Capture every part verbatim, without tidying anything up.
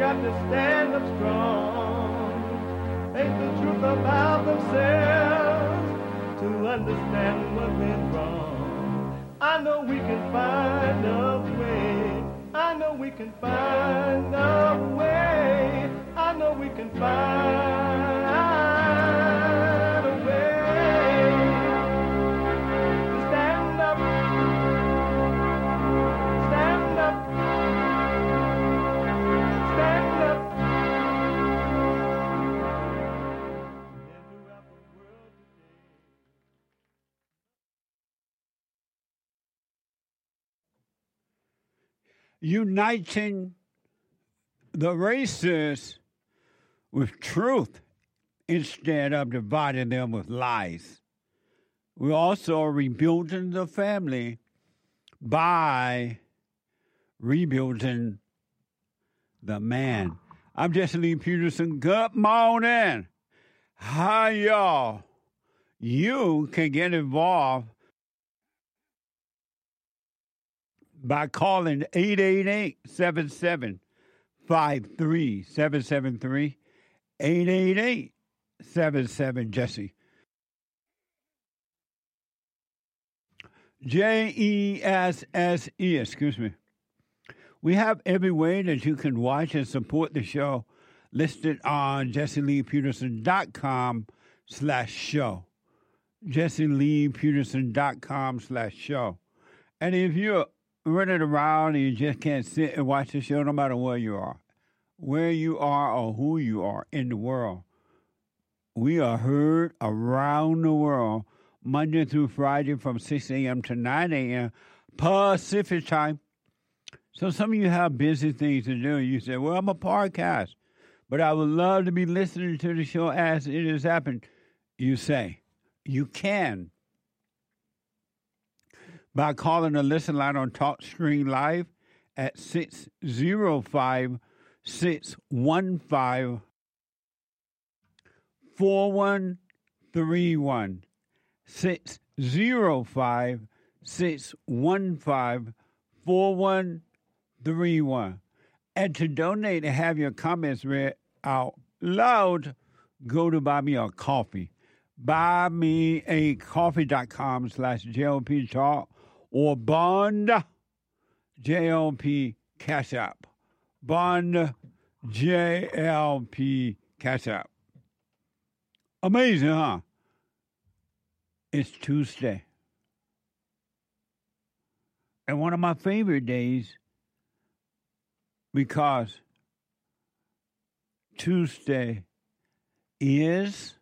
got to stand up strong, face the truth about themselves, to understand what went wrong. I know we can find a way. I know we can find a way. I know we can find a way to stand up, stand up, stand up. Uniting the races with truth instead of dividing them with lies. We're also rebuilding the family by rebuilding the man. I'm Jesse Lee Peterson. Good morning. Hi, y'all. You can get involved by calling eight eight eight, seven seven five three, seven seven three, eight eight eight, seven seven, Jesse. J E S S E, excuse me. We have every way that you can watch and support the show listed on jesseleepeterson.com slash show. jesseleepeterson.com slash show. And if you're running around and you just can't sit and watch the show, no matter where you are, where you are or who you are in the world, we are heard around the world Monday through Friday from six a.m. to nine a.m. Pacific time. So some of you have busy things to do. You say, well, I'm a podcast, but I would love to be listening to the show as it has happened. You say, you can by calling the listen line on TalkStream Live at six oh five, six one five, four one three one. six oh five, six one five, four one three one. And to donate and have your comments read out loud, go to Buy Me a Coffee. buymeacoffee.com slash JLP Talk or Bond J L P Cash App. Bond J L P Cash App. Amazing, huh? It's Tuesday. And one of my favorite days because Tuesday is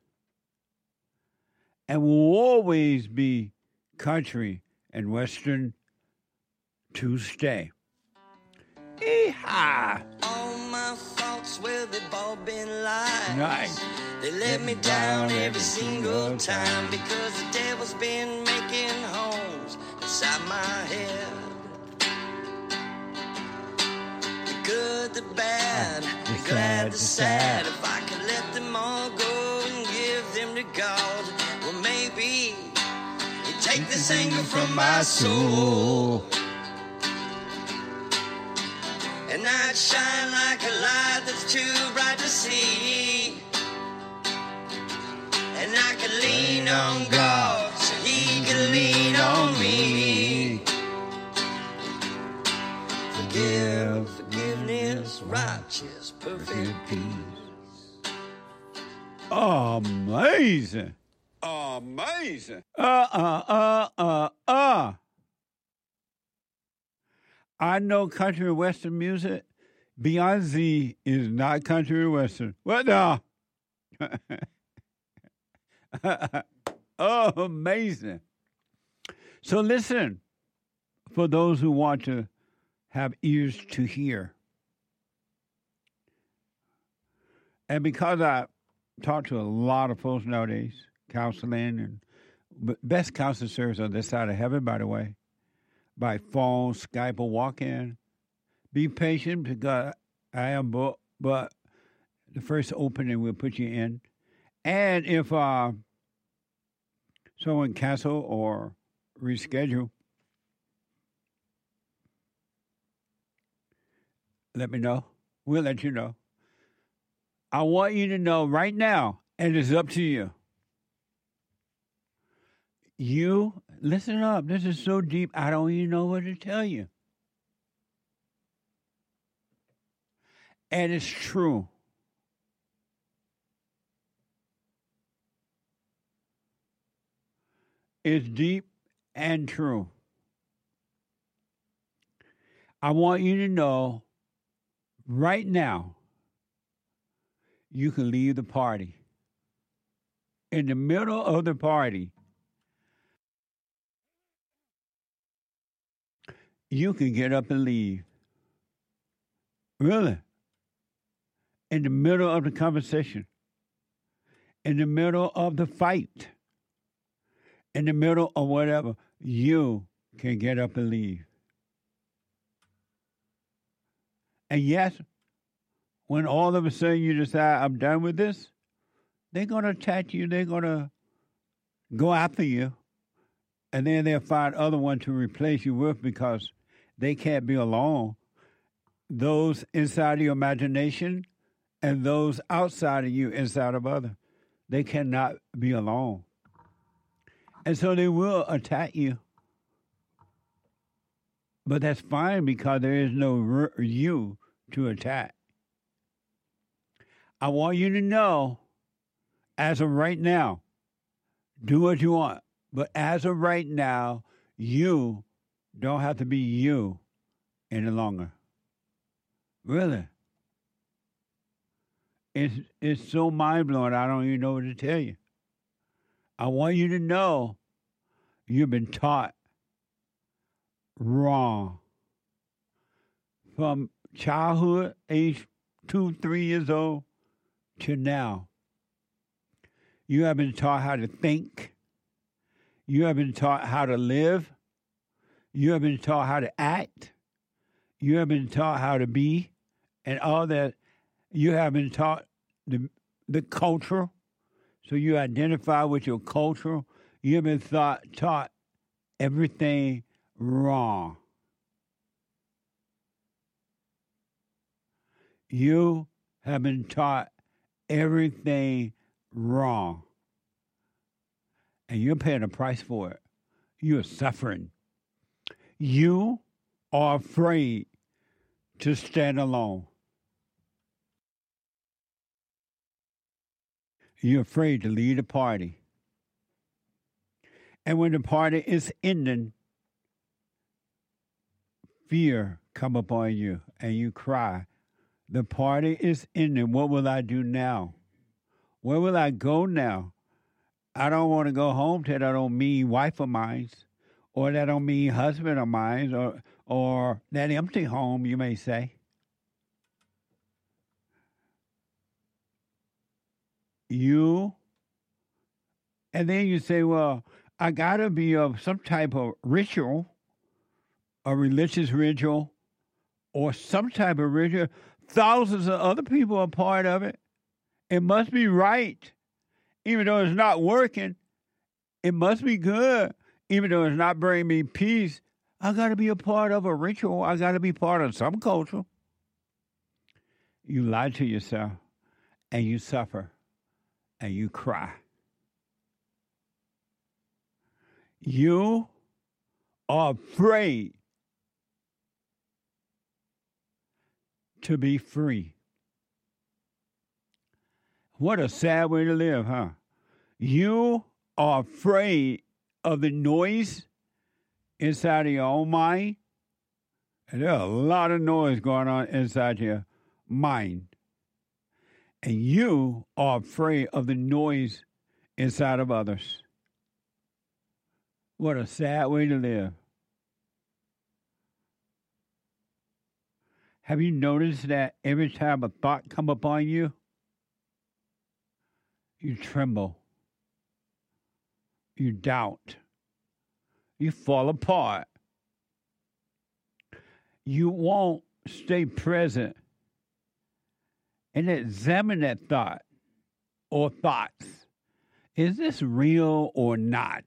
and will always be country and western Tuesday. Yeehaw! All my thoughts, well, they've all been lies. Nice. They let me down every single time because the devil's been making homes inside my head. The good, the bad, the glad, the sad. If I could let them all go and give them to God, well, maybe he'd take this anger from my soul. And I'd shine like a light that's too bright to see. And I could lean on God so he could lean on me. Forgive, forgiveness, righteous, perfect peace. Amazing. Amazing. Uh, uh, uh, uh, uh. I know country and western music. Beyonce is not country or western. What the? Oh, amazing. So listen, for those who want to have ears to hear. And because I talk to a lot of folks nowadays, counseling, and best counseling service on this side of heaven, by the way, by phone, Skype, or walk-in. Be patient because I am booked, but the first opening will put you in. And if uh, someone cancel or reschedule, let me know. We'll let you know. I want you to know right now, and it's up to you. You, listen up. This is so deep, I don't even know what to tell you. And it's true. It's deep and true. I want you to know right now, you can leave the party. In the middle of the party, you can get up and leave. Really? In the middle of the conversation, in the middle of the fight, in the middle of whatever, you can get up and leave. And yes, when all of a sudden you decide, I'm done with this, they're going to attack you. They're going to go after you. And then they'll find other one to replace you with because they can't be alone. Those inside of your imagination and those outside of you, inside of others, they cannot be alone. And so they will attack you. But that's fine because there is no r- you to attack. I want you to know, as of right now, do what you want. But as of right now, you don't have to be you any longer. Really. It's, it's so mind-blowing, I don't even know what to tell you. I want you to know you've been taught wrong. From childhood, age two, three years old, to now. You have been taught how to think. You have been taught how to live. You have been taught how to act. You have been taught how to be. And all that. You have been taught the, the culture. So you identify with your culture. You have been thought, taught everything wrong. You have been taught everything wrong. And you're paying a price for it. You're suffering. You are afraid to stand alone. You're afraid to lead a party. And when the party is ending, fear come upon you and you cry. The party is ending. What will I do now? Where will I go now? I don't want to go home to that don't mean wife of mine, or that don't mean husband of mine, or or that empty home, you may say. You, and then you say, well, I got to be of some type of ritual, a religious ritual, or some type of ritual. Thousands of other people are part of it. It must be right. Even though it's not working, it must be good. Even though it's not bringing me peace, I got to be a part of a ritual. I got to be part of some culture. You lie to yourself, and you suffer, and you cry. You are afraid to be free. What a sad way to live, huh? You are afraid of the noise inside of your own mind. And there's a lot of noise going on inside your mind. And you are afraid of the noise inside of others. What a sad way to live. Have you noticed that every time a thought come upon you, you tremble, you doubt, you fall apart. You won't stay present and examine that thought or thoughts. Is this real or not?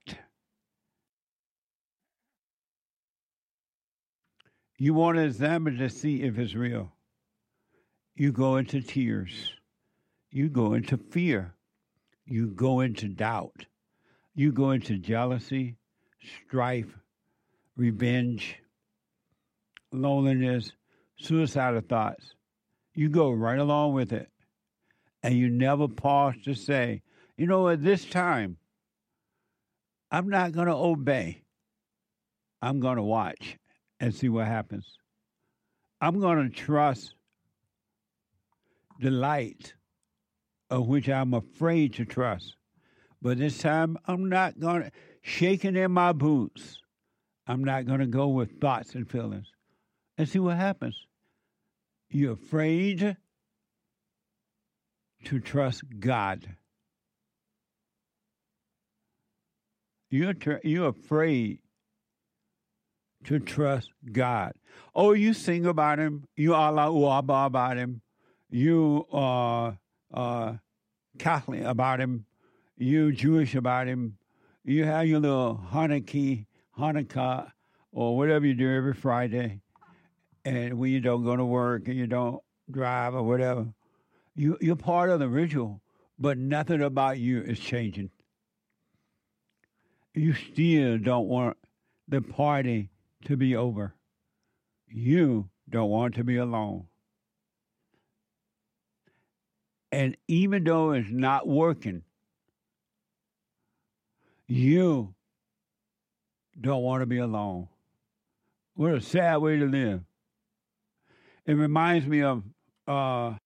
You want to examine to see if it's real. you go into tears. You go into fear. You go into doubt. You go into jealousy, strife, revenge, loneliness, suicidal thoughts. You go right along with it. And you never pause to say, you know, at this time, I'm not going to obey. I'm going to watch and see what happens. I'm going to trust the light of which I'm afraid to trust. But this time, I'm not going to, shaking in my boots, I'm not going to go with thoughts and feelings and see what happens. You're afraid to trust God. You're, tr- you're afraid to trust God. Oh, you sing about him. You Allah Uaba about him. You are uh, Catholic about him. You Jewish about him. You have your little Hanukkah, Hanukkah, or whatever you do every Friday. And when you don't go to work and you don't drive or whatever, you, you're part of the ritual, but nothing about you is changing. You still don't want the party to be over. You don't want to be alone. And even though it's not working, you don't want to be alone. What a sad way to live. It reminds me of uh,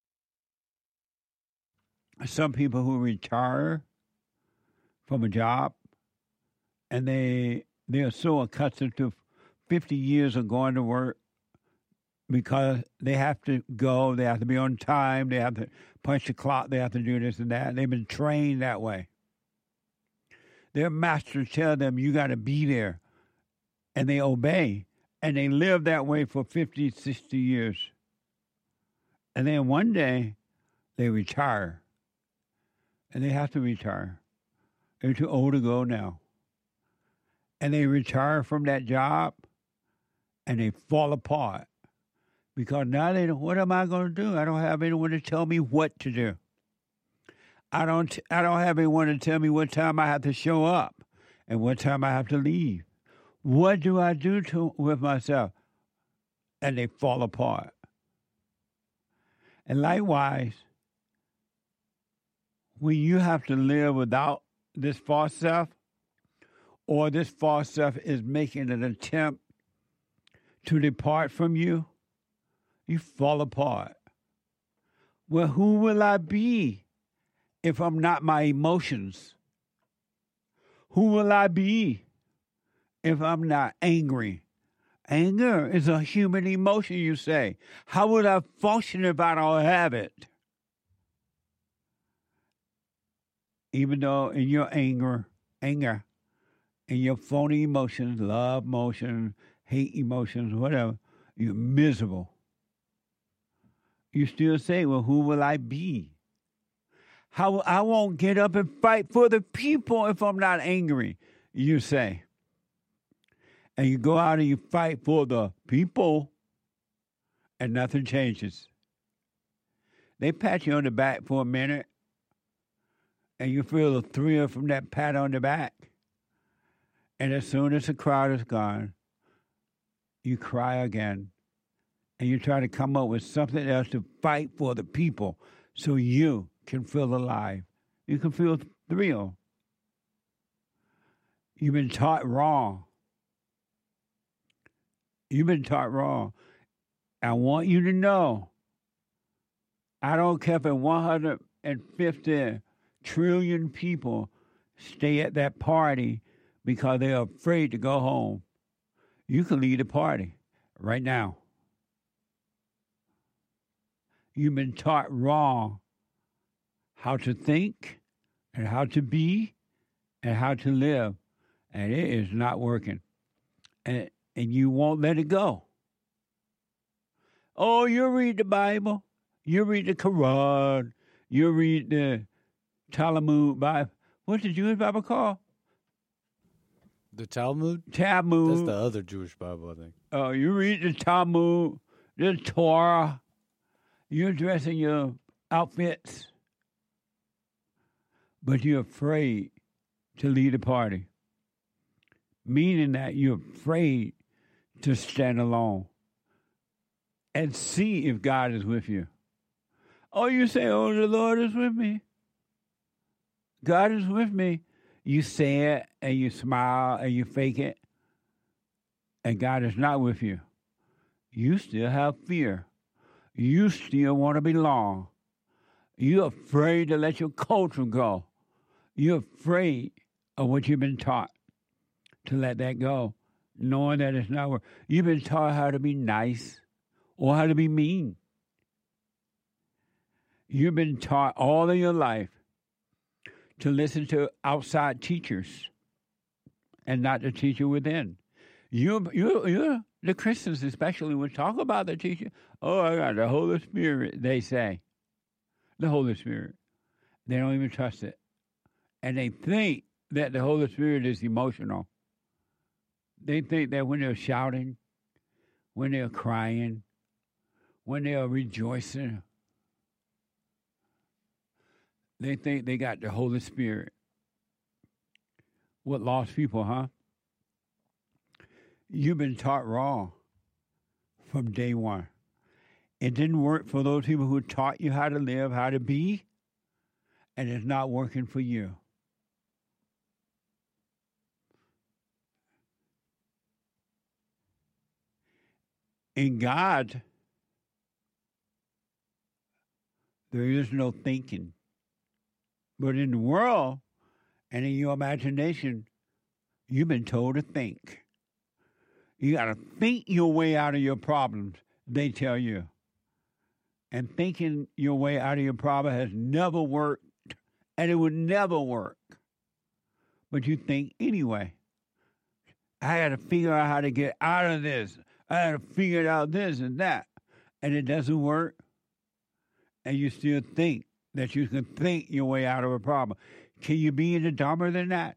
some people who retire from a job, and they they are so accustomed to fifty years of going to work because they have to go, they have to be on time, they have to punch the clock, they have to do this and that. And they've been trained that way. Their masters tell them, you got to be there. And they obey. And they live that way for fifty, sixty years. And then one day, they retire. And they have to retire. They're too old to go now. And they retire from that job, and they fall apart. Because now they don't, what am I going to do? I don't have anyone to tell me what to do. I don't I don't have anyone to tell me what time I have to show up and what time I have to leave. What do I do to with myself? And they fall apart. And likewise, when you have to live without this false self, or this false self is making an attempt to depart from you, you fall apart. Well, who will I be if I'm not my emotions? Who will I be if I'm not angry? Anger is a human emotion, you say. How would I function if I don't have it? Even though in your anger, anger, in your phony emotions, love emotions, hate emotions, whatever, you're miserable. You still say, well, who will I be? How I won't get up and fight for the people if I'm not angry, you say. And you go out and you fight for the people, and nothing changes. They pat you on the back for a minute, and you feel the thrill from that pat on the back. And as soon as the crowd is gone, you cry again. And you try to come up with something else to fight for the people so you can feel alive. You can feel thrill. You've been taught wrong. You've been taught wrong. I want you to know, I don't care if one hundred fifty trillion people stay at that party because they're afraid to go home. You can lead a party right now. You've been taught wrong how to think and how to be and how to live, and it is not working. And, and you won't let it go. Oh, you read the Bible. You read the Quran. You read the Talmud Bible. What's the Jewish Bible called? The Talmud? Talmud. That's the other Jewish Bible, I think. Oh, you read the Talmud, the Torah. You're dressing your outfits, but you're afraid to lead a party, meaning that you're afraid to stand alone and see if God is with you. Oh, you say, oh, the Lord is with me. God is with me. You say it and you smile and you fake it, and God is not with you. You still have fear. You still want to belong. You're afraid to let your culture go. You're afraid of what you've been taught to let that go, knowing that it's not work. You've been taught how to be nice or how to be mean. You've been taught all of your life to listen to outside teachers and not the teacher within. You, you, you, the Christians especially would talk about the teacher. Oh, I got the Holy Spirit, they say. The Holy Spirit. They don't even trust it. And they think that the Holy Spirit is emotional. They think that when they're shouting, when they're crying, when they're rejoicing, they think they got the Holy Spirit. What lost people, huh? You've been taught wrong from day one. It didn't work for those people who taught you how to live, how to be, and it's not working for you. In God, there is no thinking. But in the world and in your imagination, you've been told to think. You got to think your way out of your problems, they tell you. And thinking your way out of your problem has never worked, and it would never work. But you think anyway. I got to figure out how to get out of this. I got to figure out this and that. And it doesn't work. And you still think that you can think your way out of a problem. Can you be any dumber than that?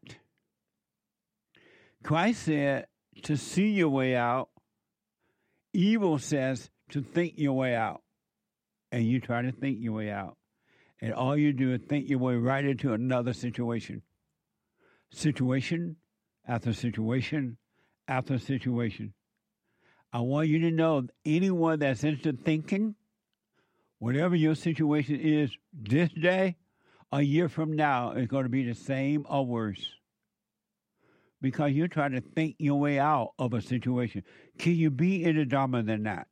Christ said to see your way out. Evil says to think your way out. And you try to think your way out. And all you do is think your way right into another situation. Situation after situation after situation. I want you to know, anyone that's into thinking, whatever your situation is this day, a year from now, is going to be the same or worse. Because you're trying to think your way out of a situation. Can you be any dumber than that?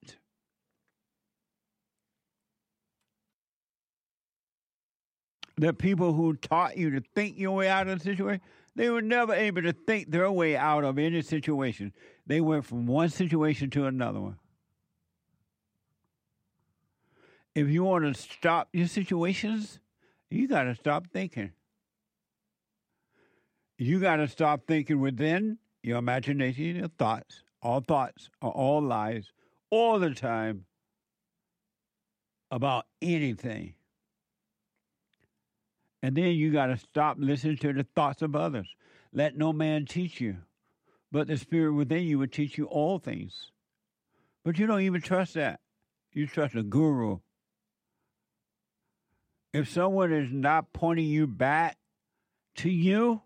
The people who taught you to think your way out of the situation, they were never able to think their way out of any situation. They went from one situation to another one. If you want to stop your situations, you got to stop thinking. You got to stop thinking within your imagination, your thoughts. All thoughts are all lies all the time about anything. And then you got to stop listening to the thoughts of others. Let no man teach you, but the Spirit within you will teach you all things. But you don't even trust that. You trust a guru. If someone is not pointing you back to you,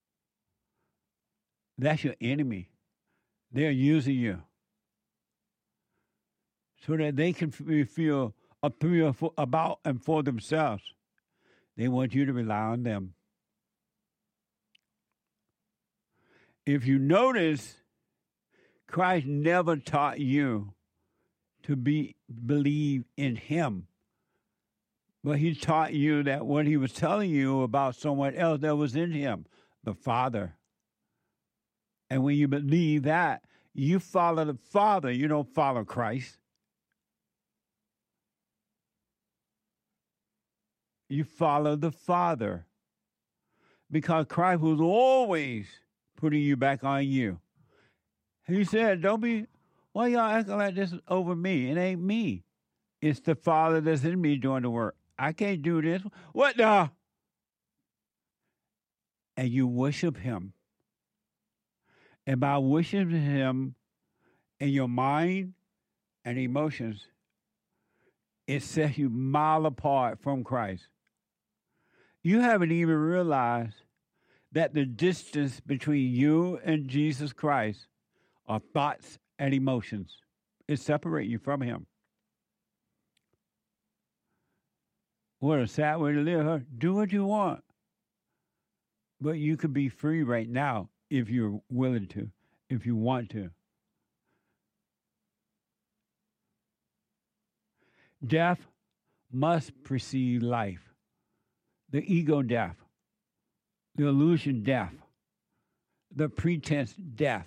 that's your enemy. They're using you so that they can feel a thrill about and for themselves. They want you to rely on them. If you notice, Christ never taught you to be believe in him. But he taught you that what he was telling you about someone else that was in him, the Father. And when you believe that, you follow the Father. You don't follow Christ. You follow the Father. Because Christ was always putting you back on you. He said, don't be, why y'all acting like this over me? It ain't me. It's the Father that's in me doing the work. I can't do this. What the? And you worship him. And by worshiping him in your mind and emotions, It sets you mile apart from Christ. You haven't even realized that the distance between you and Jesus Christ are thoughts and emotions. It separates you from him. What a sad way to live, huh? Do what you want. But you could be free right now if you're willing to, if you want to. Death must precede life. The ego death, the illusion death, the pretense death.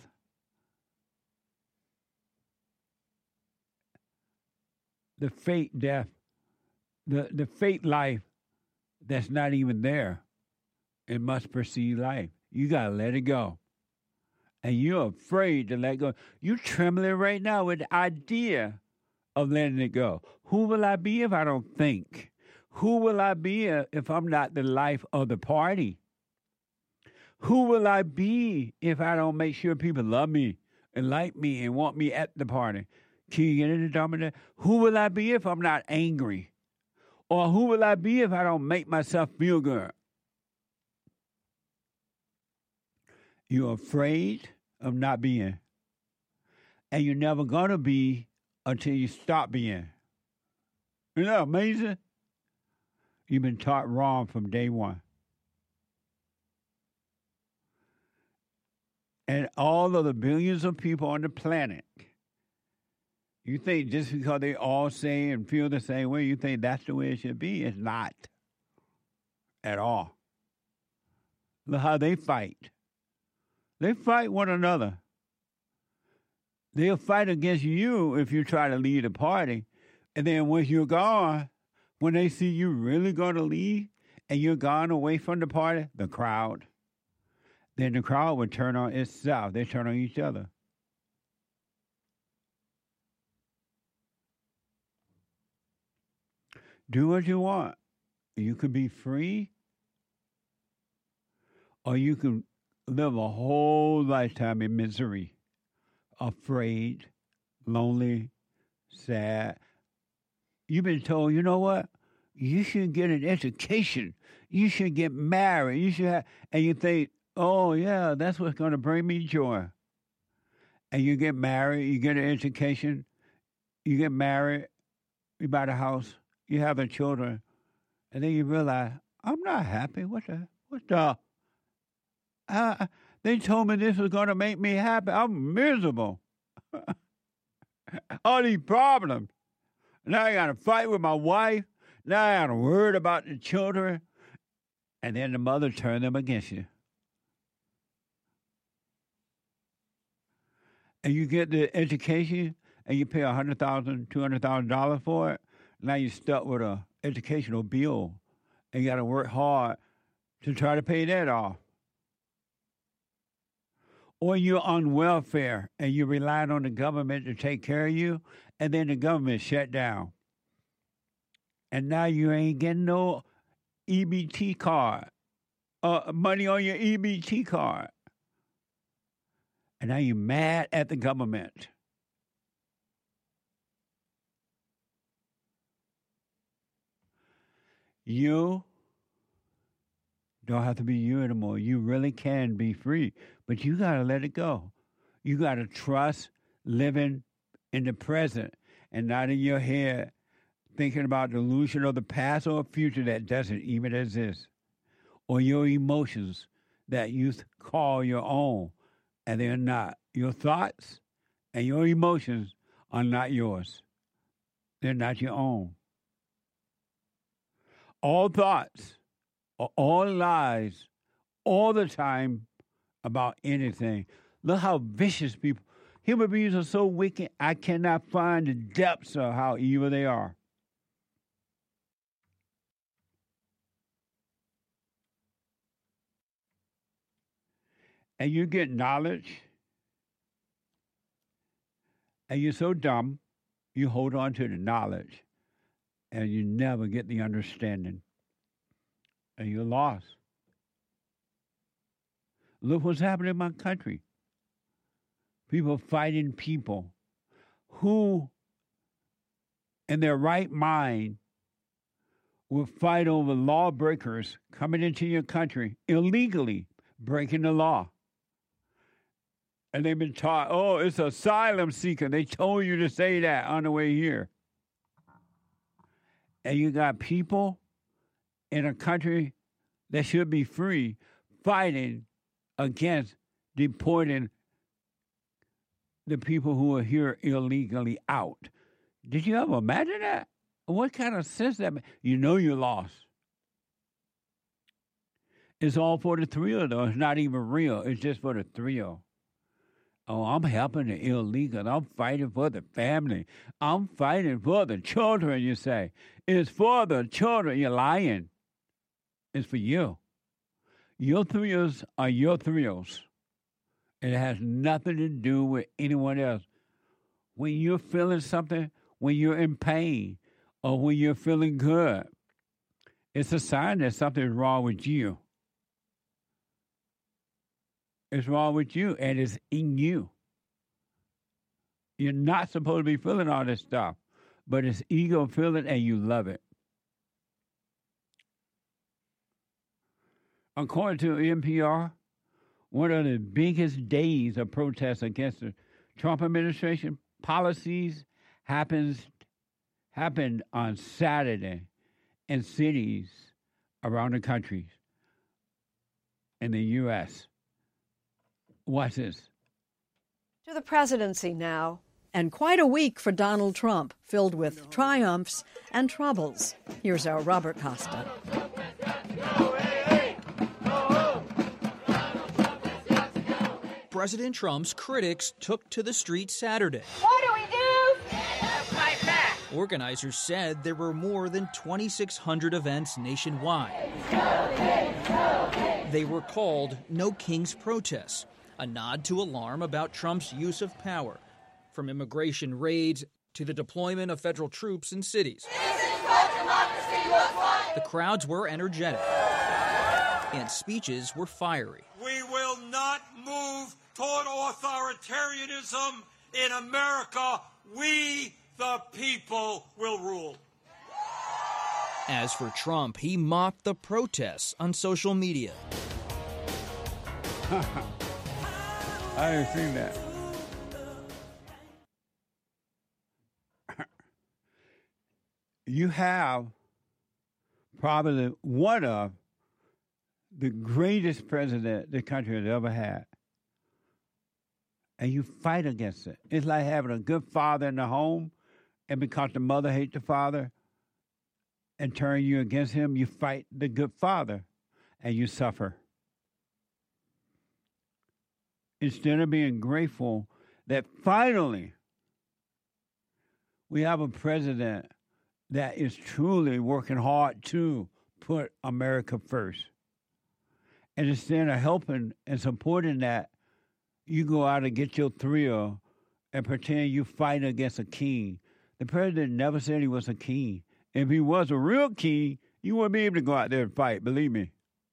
The fate death, the, the fate life that's not even there. It must precede life. You got to let it go. And you're afraid to let go. You're trembling right now with the idea of letting it go. Who will I be if I don't think? Who will I be if I'm not the life of the party? Who will I be if I don't make sure people love me and like me and want me at the party? Can you get into dominant? Who will I be if I'm not angry? Or who will I be if I don't make myself feel good? You're afraid of not being. And you're never going to be until you stop being. Isn't that amazing? You've been taught wrong from day one. And all of the billions of people on the planet, you think just because they all say and feel the same way, you think that's the way it should be? It's not at all. Look how they fight. They fight one another. They'll fight against you if you try to lead a party. And then when you're gone, when they see you really going to leave and you're gone away from the party, the crowd, then the crowd would turn on itself. They turn on each other. Do what you want. You could be free, or you can live a whole lifetime in misery, afraid, lonely, sad. You've been told, you know what? You should get an education. You should get married. You should have, and you think, oh, yeah, that's what's going to bring me joy. And you get married, you get an education, you get married, you buy the house, you have the children, and then you realize, I'm not happy. What the, what the? Uh, they told me this was going to make me happy. I'm miserable. All these problems. Now I got to fight with my wife. Now I got to worry about the children. And then the mother turned them against you. And you get the education and you pay one hundred thousand dollars, two hundred thousand dollars for it. Now you're stuck with an educational bill. And you got to work hard to try to pay that off. Or you're on welfare and you're relying on the government to take care of you, and then the government shut down. And now you ain't getting no E B T card, uh, money on your E B T card. And now you're mad at the government. You don't have to be you anymore. You really can be free, but you got to let it go. You got to trust living in the present and not in your head thinking about the illusion of the past or a future that doesn't even exist, or your emotions that you call your own, and they're not. Your thoughts and your emotions are not yours. They're not your own. All thoughts are all lies all the time about anything. Look how vicious people, human beings are so wicked, I cannot find the depths of how evil they are. And you get knowledge, and you're so dumb, you hold on to the knowledge, and you never get the understanding. And you're lost. Look what's happening in my country. People fighting people who in their right mind will fight over lawbreakers coming into your country illegally, breaking the law. And they've been taught, oh, it's an asylum seeker. They told you to say that on the way here. And you got people in a country that should be free fighting against deporting the people who are here illegally out. Did you ever imagine that? What kind of sense that makes? You know you're lost. It's all for the thrill, though. It's not even real. It's just for the thrill. Oh, I'm helping the illegal. I'm fighting for the family. I'm fighting for the children, you say. It's for the children. You're lying. It's for you. Your thrills are your thrills. It has nothing to do with anyone else. When you're feeling something, when you're in pain, or when you're feeling good, it's a sign that something's wrong with you. It's wrong with you, and it's in you. You're not supposed to be feeling all this stuff, but it's ego feeling, and you love it. According to N P R, one of the biggest days of protests against the Trump administration policies happens happened on Saturday in cities around the country in the U S Watch this. To the presidency now. And quite a week for Donald Trump, filled with triumphs and troubles. Here's our Robert Costa. President Trump's critics took to the streets Saturday. What do we do? Stand up, fight back. Organizers said there were more than twenty-six hundred events nationwide. No kings, no kings. They were called No Kings protests, a nod to alarm about Trump's use of power, from immigration raids to the deployment of federal troops in cities. This is what democracy looks like. The crowds were energetic, and speeches were fiery. We will not move toward authoritarianism in America. We, the people, will rule. As for Trump, he mocked the protests on social media. I didn't see that. You have probably one of the greatest president the country has ever had. And you fight against it. It's like having a good father in the home, and because the mother hates the father and turn you against him, you fight the good father and you suffer. Instead of being grateful that finally we have a president that is truly working hard to put America first. And instead of helping and supporting that, you go out and get your thrill and pretend you fight against a king. The president never said he was a king. If he was a real king, you wouldn't be able to go out there and fight, believe me.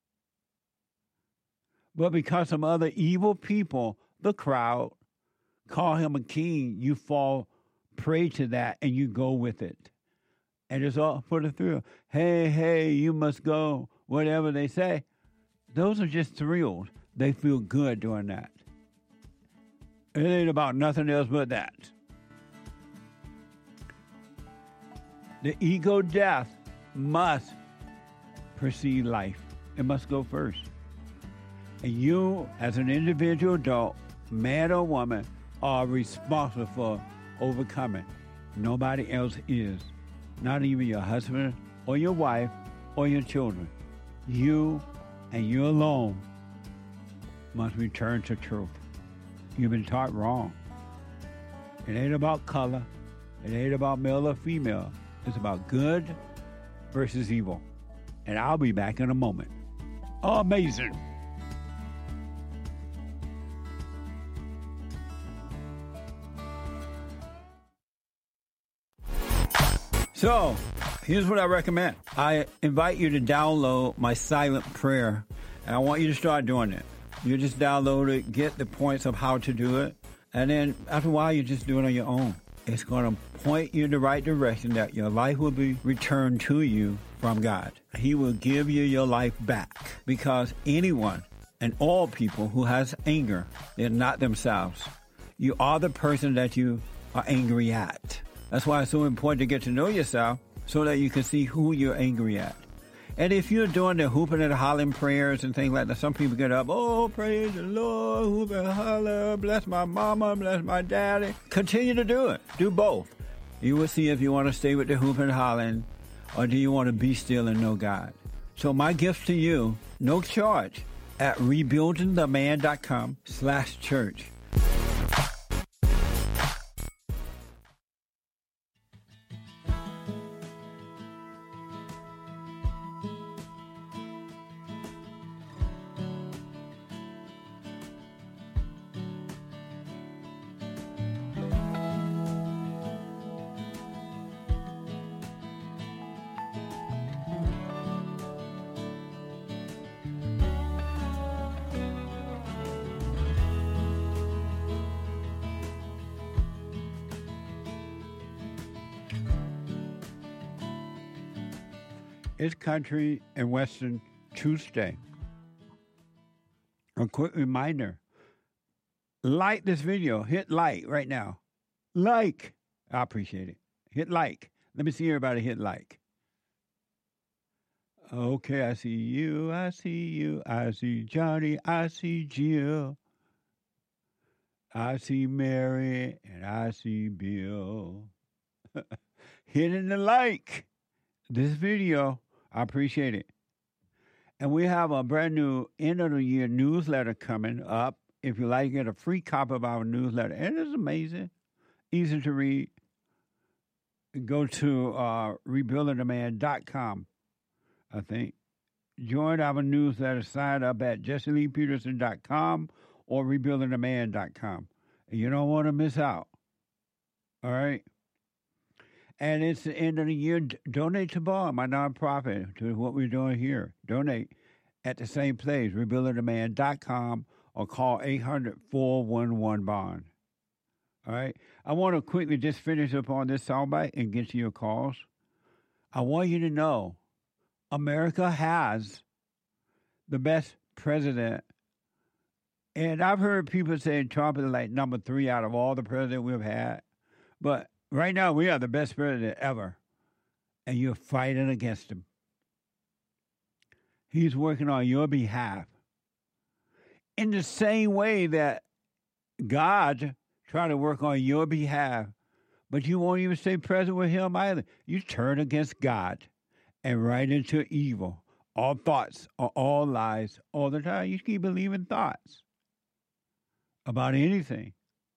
But because some other evil people, the crowd, call him a king, you fall prey to that and you go with it. And it's all for the thrill. Hey, hey, you must go, whatever they say. Those are just thrills. They feel good doing that. It ain't about nothing else but that. The ego death must precede life. It must go first. And you, as an individual adult, man or woman, are responsible for overcoming. Nobody else is. Not even your husband or your wife or your children. You and you alone must return to truth. You've been taught wrong. It ain't about color. It ain't about male or female. It's about good versus evil. And I'll be back in a moment. Oh, amazing. So, here's what I recommend. I invite you to download my silent prayer, and I want you to start doing it. You just download it, get the points of how to do it, and then after a while, you just do it on your own. It's going to point you in the right direction that your life will be returned to you from God. He will give you your life back, because anyone and all people who has anger, they're not themselves. You are the person that you are angry at. That's why it's so important to get to know yourself so that you can see who you're angry at. And if you're doing the hooping and hollering prayers and things like that, some people get up, oh, praise the Lord, hoop and holler, bless my mama, bless my daddy. Continue to do it. Do both. You will see if you want to stay with the hooping and hollering, or do you want to be still and know God. So my gift to you, no charge, at rebuildingtheman.com slash church. It's Country and Western Tuesday. A quick reminder, like this video. Hit like right now. Like. I appreciate it. Hit like. Let me see everybody hit like. Okay, I see you, I see you, I see Johnny, I see Jill. I see Mary, and I see Bill. Hitting the like. This video. I appreciate it. And we have a brand new end of the year newsletter coming up. If you like, get a free copy of our newsletter. And it's amazing. Easy to read. Go to uh, rebuilding the man dot com, I think. Join our newsletter. Sign up at jesse lee peterson dot com or rebuilding the man dot com. You don't want to miss out. All right? And it's the end of the year. Donate to Bond, my nonprofit, to what we're doing here. Donate at the same place, rebuilding the man dot com, or call eight hundred, four one one, BOND. All right? I want to quickly just finish up on this soundbite and get to your calls. I want you to know America has the best president. And I've heard people say Trump is like number three out of all the presidents we've had. But right now, we are the best president ever, and you're fighting against him. He's working on your behalf in the same way that God tried to work on your behalf, but you won't even stay present with him either. You turn against God and right into evil. All thoughts are all lies all the time. You keep believing thoughts about anything.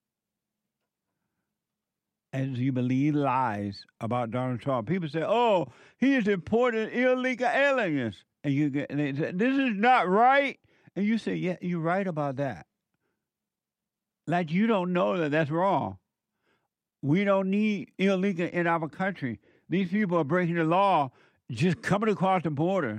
As you believe lies about Donald Trump. People say, oh, he is importing illegal aliens. And you get, and they say, this is not right. And you say, yeah, you're right about that. Like you don't know that that's wrong. We don't need illegal in our country. These people are breaking the law just coming across the borders.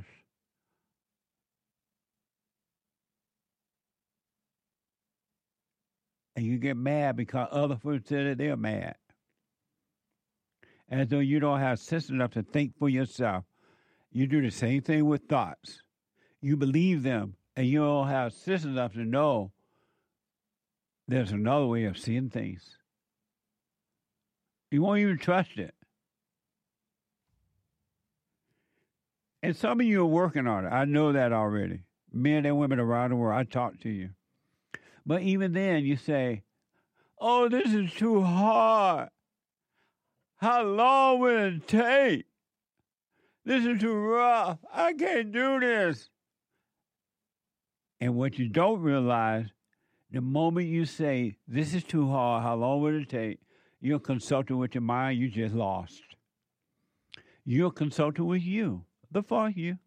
And you get mad because other folks say that they're mad. As though you don't have sense enough to think for yourself. You do the same thing with thoughts. You believe them, and you don't have sense enough to know there's another way of seeing things. You won't even trust it. And some of you are working on it. I know that already. Men and women around the world, I talk to you. But even then, you say, oh, this is too hard. How long will it take? This is too rough. I can't do this. And what you don't realize, the moment you say, this is too hard, how long will it take? You're consulting with your mind, you just lost. You're consulting with you, the fuck you.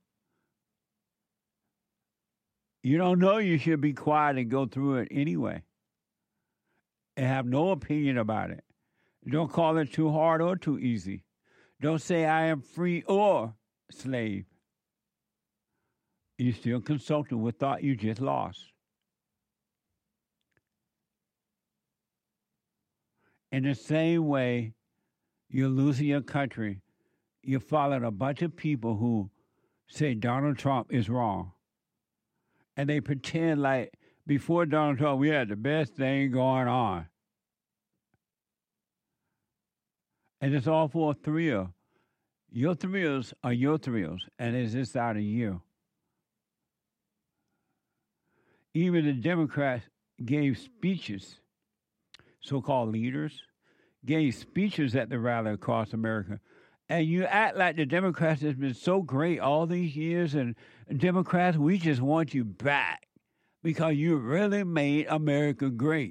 You don't know you should be quiet and go through it anyway. And have no opinion about it. Don't call it too hard or too easy. Don't say I am free or slave. You're still consulting with thought you just lost. In the same way, you're losing your country. You followed a bunch of people who say Donald Trump is wrong. And they pretend like before Donald Trump, we had the best thing going on. And it's all for a thrill. Your thrills are your thrills, and it's just out of you. Even the Democrats gave speeches, so-called leaders, gave speeches at the rally across America. And you act like the Democrats has been so great all these years, and Democrats, we just want you back because you really made America great.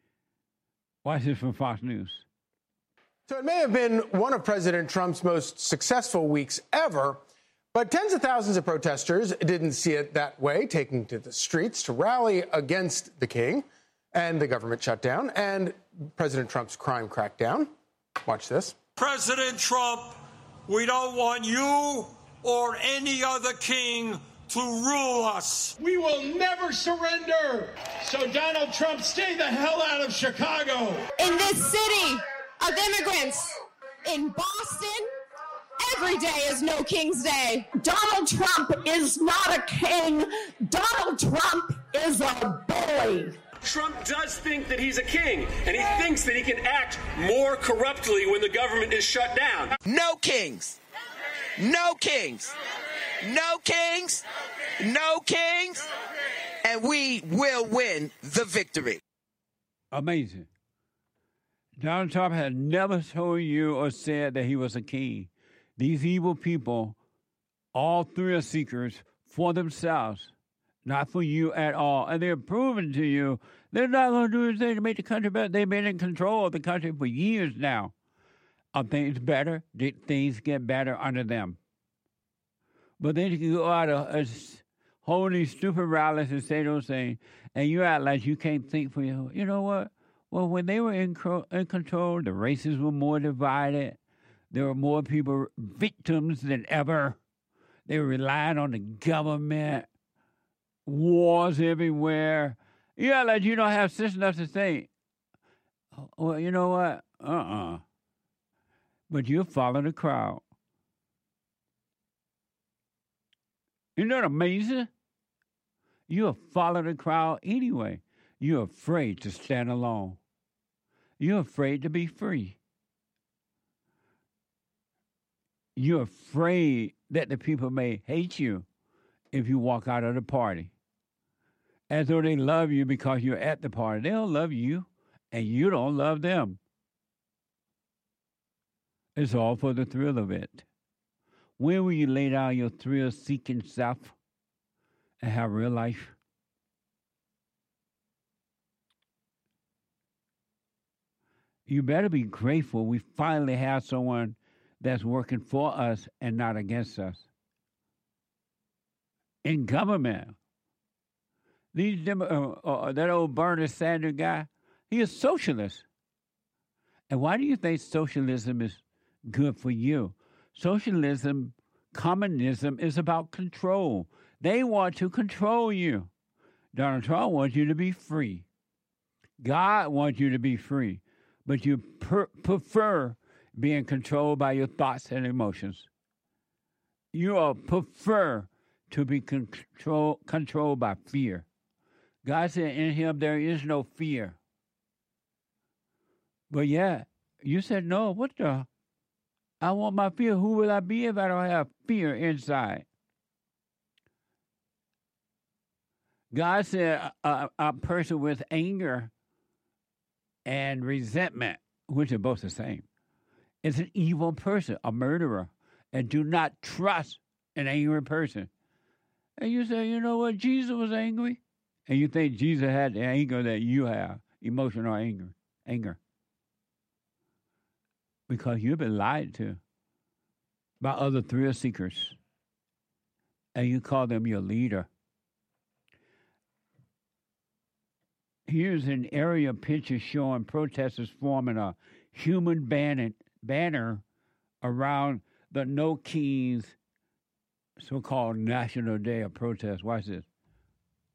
Watch this from Fox News. So it may have been one of President Trump's most successful weeks ever, but tens of thousands of protesters didn't see it that way, taking to the streets to rally against the king and the government shutdown and President Trump's crime crackdown. Watch this. President Trump, we don't want you or any other king to rule us. We will never surrender. So Donald Trump, stay the hell out of Chicago. In this city of immigrants, in Boston, every day is No King's Day. Donald Trump is not a king. Donald Trump is a bully. Trump does think that he's a king, and he thinks that he can act more corruptly when the government is shut down. No kings. No kings. No kings. No kings. And we will win the victory. Amazing. Donald Trump had never told you or said that he was a king. These evil people, all thrill seekers for themselves, not for you at all. And they're proving to you they're not going to do anything to make the country better. They've been in control of the country for years now. Are things better? Did things get better under them? But then you can go out of uh, hold these stupid rallies and say those things, and you act like you can't think for you. You know what? Well, when they were in, cro- in control, the races were more divided. There were more people victims than ever. They were relying on the government. Wars everywhere. You act like you don't have sense enough to say, well, you know what? Uh-uh. But you follow the crowd. Isn't that amazing? You follow the crowd anyway. You're afraid to stand alone. You're afraid to be free. You're afraid that the people may hate you if you walk out of the party. As though they love you because you're at the party. They don't love you, and you don't love them. It's all for the thrill of it. When will you lay down your thrill-seeking self and have real life? You better be grateful we finally have someone that's working for us and not against us. In government. These uh, uh, that old Bernie Sanders guy, he is socialist. And why do you think socialism is good for you? Socialism, communism is about control. They want to control you. Donald Trump wants you to be free. God wants you to be free. But you per- prefer being controlled by your thoughts and emotions. You are prefer to be control, controlled by fear. God said in him there is no fear. But yeah, you said, no, what the? I want my fear. Who will I be if I don't have fear inside? God said a, a person with anger and resentment, which are both the same, is an evil person, a murderer, and do not trust an angry person. And you say, you know what, Jesus was angry? And you think Jesus had the anger that you have, emotional anger, anger. Because you've been lied to by other thrill seekers. And you call them your leader. Here's an aerial picture showing protesters forming a human banner, banner around the No Kings so-called National Day of Protest. Watch this.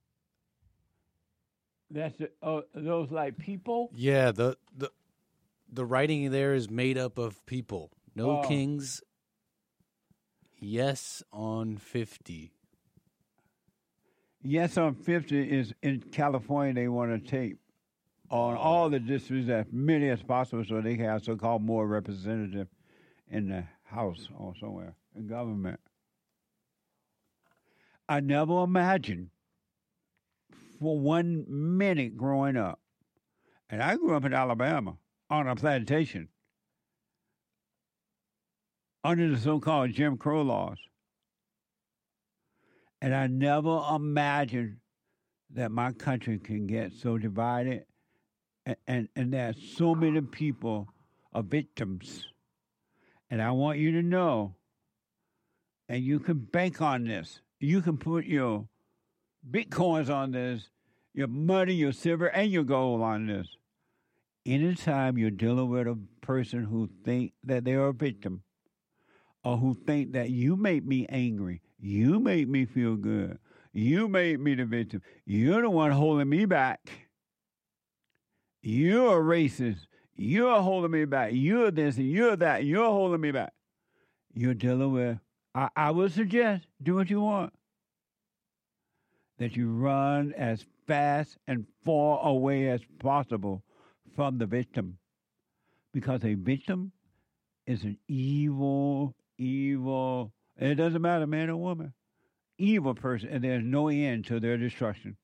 That's the, oh, those like people? Yeah, the the the writing there is made up of people. No Oh. kings. Yes on fifty. Yes on fifty is in California. They want to take on all the districts as many as possible so they can have so-called more representative in the House or somewhere in government. I never imagined for one minute growing up, and I grew up in Alabama on a plantation under the so-called Jim Crow laws. And I never imagined that my country can get so divided and, and, and that so many people are victims. And I want you to know, and you can bank on this, you can put your bitcoins on this, your money, your silver, and your gold on this. Anytime you're dealing with a person who think that they're a victim, or who think that you make me angry, you make me feel good, you made me the victim, you're the one holding me back, you're a racist, you're holding me back, you're this and you're that, you're holding me back. You're dealing with, I, I would suggest, do what you want. That you run as fast and far away as possible from the victim. Because a victim is an evil, evil, and it doesn't matter, man or woman, evil person, and there's no end to their destruction.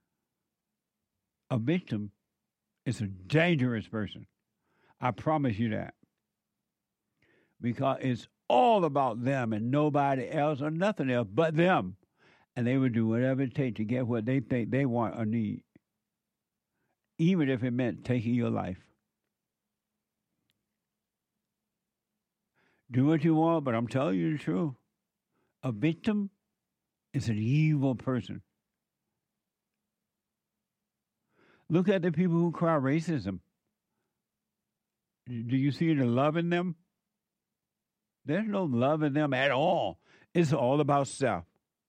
A victim is a dangerous person. I promise you that. Because it's all about them and nobody else or nothing else but them. And they would do whatever it takes to get what they think they want or need. Even if it meant taking your life. Do what you want, but I'm telling you the truth. A victim is an evil person. Look at the people who cry racism. Do you see the love in them? There's no love in them at all. It's all about self.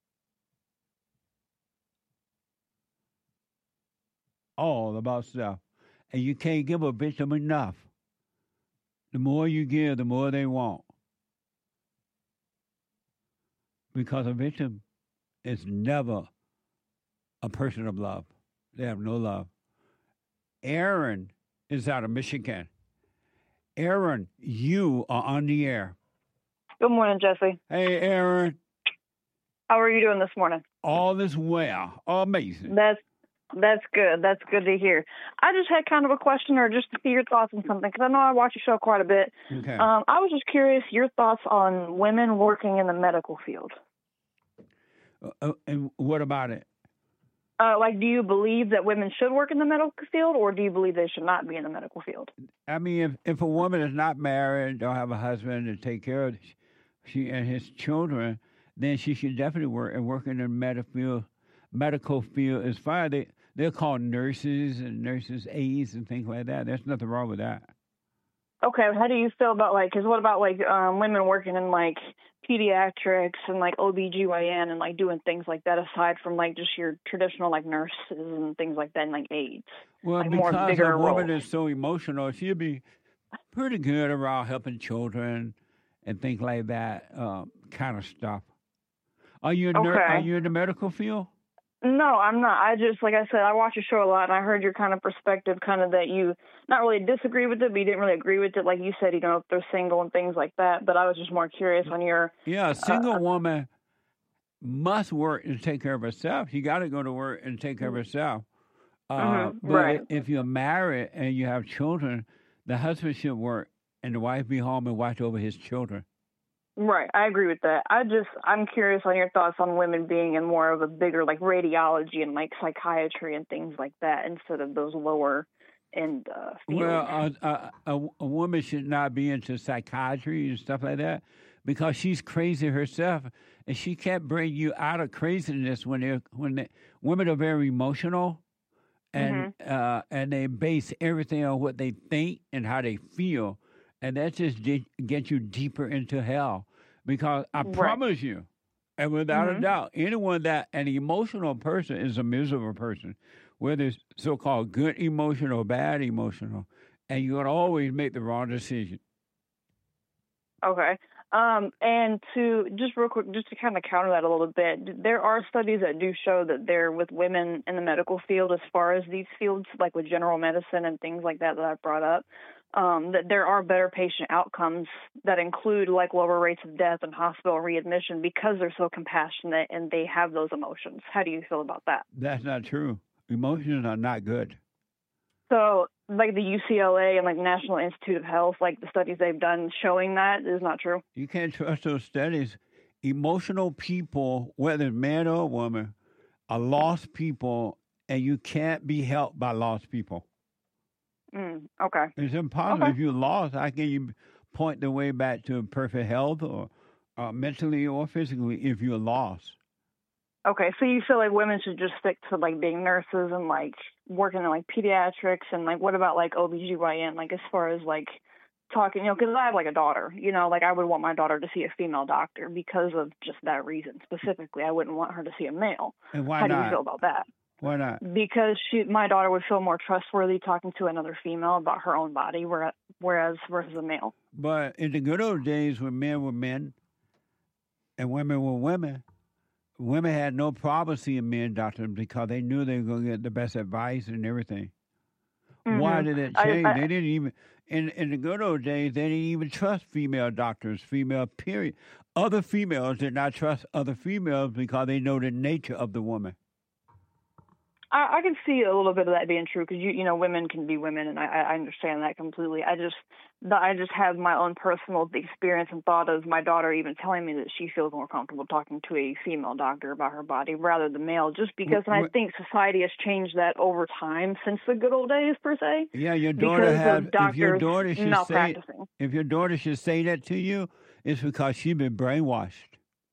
All about self. And you can't give a victim enough. The more you give, the more they want. Because a victim is never a person of love. They have no love. Aaron is out of Michigan. Aaron, you are on the air. Good morning, Jesse. Hey, Aaron. How are you doing this morning? All is well. Amazing. That's that's good. That's good to hear. I just had kind of a question or just to see your thoughts on something, because I know I watch your show quite a bit. Okay. Um, I was just curious your thoughts on women working in the medical field. Uh, and what about it? Uh, like, do you believe that women should work in the medical field, or do you believe they should not be in the medical field? I mean, if, if a woman is not married, don't have a husband to take care of she and his children, then she should definitely work. And work in the medical field, medical field is fine. They, they're called nurses and nurses' aides and things like that. There's nothing wrong with that. Okay, how do you feel about, like, because what about, like, um, women working in, like, pediatrics and, like, O B G Y N and, like, doing things like that aside from, like, just your traditional, like, nurses and things like that and, like, aides? Well, like, because more bigger a woman roles. is so emotional, she'll be pretty good around helping children and things like that um, kind of stuff. Are you, a ner- Okay. are you in the medical field? No, I'm not. I just, like I said, I watch your show a lot, and I heard your kind of perspective, kind of that you not really disagree with it, but you didn't really agree with it. Like you said, you know, if they're single and things like that. But I was just more curious on your... Yeah, a single uh, woman must work and take care of herself. She got to go to work and take care of herself. Uh, Mhm, but right. if you're married and you have children, the husband should work and the wife be home and watch over his children. Right, I agree with that. I just, I'm curious on your thoughts on women being in more of a bigger, like, radiology and, like, psychiatry and things like that instead of those lower end uh, fields. Well, a, a, a, a woman should not be into psychiatry and stuff like that because she's crazy herself, and she can't bring you out of craziness when they're when they, women are very emotional, and uh, and they base everything on what they think and how they feel, and that just get, gets you deeper into hell. Because I Right. promise you, and without Mhm. a doubt, anyone that an emotional person is a miserable person, whether it's so-called good emotion or bad emotional. and you're going to always make the wrong decision. Okay. Um, and to just real quick, just to kind of counter that a little bit, there are studies that do show that they're with women in the medical field as far as these fields, like with general medicine and things like that that I've brought up, um, that there are better patient outcomes that include like lower rates of death and hospital readmission because they're so compassionate and they have those emotions. How do you feel about that? That's not true. Emotions are not good. So, like the U C L A and like National Institute of Health, like the studies they've done showing that is not true. You can't trust those studies. Emotional people, whether man or woman, are lost people, and you can't be helped by lost people. Mm, okay. It's impossible. Okay. If you're lost, how can you point the way back to perfect health or uh, mentally or physically if you're lost? Okay, so you feel like women should just stick to like being nurses and like working in like pediatrics and like what about like O B G Y N, like as far as like talking, you know, because I have like a daughter, you know, like I would want my daughter to see a female doctor because of just that reason specifically. I wouldn't want her to see a male. And why How not? do you feel about that? Why not? Because she, my daughter would feel more trustworthy talking to another female about her own body, whereas, whereas versus a male. But in the good old days when men were men and women were women, women had no problem seeing men doctors because they knew they were going to get the best advice and everything. Mm-hmm. Why did it change? I, I, they didn't even, in, in the good old days, they didn't even trust female doctors, female period. Other females did not trust other females because they know the nature of the woman. I, I can see a little bit of that being true because you you know women can be women, and I, I understand that completely. I just I just have my own personal experience and thought of my daughter even telling me that she feels more comfortable talking to a female doctor about her body rather than male, just because. And I think society has changed that over time since the good old days, per se. Yeah, your daughter has. If your daughter should say, practicing. if your daughter should say that to you, it's because she's been brainwashed.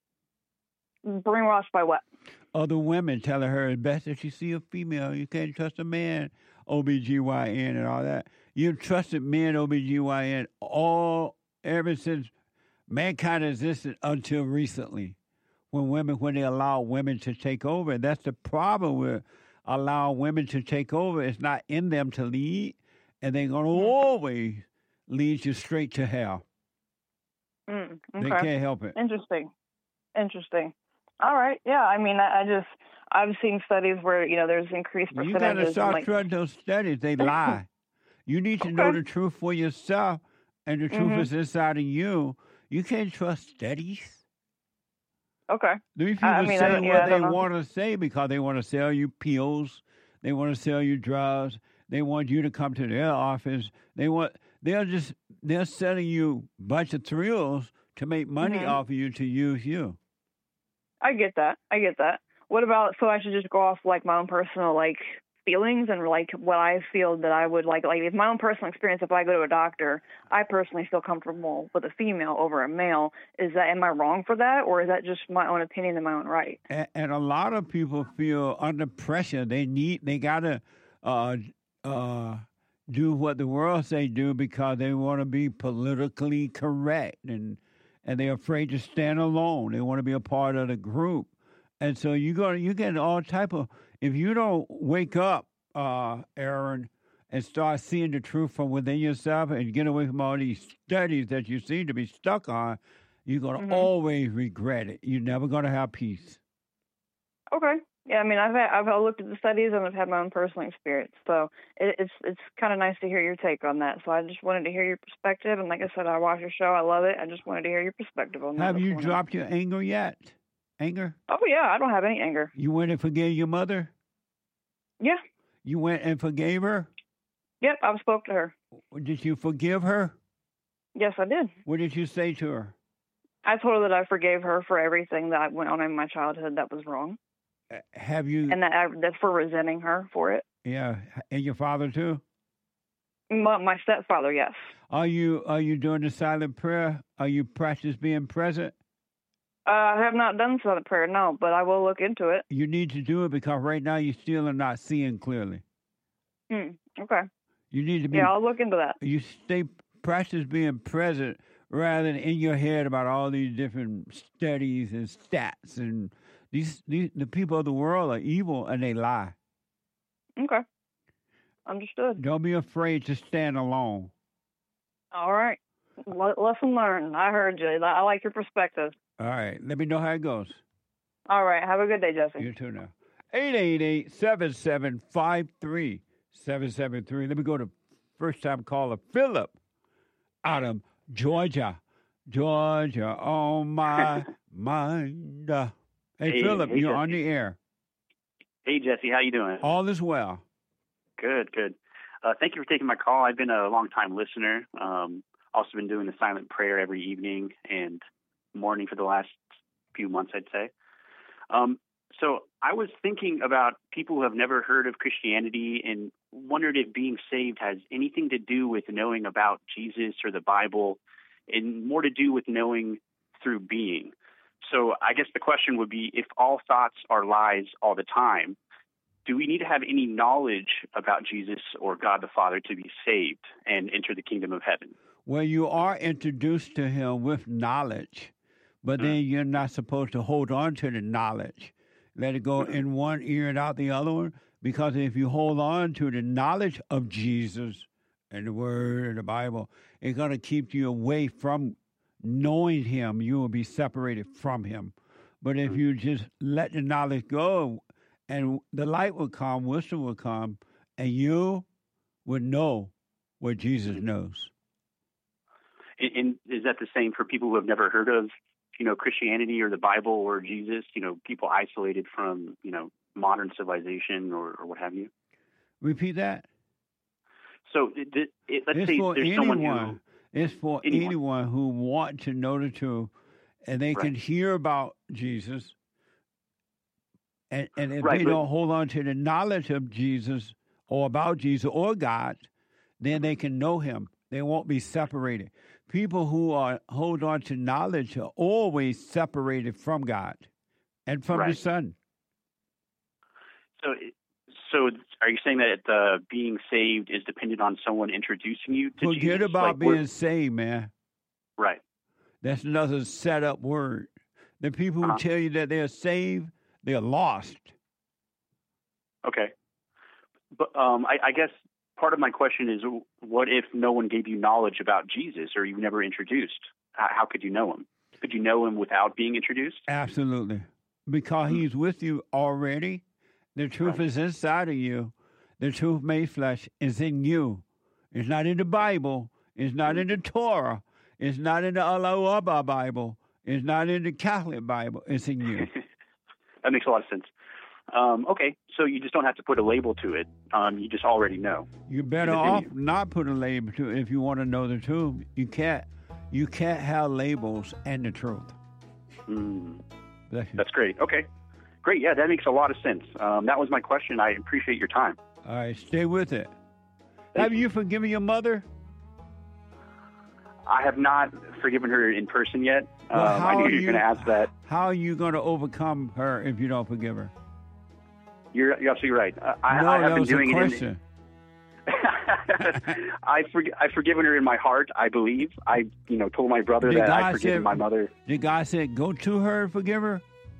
Brainwashed by what? Other women telling her it's best if she see a female. You can't trust a man, O B G Y N and all that. You've trusted men, O B G Y N, all ever since mankind existed until recently, when women, when they allow women to take over. And that's the problem with allowing women to take over. It's not in them to lead, and they're going to always lead you straight to hell. Mm, okay. They can't help it. Interesting. Interesting. All right. Yeah. I mean, I, I just, I've seen studies where, you know, there's increased percentages. You got to stop like... trusting those studies. They lie. You need to okay. know the truth for yourself, and the truth mm-hmm. is inside of you. You can't trust studies. Okay. These people I mean, say I what yeah, they want to say because they want to sell you pills. They want to sell you drugs. They want you to come to their office. They want, they're just, they're selling you a bunch of thrills to make money mm-hmm. off of you to use you. I get that. I get that. What about, so I should just go off like my own personal like feelings and like what I feel that I would like, like if my own personal experience, if I go to a doctor, I personally feel comfortable with a female over a male. Is that, am I wrong for that? Or is that just my own opinion and my own right? And, and a lot of people feel under pressure. They need, they got to uh, uh, do what the world say do because they want to be politically correct and and they're afraid to stand alone. They want to be a part of the group. And so you go, you get all type of, if you don't wake up, uh, Aaron, and start seeing the truth from within yourself and get away from all these studies that you seem to be stuck on, you're going to mm-hmm. always regret it. You're never going to have peace. Okay. Yeah, I mean, I've had, I've looked at the studies and I've had my own personal experience, so it, it's it's kind of nice to hear your take on that. So I just wanted to hear your perspective, and like I said, I watch your show, I love it. I just wanted to hear your perspective on that. Have you dropped your anger yet? Anger? Oh yeah, I don't have any anger. You went and forgave your mother? Yeah. You went and forgave her? Yep, I've spoke to her. Did you forgive her? Yes, I did. What did you say to her? I told her that I forgave her for everything that went on in my childhood that was wrong. Have you? And that I, that's for resenting her for it. Yeah, and your father too. My, my stepfather, yes. Are you are you doing the silent prayer? Are you practice being present? Uh, I have not done silent prayer, no, but I will look into it. You need to do it because right now you still are not seeing clearly. Hmm. Okay. You need to be. Yeah, I'll look into that. You stay practice being present rather than in your head about all these different studies and stats and. These, these the people of the world are evil and they lie. Okay. Understood. Don't be afraid to stand alone. All right. Le- lesson learned. I heard you. I like your perspective. All right. Let me know how it goes. All right. Have a good day, Jesse. You too now. eight eight eight, seven seven five, three seven seven three. Let me go to first-time caller Philip out of Georgia. Georgia on my mind. Uh, Hey, Hey, Philip, hey, you're Jesse. on the air. Hey, Jesse, how you doing? All is well. Good, good. Uh, thank you for taking my call. I've been a long-time listener. Um, also been doing the silent prayer every evening and morning for the last few months, I'd say. Um, so I was thinking about people who have never heard of Christianity and wondered if being saved has anything to do with knowing about Jesus or the Bible and more to do with knowing through being. So I guess the question would be, if all thoughts are lies all the time, do we need to have any knowledge about Jesus or God the Father to be saved and enter the kingdom of heaven? Well, you are introduced to him with knowledge, but Mm-hmm. then you're not supposed to hold on to the knowledge. Let it go Mm-hmm. in one ear and out the other one, because if you hold on to the knowledge of Jesus and the Word and the Bible, it's going to keep you away from knowing him. You will be separated from him. But if you just let the knowledge go, and the light will come, wisdom will come, and you would know what Jesus knows. And, and is that the same for people who have never heard of, you know, Christianity or the Bible or Jesus? You know, people isolated from, you know, modern civilization or, or what have you. Repeat that. So it, it, it, let's It's say for there's anyone. someone who. It's for Anyone. anyone who want to know the truth, and they can Right. hear about Jesus. And, and if Right, they but- don't hold on to the knowledge of Jesus or about Jesus or God, then they can know him. They won't be separated. People who are hold on to knowledge are always separated from God and from the Right. Son. So, so are you saying that uh, being saved is dependent on someone introducing you to Forget Jesus? about Like, we're- being saved, man. Right. That's another set up word. The people who Uh-huh. tell you that they're saved, they're lost. Okay. But um, I, I guess part of my question is, what if no one gave you knowledge about Jesus or you never introduced? How, how could you know him? Could you know him without being introduced? Absolutely. Because he's with you already. The truth is inside of you. The truth made flesh is in you. It's not in the Bible. It's not in the Torah. It's not in the Allah Abba Bible. It's not in the Catholic Bible. It's in you. That makes a lot of sense. Um, okay, so you just don't have to put a label to it. Um, you just already know. You're better It's in off you. not put a label to it if you want to know the truth. You can't. You can't have labels and the truth. Mm, Bless you. that's great. Okay, great. Yeah, that makes a lot of sense. Um, that was my question. I appreciate your time. All right, stay with it. Have you forgiven your mother? I have not forgiven her in person yet. Well, um, I how knew are you were you- going to ask that. How are you going to overcome her if you don't forgive her? You're, you're absolutely right. Uh, I, no, I have that been was doing a it. In, question. I for, I've forgiven her in my heart. I believe. I, you know, told my brother The that guy I've forgiven said- my mother. The guy said, "Go to her and forgive her."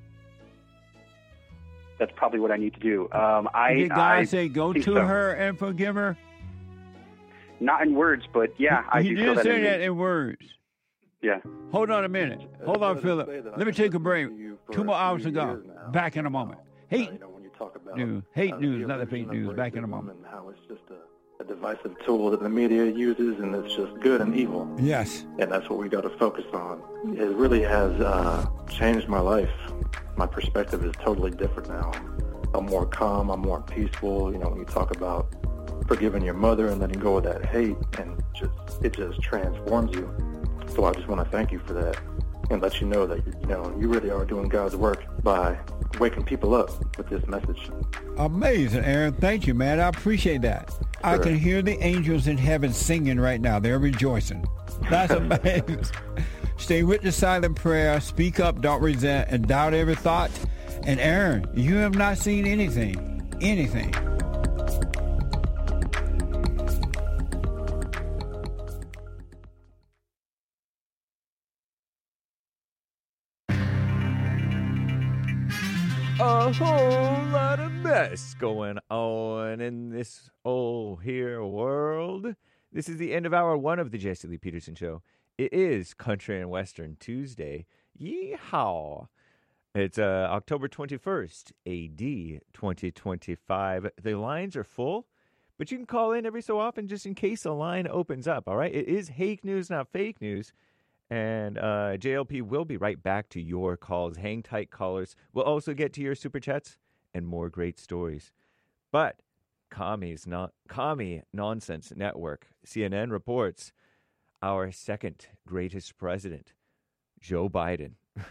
That's probably what I need to do. Um, I. the guy I said, "Go think to so. her and forgive her." Not in words, but yeah, I he do did feel that. say in that me. in words. Yeah. Hold on a minute. Hold on, Philip. Let me take a break. Two more hours to go. Back in a moment. Hate news. Hate news, not the fake news. Back in a moment. How it's just a, a divisive tool that the media uses, and it's just good and evil. Yes. And that's what we got to focus on. It really has uh, changed my life. My perspective is totally different now. I'm more calm. I'm more peaceful. You know, when you talk about forgiving your mother and letting go of that hate, and just it just transforms you. So I just want to thank you for that and let you know that, you know, you really are doing God's work by waking people up with this message. Amazing, Aaron. Thank you, man. I appreciate that. I Sure. can hear the angels in heaven singing right now. They're rejoicing. That's amazing. Stay with the silent prayer. Speak up, don't resent, and doubt every thought. And Aaron, you have not seen anything. Anything. A whole lot of mess going on in this old here world. This is the end of hour one of the Jesse Lee Peterson Show. It is Country and Western Tuesday. Yeehaw! It's uh, October twenty-first, A D twenty twenty-five. The lines are full, but you can call in every so often just in case a line opens up, all right? It is Hake News, not fake news. And uh, J L P will be right back to your calls. Hang tight, callers. We'll also get to your super chats and more great stories. But Commie's not Commie Nonsense Network, C N N reports our second greatest president, Joe Biden.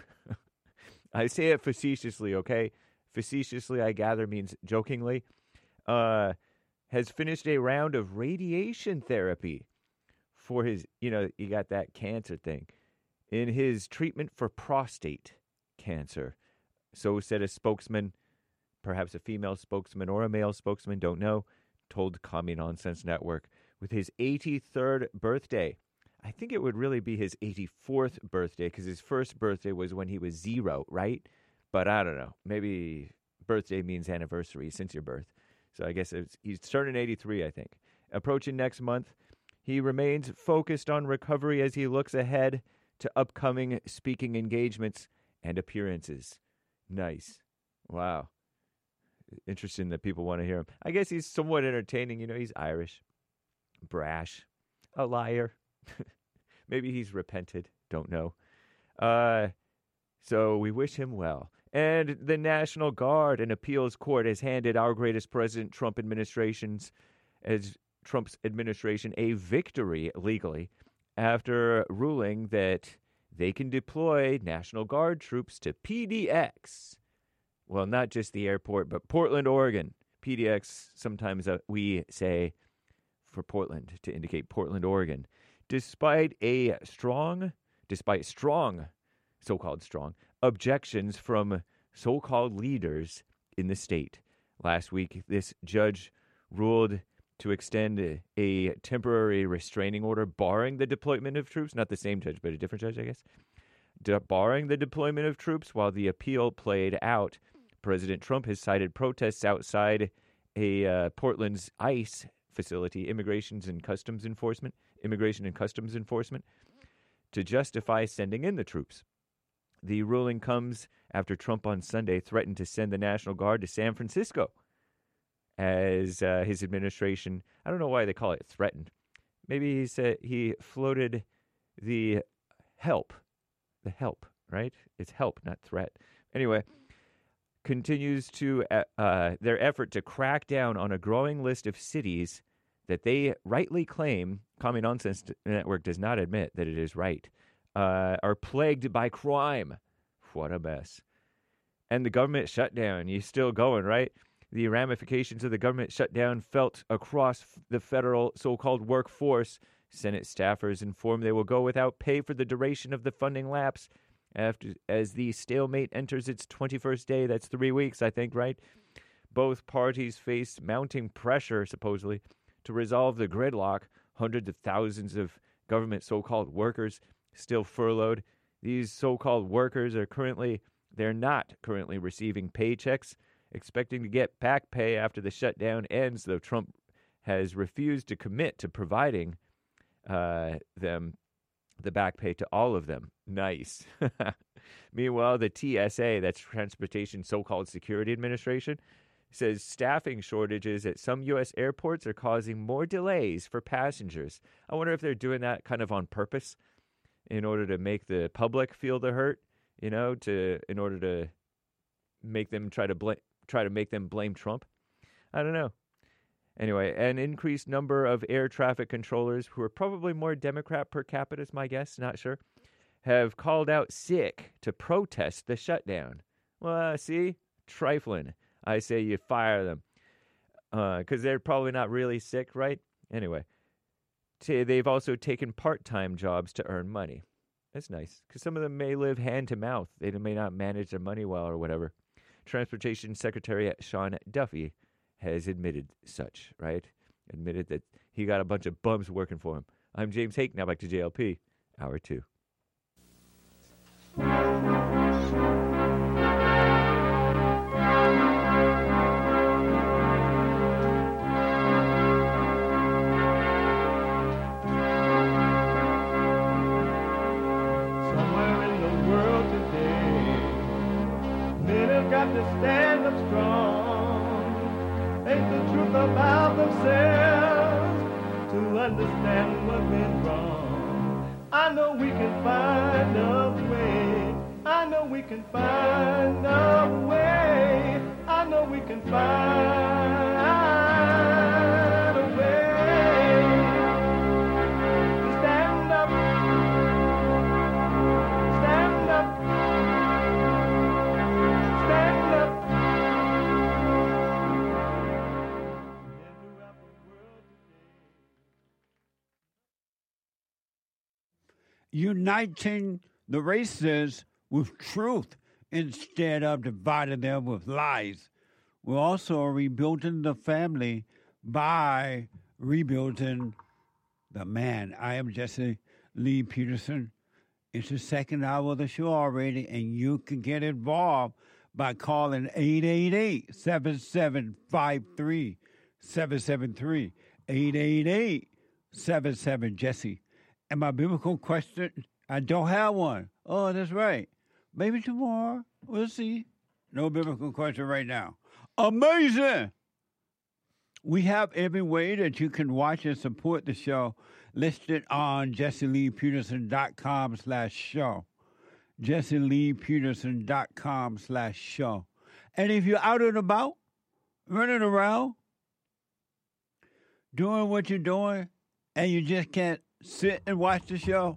I say it facetiously, okay? Facetiously, I gather, means jokingly. Uh, has finished a round of radiation therapy for his, you know, you got that cancer thing, in his treatment for prostate cancer. So said a spokesman, perhaps a female spokesman or a male spokesman, don't know, told Commie Nonsense Network. With his eighty-third birthday, I think it would really be his eighty-fourth birthday, because his first birthday was when he was zero, right? But I don't know. Maybe birthday means anniversary since your birth. So I guess it's, he's turning eighty-three, I think. Approaching next month, he remains focused on recovery as he looks ahead to upcoming speaking engagements and appearances. Nice. Wow. Interesting that people want to hear him. I guess he's somewhat entertaining. You know, he's Irish, brash, a liar. Maybe he's repented. Don't know. Uh, so we wish him well. And the National Guard and Appeals Court has handed our greatest President Trump administrations as Trump's administration a victory legally after ruling that they can deploy National Guard troops to P D X. Well, not just the airport, but Portland, Oregon. P D X, sometimes uh, we say for Portland to indicate Portland, Oregon. Despite a strong, despite strong, so-called strong, objections from so-called leaders in the state. Last week, this judge ruled to extend a, a temporary restraining order barring the deployment of troops. Not the same judge, but a different judge, I guess. De- barring the deployment of troops while the appeal played out. President Trump has cited protests outside a uh, Portland's ICE facility, Immigrations and Customs Enforcement, Immigration and Customs Enforcement, to justify sending in the troops. The ruling comes after Trump on Sunday threatened to send the National Guard to San Francisco as uh, his administration, I don't know why they call it threatened. Maybe he said he floated the help, the help, right? It's help, not threat. Anyway, continues to uh, uh, their effort to crack down on a growing list of cities that they rightly claim, Commie Nonsense Network does not admit that it is right, uh, are plagued by crime. What a mess. And the government shutdown, you still going, right? The ramifications of the government shutdown felt across the federal so-called workforce. Senate staffers informed they will go without pay for the duration of the funding lapse after as the stalemate enters its twenty-first day. That's three weeks, I think, right? Both parties face mounting pressure, supposedly, to resolve the gridlock. Hundreds of thousands of government so-called workers still furloughed. These so-called workers are currently, they're not currently receiving paychecks, expecting to get back pay after the shutdown ends, though Trump has refused to commit to providing uh, them the back pay to all of them. Nice. Meanwhile, the T S A, that's Transportation So-Called Security Administration, says staffing shortages at some U S airports are causing more delays for passengers. I wonder if they're doing that kind of on purpose in order to make the public feel the hurt, you know, to in order to make them try to blame. try to make them blame Trump? I don't know. Anyway, an increased number of air traffic controllers, who are probably more Democrat per capita, is my guess, not sure, have called out sick to protest the shutdown. Well, see? Trifling. I say you fire them. Because uh, they're probably not really sick, right? Anyway, t- they've also taken part-time jobs to earn money. That's nice, because some of them may live hand to mouth. They may not manage their money well or whatever. Transportation Secretary Sean Duffy has admitted such, right? Admitted that he got a bunch of bums working for him. I'm James Hake. Now back to J L P, Hour two. to stand up strong, face the truth about themselves, to understand what went wrong. I know we can find a way. I know we can find a way. I know we can find a way to stand up, stand up, stand up. Uniting the races with truth instead of dividing them with lies. We're also rebuilding the family by rebuilding the man. I am Jesse Lee Peterson. It's the second hour of the show already, and you can get involved by calling eight eight eight, seven seven five three, seven seven three, eight eight eight, seven seven, Jesse. And my biblical question, I don't have one. Oh, that's right. Maybe tomorrow. We'll see. No biblical question right now. Amazing. We have every way that you can watch and support the show listed on jesseleepeterson.com slash show. jesseleepeterson.com slash show. And if you're out and about, running around, doing what you're doing, and you just can't sit and watch the show,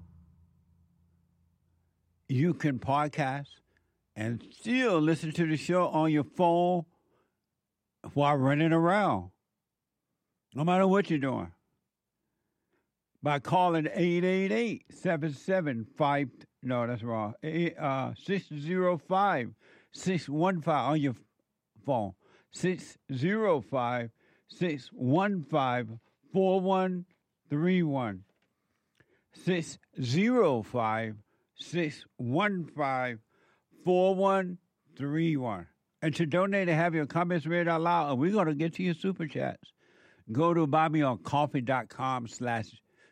you can podcast and still listen to the show on your phone while running around, no matter what you're doing, by calling eight eight eight, seven seven five, no, that's wrong, uh, six oh five, six one five on your phone, six oh five, six one five, four one three one, six oh five, six one five, four one three one. And to donate and have your comments read out loud, and we're going to get to your super chats. Go to buymeacoffee.com slash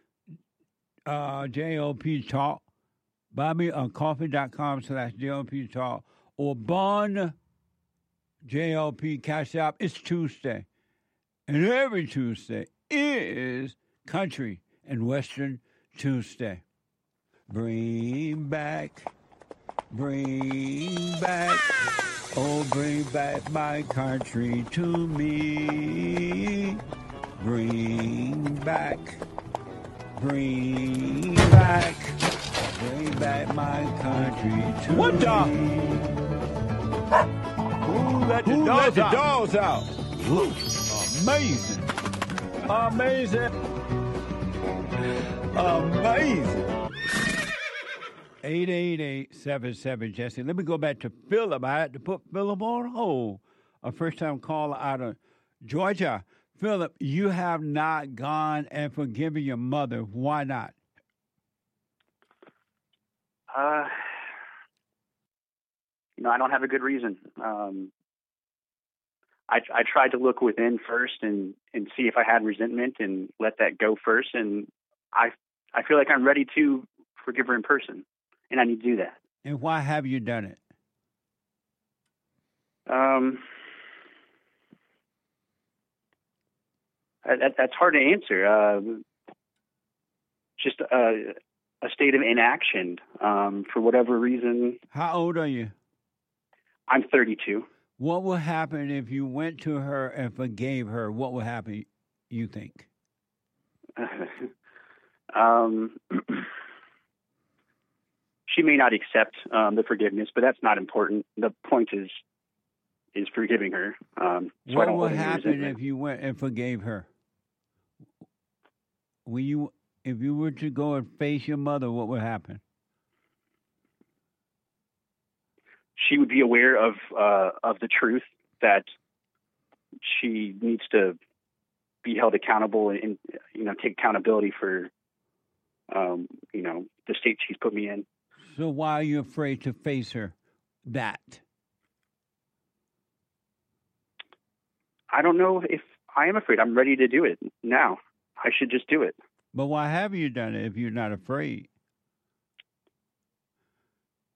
JLP Talk, buymeacoffee.com slash JLP Talk, or Bond J L P Cash App. It's Tuesday. And every Tuesday is Country and Western Tuesday. Bring back, bring back, oh, bring back my country to me. Bring back, bring back, bring back my country to what me. dog? Who let the, Who dogs, let the out? dogs out? Amazing. Amazing. Amazing. eight eight eight, seven seven, Jesse. Let me go back to Philip. I had to put Philip on hold. A first-time caller out of Georgia. Philip, you have not gone and forgiven your mother. Why not? Uh, you know, I don't have a good reason. Um, I, I tried to look within first and, and see if I had resentment and let that go first. And I I feel like I'm ready to forgive her in person, and I need to do that. And why have you done it? Um, that, that's hard to answer. Uh, just a, a state of inaction um, for whatever reason. How old are you? I'm thirty-two. What would happen if you went to her and forgave her? What would happen, you think? um, she may not accept um, the forgiveness, but that's not important. The point is is forgiving her. Um, so what would happen if you went and forgave her? When you, if you were to go and face your mother, what would happen? She would be aware of uh, of the truth that she needs to be held accountable and, you know, take accountability for, um, you know, the state she's put me in. So why are you afraid to face her? That I don't know if I am afraid. I'm ready to do it now. I should just do it. But why have you done it if you're not afraid?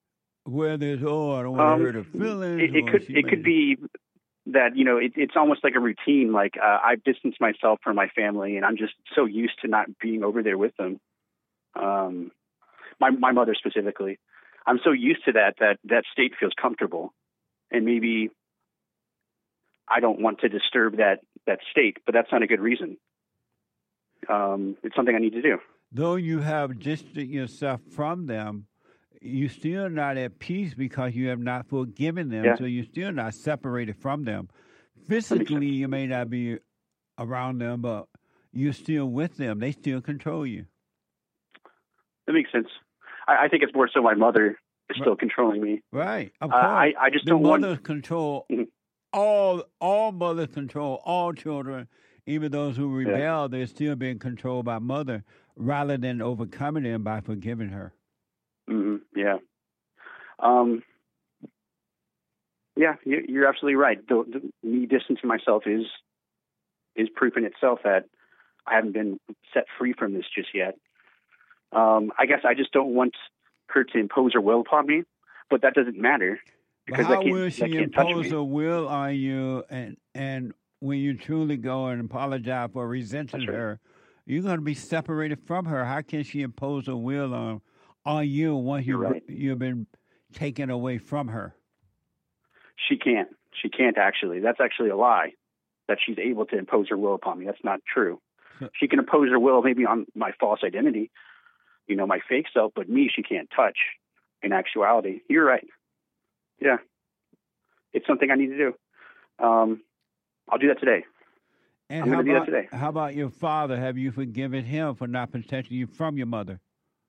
Whether it's, oh, I don't want Um, to hurt her feelings. It, it or could she it may- could be that, you know, it, it's almost like a routine. Like uh, I've distanced myself from my family, and I'm just so used to not being over there with them. Um, my my mother specifically, I'm so used to that that that state feels comfortable, and maybe I don't want to disturb that that state, but that's not a good reason. Um, it's something I need to do. Though you have distanced yourself from them, you're still not at peace because you have not forgiven them. Yeah. So you're still not separated from them. Physically, you may not be around them, but you're still with them. They still control you. That makes sense. I, I think it's more so my mother is still controlling me. Right. Of Uh, course. I, I just the don't want. mothers control all. All mothers control all children. Even those who rebel, they're still being controlled by mother, rather than overcoming them by forgiving her. hmm Yeah. Um, yeah, you- you're absolutely right. The, the, me distancing myself is is proof in itself that I haven't been set free from this just yet. Um, I guess I just don't want her to impose her will upon me, but that doesn't matter But because how that can't, will that she can't touch impose me. a will on you, and and when you truly go and apologize for resenting her, you're going to be separated from her. How can she impose a will on on you once you You're right. you've been taken away from her? She can't. She can't actually. That's actually a lie. That she's able to impose her will upon me. That's not true. She can impose her will maybe on my false identity, you know, my fake self, but me she can't touch in actuality. You're right. Yeah. It's something I need to do. Um, I'll do that today. And I'm how going to do about, that today. how about your father? Have you forgiven him for not protecting you from your mother?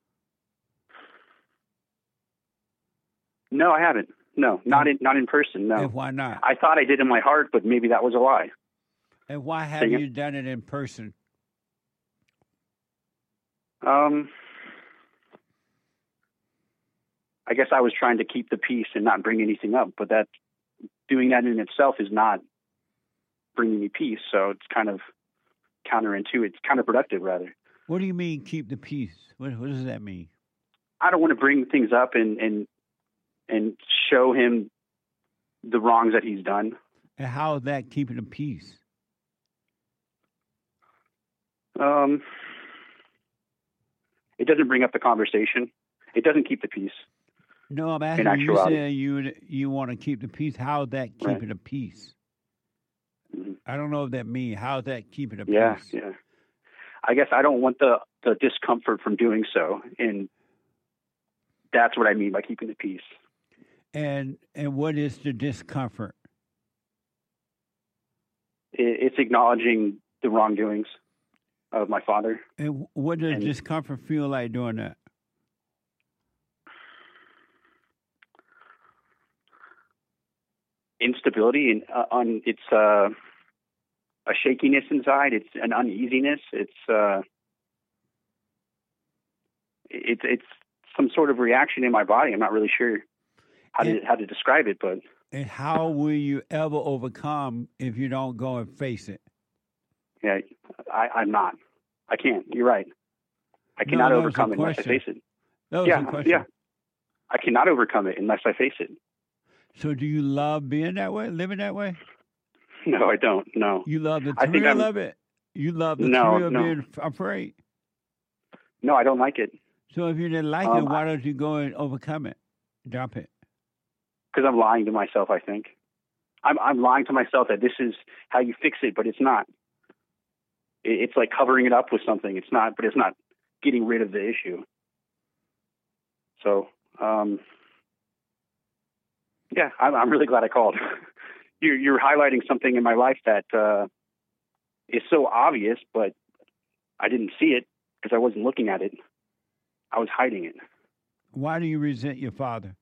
No, I haven't. No, not in not in person. No. And why not? I thought I did in my heart, but maybe that was a lie. And why have Say you again? done it in person? Um, I guess I was trying to keep the peace and not bring anything up, but that doing that in itself is not bringing me peace. So it's kind of counterintuitive. It's counterproductive, rather. What do you mean keep the peace? What, what does that mean? I don't want to bring things up and and and show him the wrongs that he's done. And how is that keeping the peace? Um, it doesn't bring up the conversation. It doesn't keep the peace. No, I'm In asking you. You actuality. said you you want to keep the peace. How is that keeping Right. the peace? Mhm. I don't know what that means. How is that keeping the Yeah, peace? yeah. I guess I don't want the, the discomfort from doing so, and that's what I mean by keeping the peace. And and what is the discomfort? It, it's acknowledging the wrongdoings of my father. And what does And- discomfort feel like doing that? Instability and uh, on it's uh, a shakiness inside. It's an uneasiness. It's uh, it's it's some sort of reaction in my body. I'm not really sure how to how to describe it, but And how will you ever overcome if you don't go and face it? yeah, I, I'm not. I can't. You're right. I No, cannot that was a overcome it unless I question. face it. That was yeah, a question. yeah. I cannot overcome it unless I face it. So do you love being that way, living that way? No, I don't. No. You love the I think thrill I'm- of it? You love the No, thrill of no. being f- afraid? No, I don't like it So if you didn't like it, Um, why don't you go and overcome it? Dump it. because I'm lying to myself. I think I'm I'm lying to myself that this is how you fix it, but it's not. It, it's like covering it up with something. It's not, but it's not getting rid of the issue. So, um, yeah, I'm, I'm really glad I called. you're, you're highlighting something in my life that uh, is so obvious, but I didn't see it because I wasn't looking at it. I was hiding it. Why do you resent your father?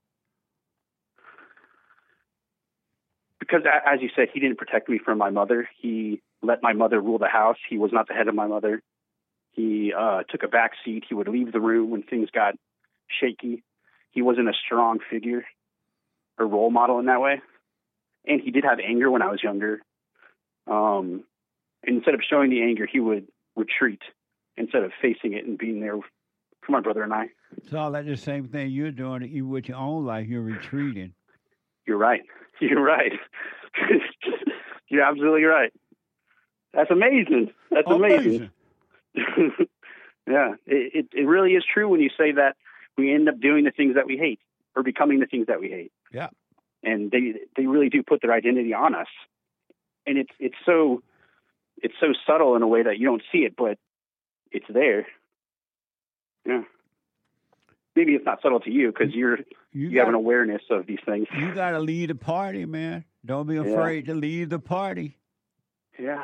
Because, a- as you said, he didn't protect me from my mother. He let my mother rule the house. He was not the head of my mother. He uh, took a back seat. He would leave the room when things got shaky. He wasn't a strong figure or role model in that way. And he did have anger when I was younger. Um, and instead of showing the anger, he would retreat instead of facing it and being there for my brother and I. It's all like the same thing you're doing even with your own life. You're retreating. You're right. You're right. You're absolutely right. That's amazing. That's amazing. amazing. Yeah, it, it it really is true when you say that we end up doing the things that we hate or becoming the things that we hate. Yeah. And they they really do put their identity on us. And it's it's so it's so subtle in a way that you don't see it, but it's there. Yeah. Maybe it's not subtle to you because you're you, you got, have an awareness of these things. You got to lead the party, man. Don't be afraid yeah. to lead the party. Yeah.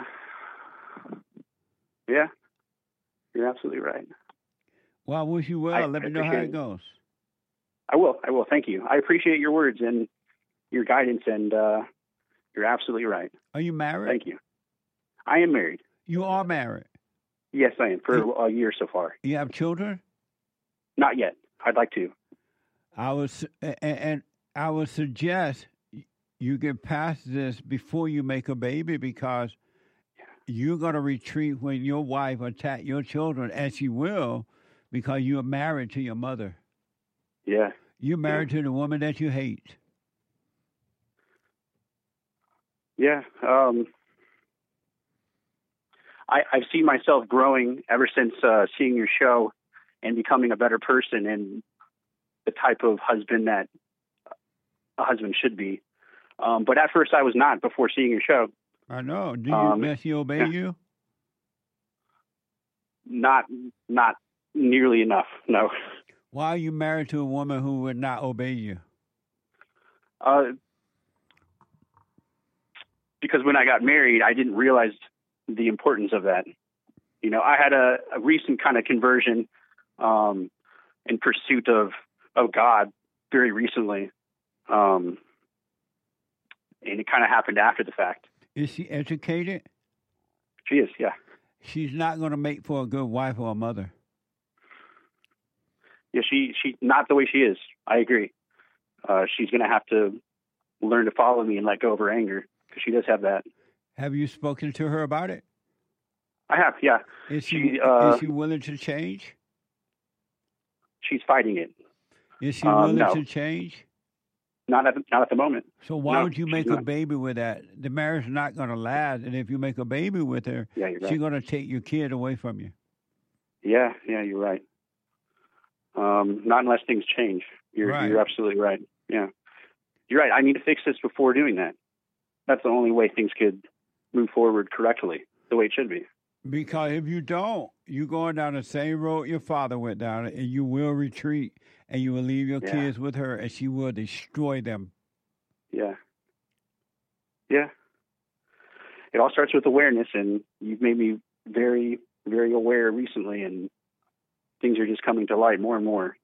Yeah. You're absolutely right. Well, I wish you well. I, Let I me know how it it. goes. I will. I will. Thank you. I appreciate your words and your guidance, and uh, you're absolutely right. Are you married? Thank you. I am married. You are married? Yes, I am, for a year so far. You have children? Not yet. I'd like to. I was, and, and I would suggest you get past this before you make a baby because you're going to retreat when your wife attack your children, as she will, because you are married to your mother. Yeah. You're married yeah. to the woman that you hate. Yeah. Um, I, I've seen myself growing ever since uh, seeing your show and becoming a better person and the type of husband that a husband should be. Um, but at first I was not before seeing your show. I know. Do you, um, does she obey yeah. you? Not, not nearly enough, no. Why are you married to a woman who would not obey you? Uh, because when I got married, I didn't realize the importance of that. You know, I had a, a recent kind of conversion um, in pursuit of, of God very recently. Um, and it kind of happened after the fact. Is she educated? She is, yeah. She's not going to make for a good wife or a mother. Yeah, she, she not the way she is. I agree. Uh, she's going to have to learn to follow me and let go of her anger because she does have that. Have you spoken to her about it? I have, yeah. Is she, she uh, is she willing to change? She's fighting it. Is she um, willing no. to change? Not at the, not at the moment. So why no, would you make a not. baby with that? The marriage is not going to last, and if you make a baby with her, yeah, you're right. she's going to take your kid away from you. Yeah, yeah, you're right. Um, not unless things change. You're right. you're absolutely right. Yeah, you're right. I need to fix this before doing that. That's the only way things could move forward correctly, the way it should be. Because if you don't, you're going down the same road your father went down, and you will retreat, and you will leave your yeah. kids with her, and she will destroy them. Yeah. Yeah. It all starts with awareness, and you've made me very, very aware recently, and things are just coming to light more and more.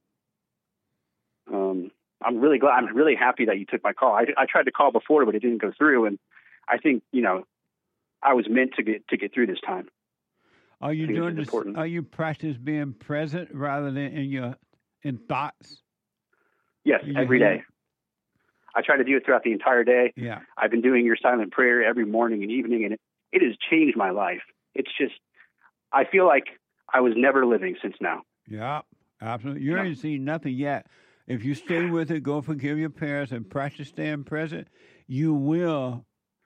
Um, I'm really glad. I'm really happy that you took my call. I, I tried to call before, but it didn't go through, and I think you know I was meant to get to get through this time. Are you doing this? Important. Are you practice being present rather than in your in thoughts? Yes, in every day. I try to do it throughout the entire day. Yeah, I've been doing your silent prayer every morning and evening, and it, it has changed my life. It's just I feel like I was never living since now. Yeah, absolutely. You no. ain't seen nothing yet. If you stay with it, go forgive your parents, and practice staying present, you will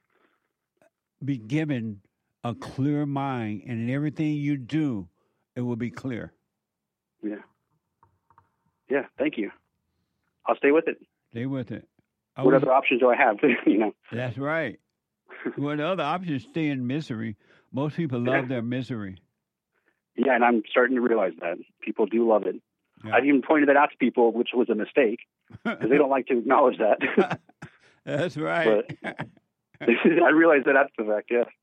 be given a clear mind, and in everything you do, it will be clear. Yeah. Yeah, thank you. I'll stay with it. Stay with it. I what was, other options do I have? you know. That's right. What other options? Stay in misery. Most people love yeah. their misery. Yeah, and I'm starting to realize that. People do love it. Yeah. I've even pointed that out to people, which was a mistake, because they don't like to acknowledge that. That's right. But I realize that that's the fact, yeah.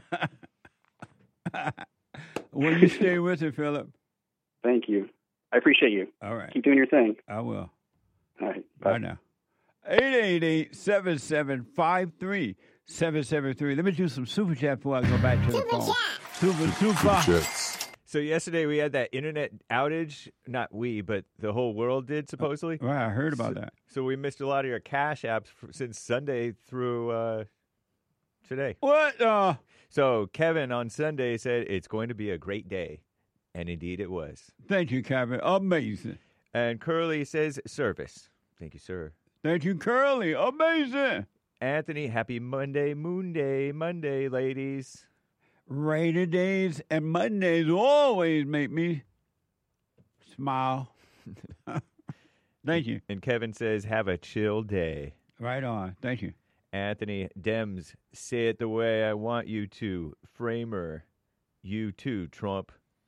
Well, you stay with it, Philip. Thank you. I appreciate you. All right. Keep doing your thing. I will. All right. Bye, bye now. eight eight eight, seven seven five, three seven seven three. Let me do some super chat before I go back to the phone. Super, super. super so yesterday we had that internet outage. Not we, but the whole world did, supposedly. Oh, right, I heard about so, that. So we missed a lot of your Cash apps for, since Sunday through uh, today. What? Uh... So Kevin on Sunday said it's going to be a great day. And indeed it was. Thank you, Kevin. Amazing. And Curly says service. Thank you, sir. Thank you, Curly. Amazing. Anthony, happy Monday, Moon Day, Monday, ladies. Rainy days and Mondays always make me smile. Thank you. And Kevin says, have a chill day. Right on. Thank you. Anthony, Dems, say it the way I want you to. Framer, you too, Trump.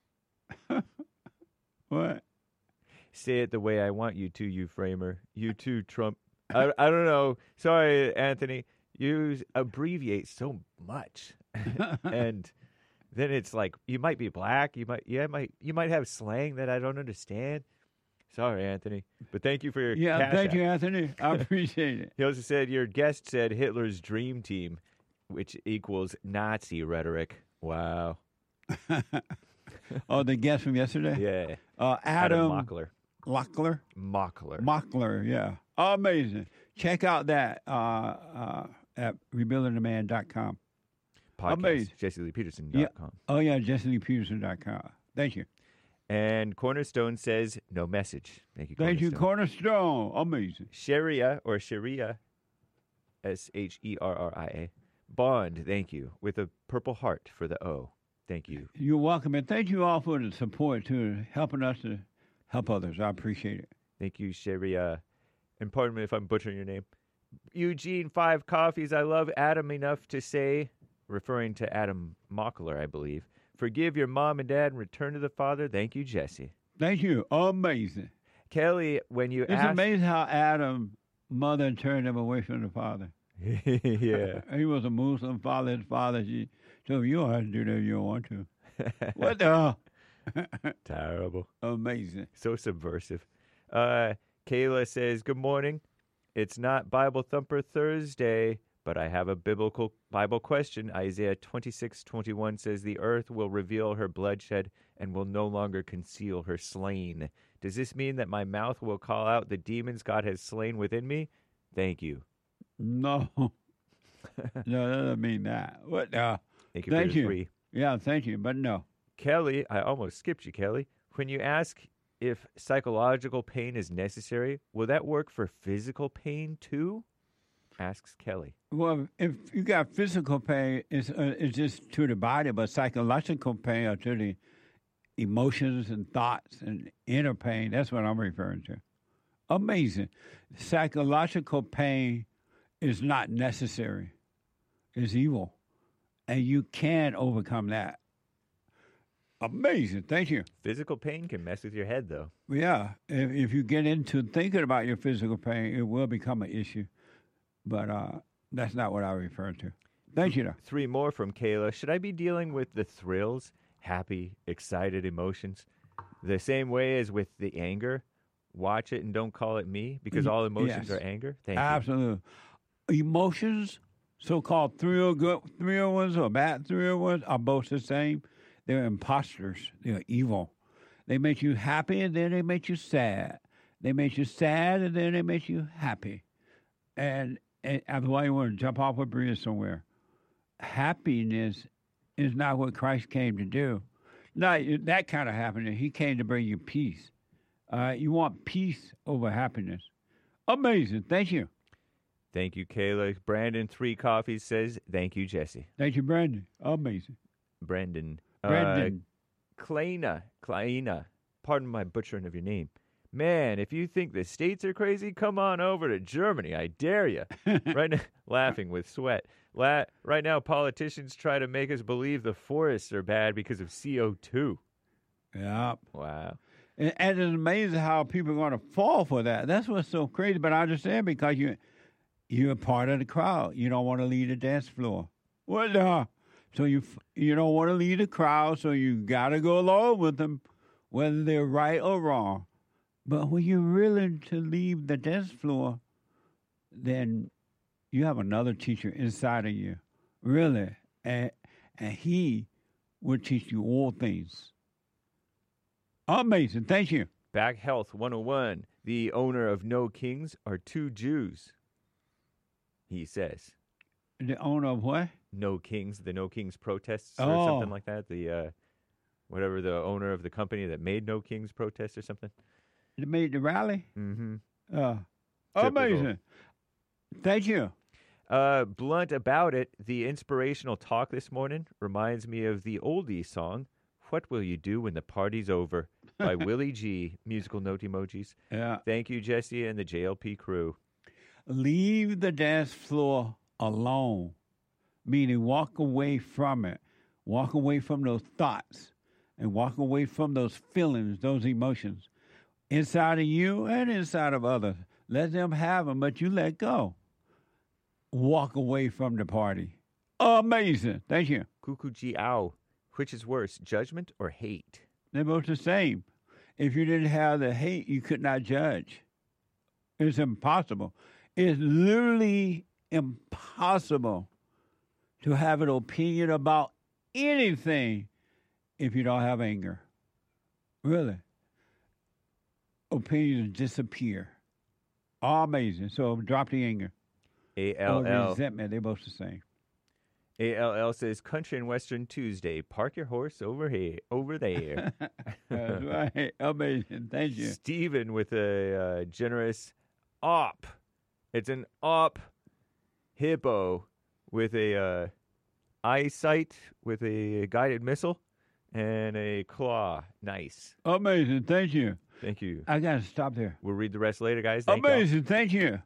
What? Say it the way I want you to, you Framer. You too, Trump. I, I don't know. Sorry, Anthony. You abbreviate so much. And then it's like, you might be black. You might, yeah, might, you might have slang that I don't understand. Sorry, Anthony. But thank you for your Yeah, cash thank app. you, Anthony. I appreciate it. He also said, your guest said Hitler's dream team, which equals Nazi rhetoric. Wow. Oh, the guest from yesterday? Yeah. Uh, Adam, Adam Mockler. Lockler? Mockler. Mockler, yeah. Amazing. Check out that uh, uh, at rebuilding the man dot com. Podcast, Amazing. Jesse Lee Peterson Yeah. dot com. Oh, yeah, Jesse Lee Peterson dot com. Thank you. And Cornerstone says, no message. Thank you, Thank you, Cornerstone. Cornerstone. Amazing. Sharia, or Sharia, S H E R R I A. Bond, thank you, with a purple heart for the O. Thank you. You're welcome. And thank you all for the support, too, helping us to help others. I appreciate it. Thank you, Sharia. And pardon me if I'm butchering your name. Eugene, five coffees. I love Adam enough to say, referring to Adam Mockler, I believe, forgive your mom and dad and return to the Father. Thank you, Jesse. Thank you. Amazing. Kelly, when you It's asked... amazing how Adam, mother turned him away from the father. Yeah. He was a Muslim father. His father, she told him, you don't have to do that if you don't want to. What the? Terrible. Amazing. So subversive. Uh, Kayla says, good morning. It's not Bible Thumper Thursday, but I have a biblical Bible question. Isaiah twenty-six twenty-one says, the earth will reveal her bloodshed and will no longer conceal her slain. Does this mean that my mouth will call out the demons God has slain within me? Thank you. No. No, that doesn't mean that. What? Uh, Thank you thank for the you. three. Yeah, thank you, but no. Kelly, I almost skipped you, Kelly. When you ask if psychological pain is necessary, will that work for physical pain too? Asks Kelly. Well, if you got physical pain, it's, uh, it's just to the body, but psychological pain are to the emotions and thoughts and inner pain. That's what I'm referring to. Amazing. Psychological pain is not necessary. It's evil. And you can overcome that. Amazing. Thank you. Physical pain can mess with your head, though. Yeah. If, if you get into thinking about your physical pain, it will become an issue. But uh, that's not what I refer to. Thank you, though. Three more from Kayla. Should I be dealing with the thrills, happy, excited emotions, the same way as with the anger? Watch it and don't call it me, because all emotions Yes. are anger? Thank Absolutely. Emotions, so-called thrill good thrill ones or bad thrill ones, are both the same. They're imposters. They're evil. They make you happy and then they make you sad. They make you sad and then they make you happy. And, and that's why you want to jump off a bridge somewhere. Happiness is not what Christ came to do. Not that kind of happiness. He came to bring you peace. Uh, you want peace over happiness. Amazing. Thank you. Thank you, Kayla. Brandon, three coffees, says, thank you, Jesse. Thank you, Brandon. Amazing. Brandon. Brandon. Uh, Kleina. Kleina. Pardon my butchering of your name. Man, if you think the states are crazy, come on over to Germany. I dare you. Right now, laughing with sweat. La- right now, politicians try to make us believe the forests are bad because of C O two. Yeah. Wow. And, and it's amazing how people are going to fall for that. That's what's so crazy. But I understand because you, you're a part of the crowd. You don't want to leave the dance floor. What the? So you you don't want to lead the crowd, so you got to go along with them, whether they're right or wrong. But when you're willing to leave the dance floor, then you have another teacher inside of you, really. And, and he will teach you all things. Amazing. Thank you. Back Health one oh one. The owner of No Kings are two Jews, he says. The owner of what? No Kings, the No Kings protests or Oh. something like that. The uh, whatever the owner of the company that made No Kings protest or something. They made the rally? Mm-hmm. Uh, amazing. Thank you. Uh, blunt about it, the inspirational talk this morning reminds me of the oldie song, What Will You Do When the Party's Over, by Willie G. Musical note emojis. Yeah. Thank you, Jesse, and the J L P crew. Leave the dance floor alone, meaning walk away from it. Walk away from those thoughts and walk away from those feelings, those emotions inside of you and inside of others. Let them have them, but you let go. Walk away from the party. Amazing. Thank you. Cuckoo G Ow. Which is worse, judgment or hate? They're both the same. If you didn't have the hate, you could not judge. It's impossible. It's literally impossible to have an opinion about anything if you don't have anger. Really. Opinions disappear. Amazing. So drop the anger. A L L. Or resentment. They're both the same. A L L says, Country and Western Tuesday. Park your horse over here, over there. That's right. Amazing. Thank you. Steven with a uh, generous op. It's an op hippo with a uh, eyesight with a guided missile and a claw. Nice. Amazing. Thank you. Thank you. I got to stop there. We'll read the rest later, guys. Thank Amazing. y'all. Thank you.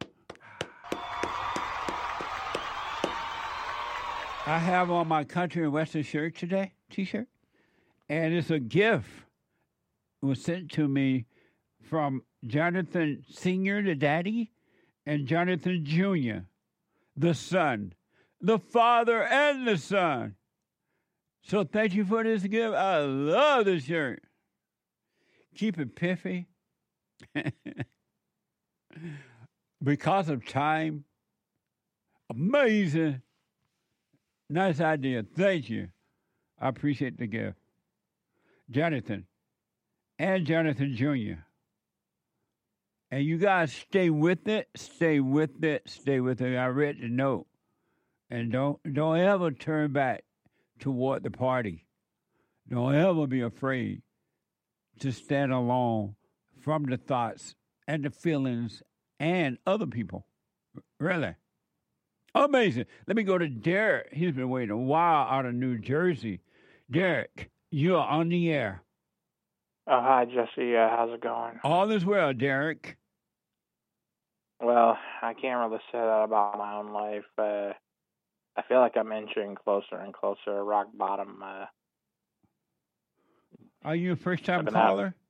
I have on my Country and Western shirt today, T-shirt, and it's a gift. It was sent to me from Jonathan Senior, the daddy, and Jonathan Junior, the son, the father and the son. So thank you for this gift. I love this shirt. Keep it piffy. Because of time. Amazing. Nice idea. Thank you. I appreciate the gift. Jonathan and Jonathan Junior And you guys stay with it, stay with it, stay with it. I read the note. And don't don't ever turn back toward the party. Don't ever be afraid to stand alone from the thoughts and the feelings and other people. Really. Amazing. Let me go to Derek. He's been waiting a while out of New Jersey. Derek, you are on the air. Oh, hi, Jesse. Uh, how's it going? All is well, Derek. Well, I can't really say that about my own life. Uh, I feel like I'm inching closer and closer to rock bottom. Uh, are you a first-time I've caller? Out.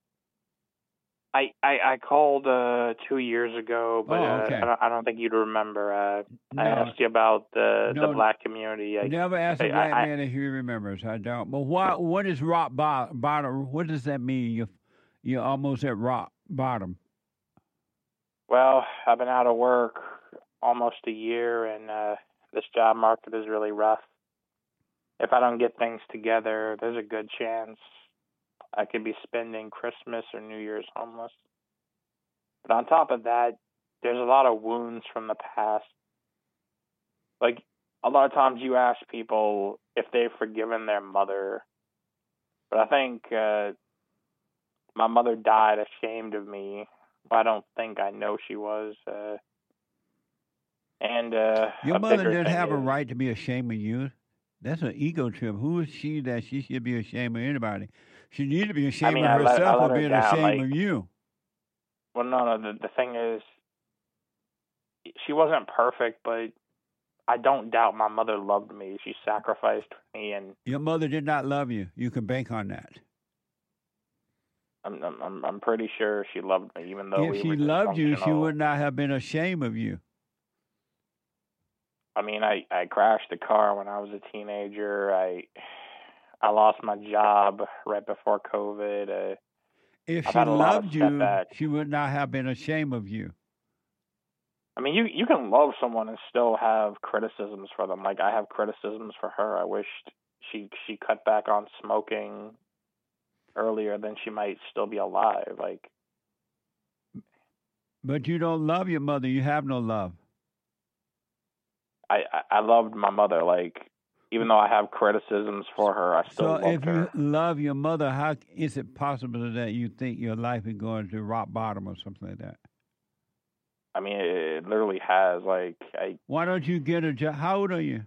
I, I, I called uh, two years ago, but oh, okay. uh, I, don't, I don't think you'd remember. Uh, no. I asked you about the, no, the black community. I, never asked a I, black I, man if he remembers. I don't. But what what is rock bo- bottom? What does that mean? You you're almost at rock bottom. Well, I've been out of work almost a year, and uh, this job market is really rough. If I don't get things together, there's a good chance I could be spending Christmas or New Year's homeless. But on top of that, there's a lot of wounds from the past. Like, a lot of times you ask people if they've forgiven their mother. But I think uh, my mother died ashamed of me. I don't think I know she was. Uh, and uh, Your mother didn't have is, a right to be ashamed of you. That's an ego trip. Who is she that she should be ashamed of anybody? She needs to be ashamed I mean, of I herself let, I let for her being down, ashamed like, of you. Well, no, no. The, the thing is, she wasn't perfect, but I don't doubt my mother loved me. She sacrificed for me, and your mother did not love you. You can bank on that. I'm I'm I'm pretty sure she loved me, even though if we she were loved you, she dysfunctional. would not have been ashamed of you. I mean, I, I crashed a car when I was a teenager. I I lost my job right before COVID. Uh, if I've she had a lot of loved you, setbacks. she would not have been ashamed of you. I mean, you you can love someone and still have criticisms for them. Like, I have criticisms for her. I wished she she cut back on smoking earlier, then she might still be alive. Like, but you don't love your mother. You have no love. I, I, I loved my mother. Like, even though I have criticisms for her, I still So love if her. you love your mother, how is it possible that you think your life is going to rock bottom or something like that? I mean, it, it literally has. Like, I Why don't you get a job? How old are you?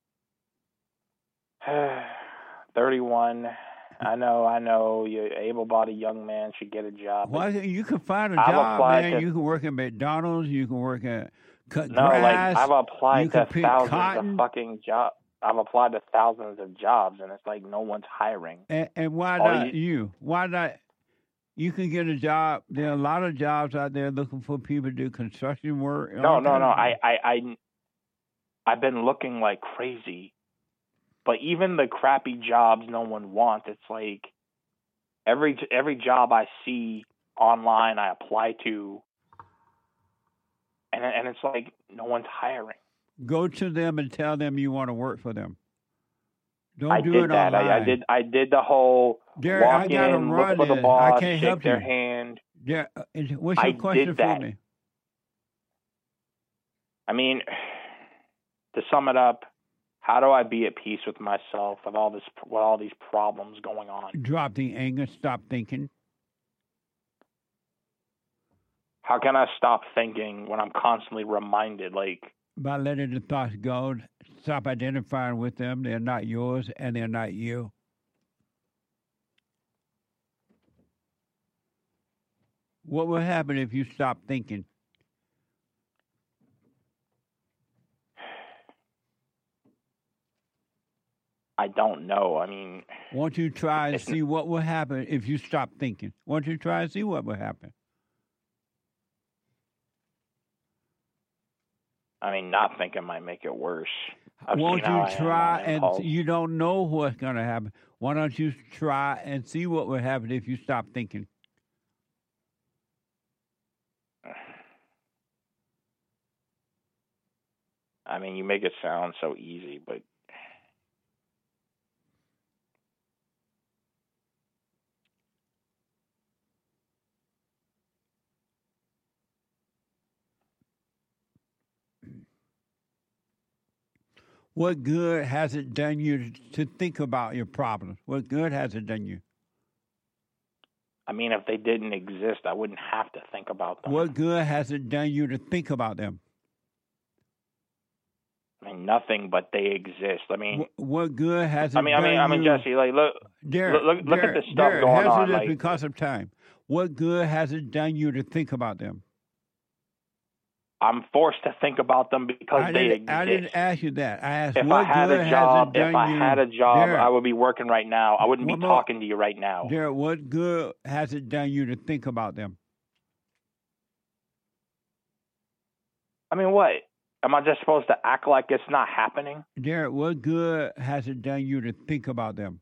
thirty-one. I know, I know. You're an able-bodied young man should get a job. Why you can find a I've job, applied man. to- You can work at McDonald's. You can work at cut No, like grass. I've applied you to can pick thousands cotton. of fucking jobs. I've applied to thousands of jobs, and it's like no one's hiring. And, and why All not you- you? Why not? You can get a job. There are a lot of jobs out there looking for people to do construction work. No, all no, kinds no. of- I, I, I, I've been looking like crazy, but even the crappy jobs no one wants. It's like every every job I see online, I apply to, and and it's like no one's hiring. Go to them and tell them you want to work for them. Don't I do did it that. I, I online. did. I did the whole Derek, I walk gotta in, run look for the this. boss, I can't shake help their you. hand. Derek, uh, is- what's your I question did for that. me? I mean, to sum it up, how do I be at peace with myself with all this, with all these problems going on? Drop the anger. Stop thinking. How can I stop thinking when I'm constantly reminded? Like, By letting the thoughts go. Stop identifying with them. They're not yours and they're not you. What will happen if you stop thinking? I don't know. I mean, Won't you try and see what will happen if you stop thinking? Won't you try and see what will happen? I mean, not thinking might make it worse. I've Won't seen how you I am try on and impulse. you don't know what's going to happen? Why don't you try and see what will happen if you stop thinking? I mean, you make it sound so easy, but What good has it done you to think about your problems? What good has it done you? I mean, if they didn't exist, I wouldn't have to think about them. What good has it done you to think about them? I mean, nothing, but they exist. I mean, What, what good has it I mean, done I mean, I mean, you? Jesse, like, look, Derek, look, look, look at Derek, this stuff Derek, going answer on. this Like, because of time. What good has it done you to think about them? I'm forced to think about them because I they didn't, exist. I didn't ask you that. I asked If what I had good a has job, it done if I you? had a job, Derek, I would be working right now. I wouldn't One be more- talking to you right now. Derek, what good has it done you to think about them? I mean, what? Am I just supposed to act like it's not happening? Derek, what good has it done you to think about them?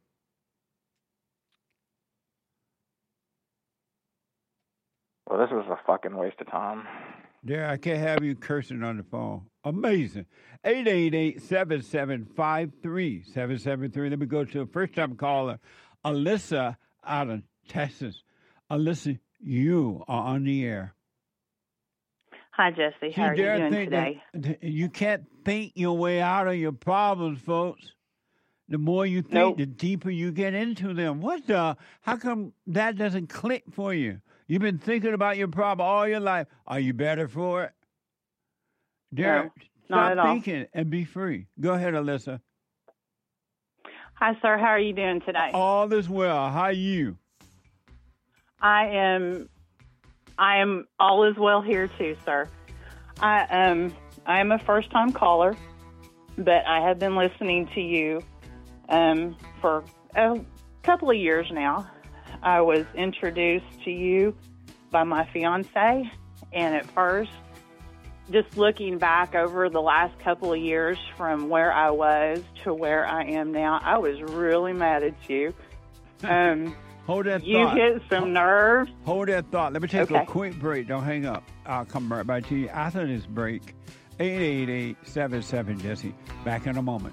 Well, this was a fucking waste of time. Derek, I can't have you cursing on the phone. Amazing. eight eight eight, seven seven five, three seven seven three. Let me go to a first-time caller, Alyssa out of Texas. Alyssa, you are on the air. Hi, Jesse. How are you Derek, doing think today? that- you can't think your way out of your problems, folks. The more you think, Nope. the deeper you get into them. What the? How come that doesn't click for you? You've been thinking about your problem all your life. Are you better for it? Derek, No, not stop at all. thinking and be free. Go ahead, Alyssa. Hi, sir. How are you doing today? All is well. How are you? I am. I am all is well here too, sir. I um. I am a first-time caller, but I have been listening to you um for a couple of years now. I was introduced to you by my fiance, and at first, just looking back over the last couple of years from where I was to where I am now, I was really mad at you. Um, Hold that you thought. hit some nerves. Hold that thought. Let me take a Okay. quick break. Don't hang up. I'll come right back to you after this break. eight eight eight, seven seven, Jesse. Back in a moment.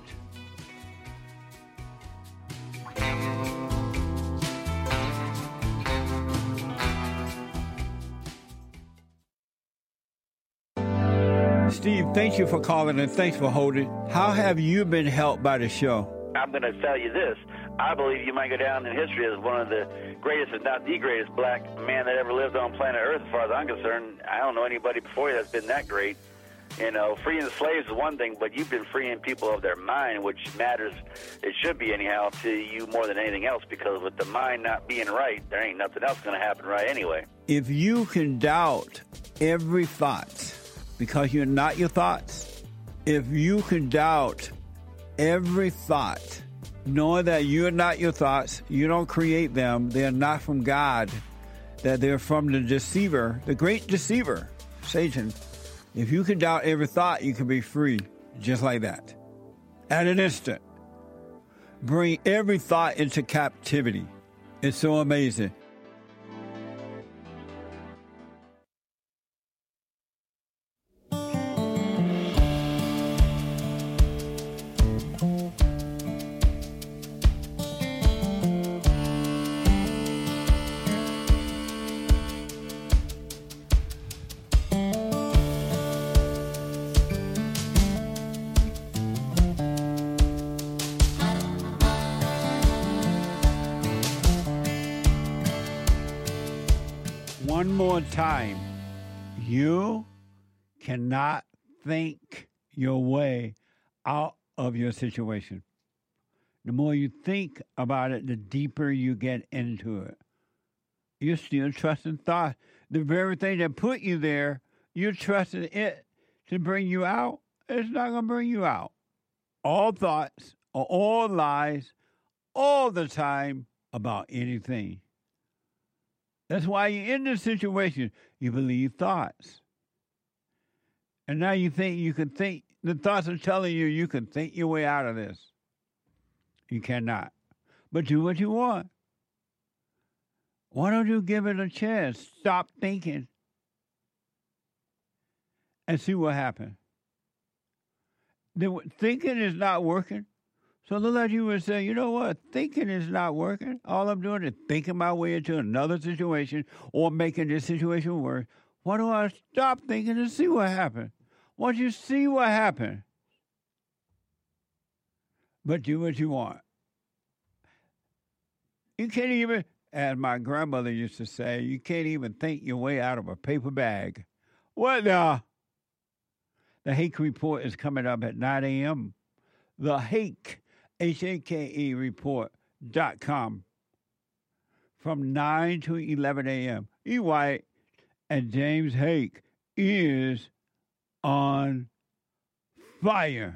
Steve, thank you for calling and thanks for holding. How have you been helped by the show? I'm going to tell you this. I believe you might go down in history as one of the greatest, if not the greatest, black man that ever lived on planet Earth, as far as I'm concerned. I don't know anybody before you that's been that great. You know, freeing the slaves is one thing, but you've been freeing people of their mind, which matters, it should be anyhow, to you more than anything else, because with the mind not being right, there ain't nothing else going to happen right anyway. If you can doubt every thought because you're not your thoughts, if you can doubt every thought, knowing that you're not your thoughts, you don't create them, they're not from God, that they're from the deceiver, the great deceiver, Satan. If you can doubt every thought, you can be free, just like that. At an instant. Bring every thought into captivity. It's so amazing. One more time, you cannot think your way out of your situation. The more you think about it, the deeper you get into it. You're still trusting thought. The very thing that put you there, you're trusting it to bring you out. It's not going to bring you out. All thoughts are all lies all the time about anything. That's why you're in this situation. You believe thoughts. And now you think you can think, the thoughts are telling you you can think your way out of this. You cannot. But do what you want. Why don't you give it a chance? Stop thinking and see what happens. The, thinking is not working. So look at you and say, you know what? Thinking is not working. All I'm doing is thinking my way into another situation or making this situation worse. Why do I stop thinking and see what happens? Once you see what happens, but do what you want. You can't even, as my grandmother used to say, you can't even think your way out of a paper bag. What the? The Hake Report is coming up at nine a.m. The Hake, H A K E report dot com from nine to eleven a.m. E. White and James Hake is on fire.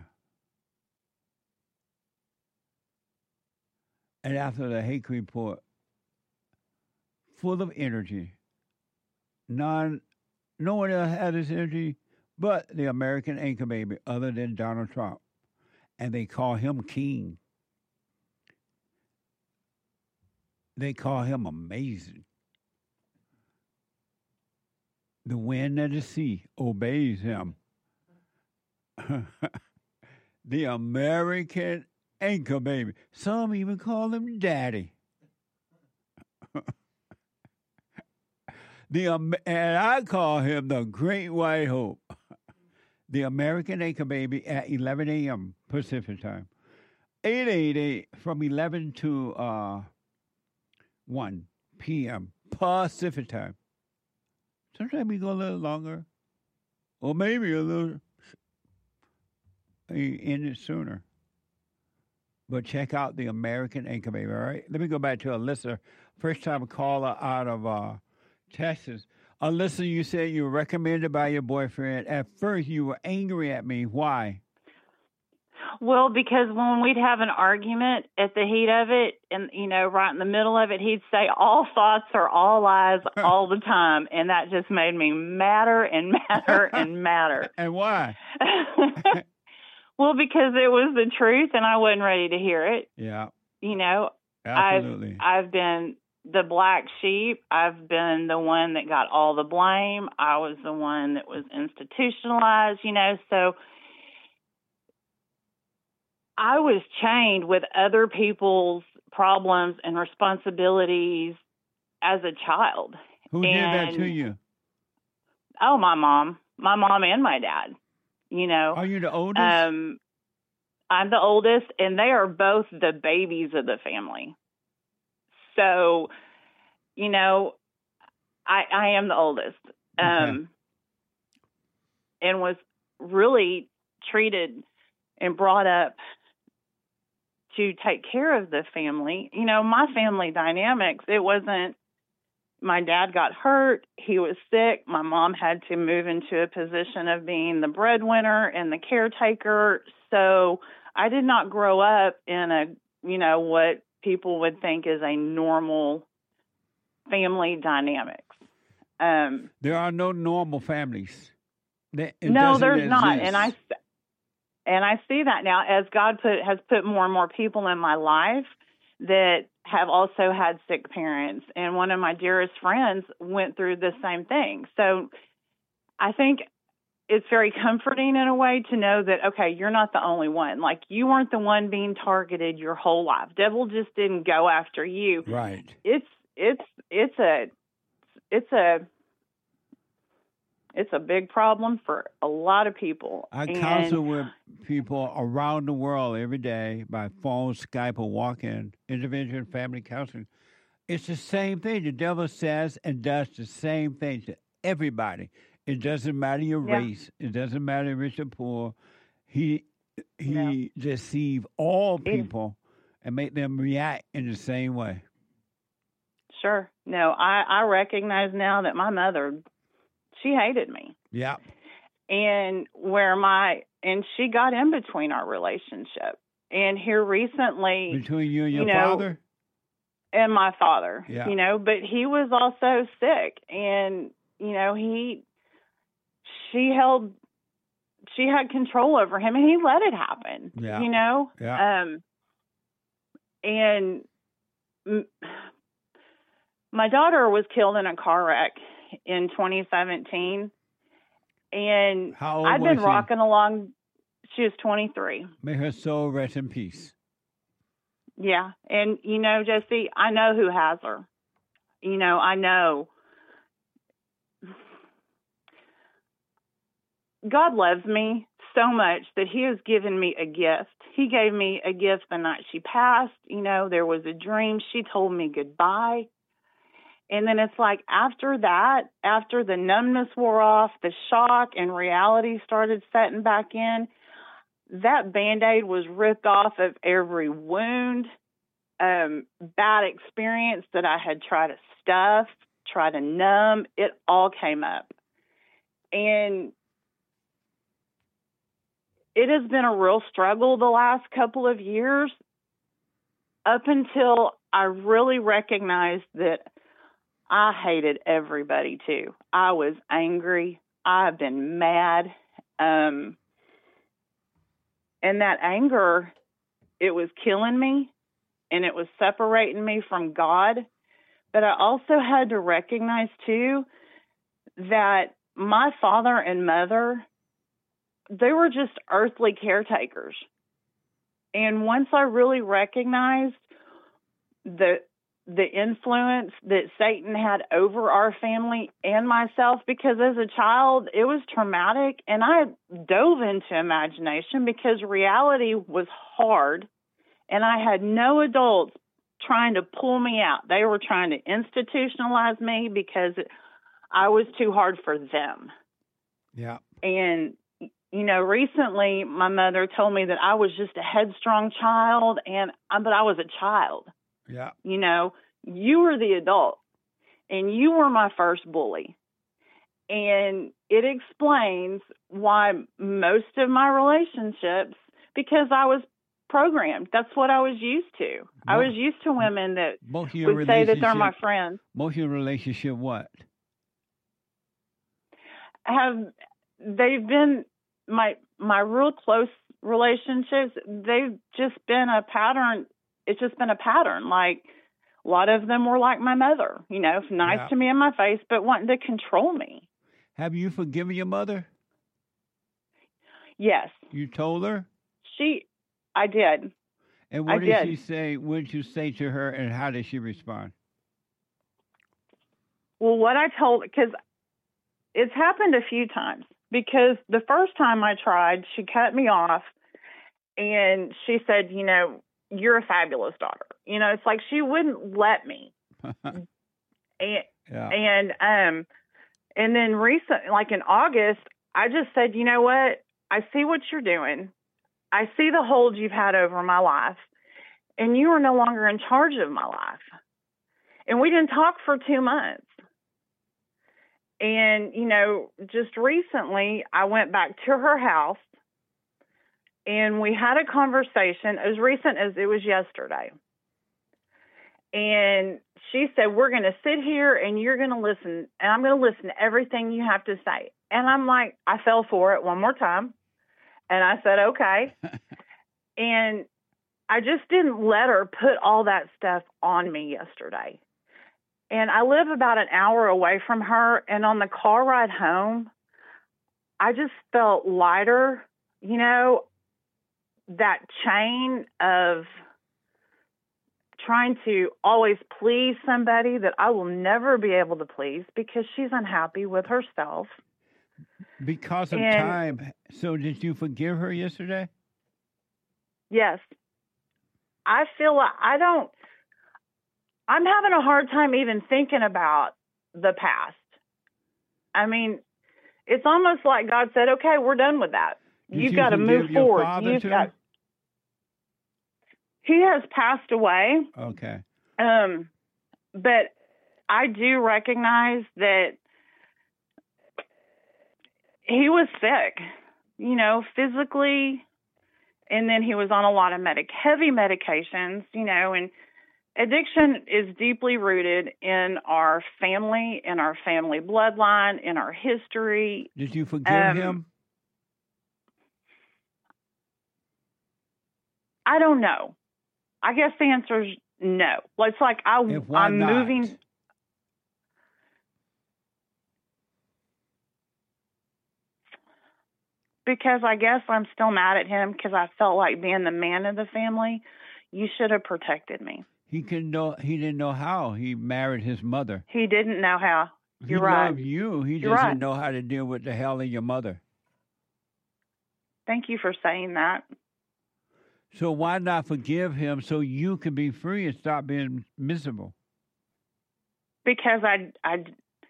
And after the Hake Report, full of energy. None, no one else had this energy but the American anchor baby, other than Donald Trump. And they call him king. They call him amazing. The wind and the sea obeys him. The American anchor baby. Some even call him daddy. the um, And I call him the Great White Hope. The American anchor baby at eleven a.m. Pacific time. eight eight eight from eleven to uh, one p.m. Pacific time. Sometimes we go a little longer. Or maybe a little end it sooner. But check out the American anchor baby, all right? Let me go back to Alyssa, first time caller out of uh, Texas. Alyssa, you said you were recommended by your boyfriend. At first, you were angry at me. Why? Well, because when we'd have an argument at the heat of it, and, you know, right in the middle of it, he'd say, all thoughts are all lies all the time. And that just made me madder and madder and madder. And why? Well, because it was the truth and I wasn't ready to hear it. Yeah. You know, Absolutely. I've, I've been the black sheep. I've been the one that got all the blame. I was the one that was institutionalized, you know, so I was chained with other people's problems and responsibilities as a child. Who and, did that to you? Oh, my mom. My mom and my dad. You know, Are you the oldest? Um, I'm the oldest, and they are both the babies of the family. So, you know, I, I am the oldest, um, Okay. and was really treated and brought up to take care of the family. You know, my family dynamics, it wasn't, my dad got hurt, he was sick, my mom had to move into a position of being the breadwinner and the caretaker. So I did not grow up in a, you know, what people would think is a normal family dynamics. Um, There are no normal families. That- it no, doesn't there's not. exist. And I, and I see that now as God put, has put more and more people in my life that have also had sick parents. And one of my dearest friends went through the same thing. So I think it's very comforting in a way to know that, okay, you're not the only one. Like, you weren't the one being targeted your whole life. Devil just didn't go after you. Right. It's, it's, it's a, it's a, it's a big problem for a lot of people. I And- counsel with people around the world every day by phone, Skype, or walk-in, individual and family counseling. It's the same thing. The devil says and does the same thing to everybody. It doesn't matter your Yeah. race. It doesn't matter rich or poor. He he deceive all people and make them react in the same way. Sure. No, I, I recognize now that my mother, she hated me. Yeah. And where my, and she got in between our relationship. And here recently, Between you and your you know, father? and my father, Yeah. you know, but he was also sick, and, you know, he, she held, she had control over him, and he let it happen, Yeah. you know? Yeah. Um, and m- my daughter was killed in a car wreck in twenty seventeen, and How old I've was been she? rocking along. She was twenty-three. May her soul rest in peace. Yeah. And, you know, Jesse, I know who has her. You know, I know. God loves me so much that he has given me a gift. He gave me a gift the night she passed. You know, there was a dream. She told me goodbye. And then it's like after that, after the numbness wore off, the shock and reality started setting back in, that Band-Aid was ripped off of every wound, um, bad experience that I had tried to stuff, try to numb. It all came up. And it has been a real struggle the last couple of years up until I really recognized that I hated everybody too. I was angry. I've been mad. Um, and that anger, it was killing me and it was separating me from God. But I also had to recognize too that my father and mother, they were just earthly caretakers. And once I really recognized the the influence that Satan had over our family and myself, because as a child, it was traumatic, and I dove into imagination because reality was hard, and I had no adults trying to pull me out. They were trying to institutionalize me because I was too hard for them. Yeah. And, you know, recently my mother told me that I was just a headstrong child, and but I was a child. Yeah. You know, you were the adult, and you were my first bully. And it explains why most of my relationships, because I was programmed. That's what I was used to. I was used to women that Most of your would say that they're my relationship- friends. Most of your relationship, what? Have they've been my my real close relationships, they've just been a pattern. It's just been a pattern. Like, a lot of them were like my mother, you know, nice Yeah. to me in my face, but wanting to control me. Have you forgiven your mother? Yes, You told her? she, I did. And what I did did. she say? What did you say to her, and how did she respond? Well, what I told, because it's happened a few times. because the first time I tried, she cut me off and she said, you know, you're a fabulous daughter. You know, it's like she wouldn't let me. and Yeah. and um and then recent like in August, I just said, you know what? I see what you're doing. I see the hold you've had over my life, and you are no longer in charge of my life. And we didn't talk for two months. And, you know, just recently I went back to her house and we had a conversation as recent as it was yesterday. And she said, we're going to sit here and you're going to listen, and I'm going to listen to everything you have to say. And I'm like, I fell for it one more time. And I said, okay. And I just didn't let her put all that stuff on me yesterday. And I live about an hour away from her. And on the car ride home, I just felt lighter. You know, that chain of trying to always please somebody that I will never be able to please because she's unhappy with herself. Because of And- time. So did you forgive her yesterday? Yes. I feel like I don't, I'm having a hard time even thinking about the past. I mean, it's almost like God said, okay, we're done with that. Did You've you got to forgive move your forward. father You've too? got, he has passed away. Okay. Um, but I do recognize that he was sick, you know, physically, and then he was on a lot of medic, heavy medications, you know, and addiction is deeply rooted in our family, in our family bloodline, in our history. Did you forgive Um, him? I don't know. I guess the answer is no. It's like I, If why I'm not? moving. Because I guess I'm still mad at him because I felt like being the man of the family, you should have protected me. He can know. He didn't know how. He married his mother. He didn't know how. You're he right. loved you. He You're just right. didn't know how to deal with the hell of your mother. Thank you for saying that. So why not forgive him so you can be free and stop being miserable? Because I, I,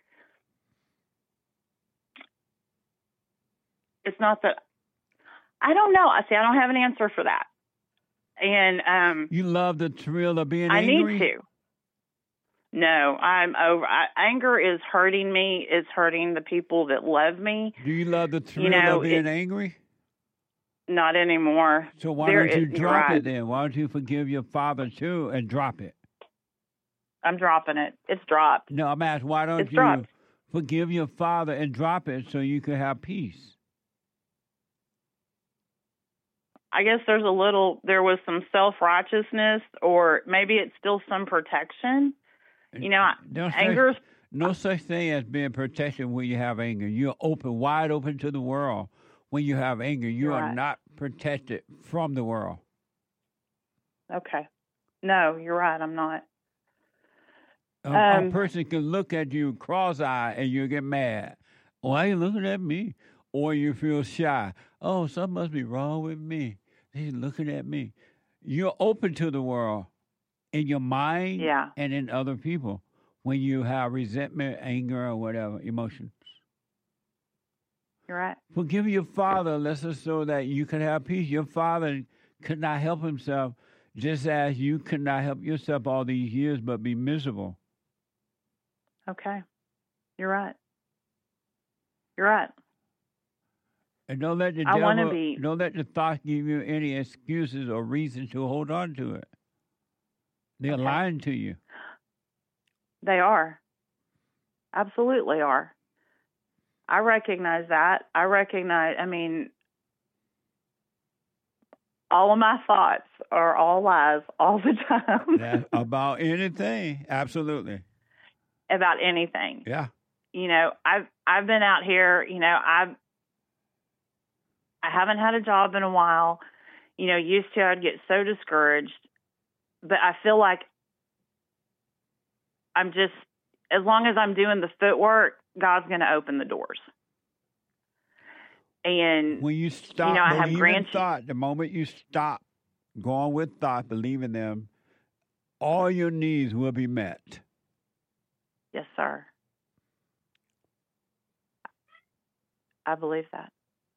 it's not that, I don't know. I see, I don't have an answer for that. And um, You love the thrill of being I angry? need to. No, I'm over. I, anger is hurting me. It's hurting the people that love me. Do you love the thrill You know, of being it- angry? Not anymore. So why There don't you is- you're drop right. it then? Why don't you forgive your father too and drop it? I'm dropping it. It's dropped. No, I'm asking why don't It's you dropped. forgive your father and drop it so you can have peace? I guess there's a little, there was some self-righteousness, or maybe it's still some protection. You know, No anger, such, no such thing as being protected when you have anger. You're open, wide open to the world. When you have anger, you You're are right. not protected from the world. okay. No, you're right. I'm not. A, a Um, person can look at you cross-eyed and you get mad. Why are you looking at me? Or you feel shy. Oh, something must be wrong with me. They're looking at me. You're open to the world in your mind Yeah. and in other people when you have resentment, anger, or whatever, emotion. You're right. Forgive your father, Lester, so that you can have peace. Your father could not help himself, just as you could not help yourself all these years but be miserable. Okay. You're right. You're right. And don't let the I wanna devil, be- don't let the thought give you any excuses or reason to hold on to it. They're Okay. lying to you. They are. Absolutely are. I recognize that. I recognize, I mean, all of my thoughts are all lies all the time That's about anything. Absolutely. about anything. Yeah. You know, I've I've been out here, you know, I've I haven't had a job in a while. You know, used to I'd get so discouraged. But I feel like I'm just, as long as I'm doing the footwork, God's going to open the doors. And when you stop you know, I have believing grand- thought, the moment you stop going with thought, believing them, all your needs will be met. Yes, sir. I believe that.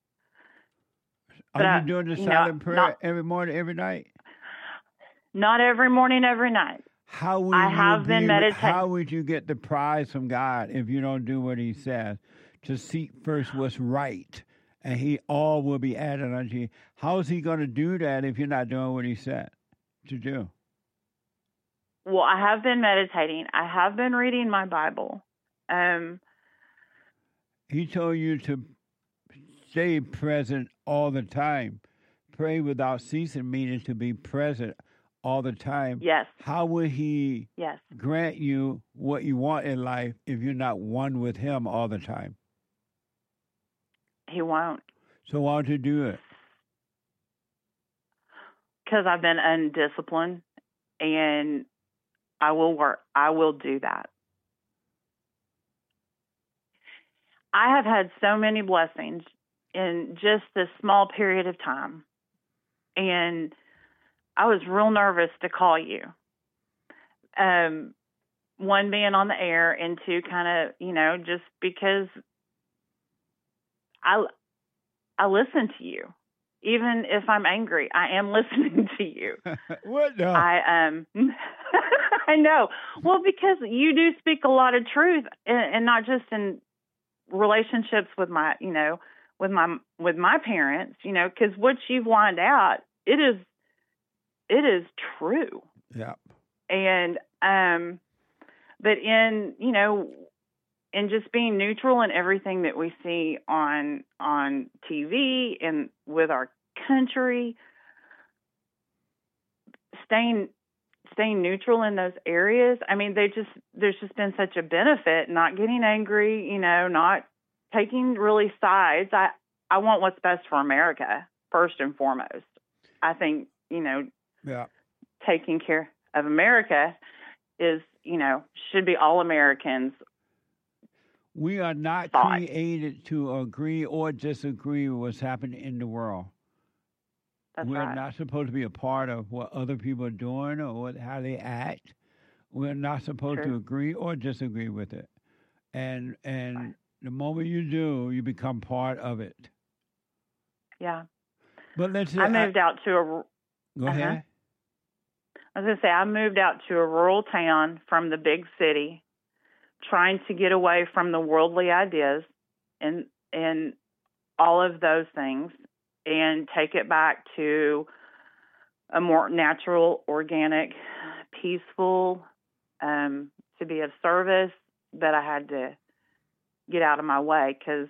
Are But you I- doing the you know, silent prayer not- every morning, every night? Not every morning, every night. How will I you have been be- meditating. How would you get the prize from God if you don't do what He says? To seek first what's right, and He all will be added unto you. How is He going to do that if you're not doing what He said to do? Well, I have been meditating. I have been reading my Bible. Um, He told you to stay present all the time. Pray without ceasing, meaning to be present all the time. Yes. How will He yes. grant you what you want in life if you're not one with Him all the time? He won't. So why don't you do it? Because I've been undisciplined, and I will work. I will do that. I have had so many blessings in just this small period of time, and I was real nervous to call you. Um, one, being on the air, and two, kind of, you know, just because I I listen to you. Even if I'm angry, I am listening to you. What the? I um, I know. Well, because you do speak a lot of truth, and, and not just in relationships with my, you know, with my with my parents, you know, because what you've lined out, it is, it is true. Yeah. And um, but in, you know, in just being neutral in everything that we see on on T V and with our country, staying staying neutral in those areas. I mean, they just there's just been such a benefit, not getting angry, you know, not taking really sides. I I want what's best for America first and foremost. I think, you know, yeah, taking care of America is, you know, should be all Americans. We are not thought. created to agree or disagree with what's happening in the world. That's We're right. not supposed to be a part of what other people are doing or what, how they act. We're not supposed True. to agree or disagree with it. And and the moment you do, you become part of it. Yeah. But let's. I moved I, out to a. Go uh-huh. ahead. I was going to say, I moved out to a rural town from the big city, trying to get away from the worldly ideas and and all of those things, and take it back to a more natural, organic, peaceful, um, to be of service. But I had to get out of my way, because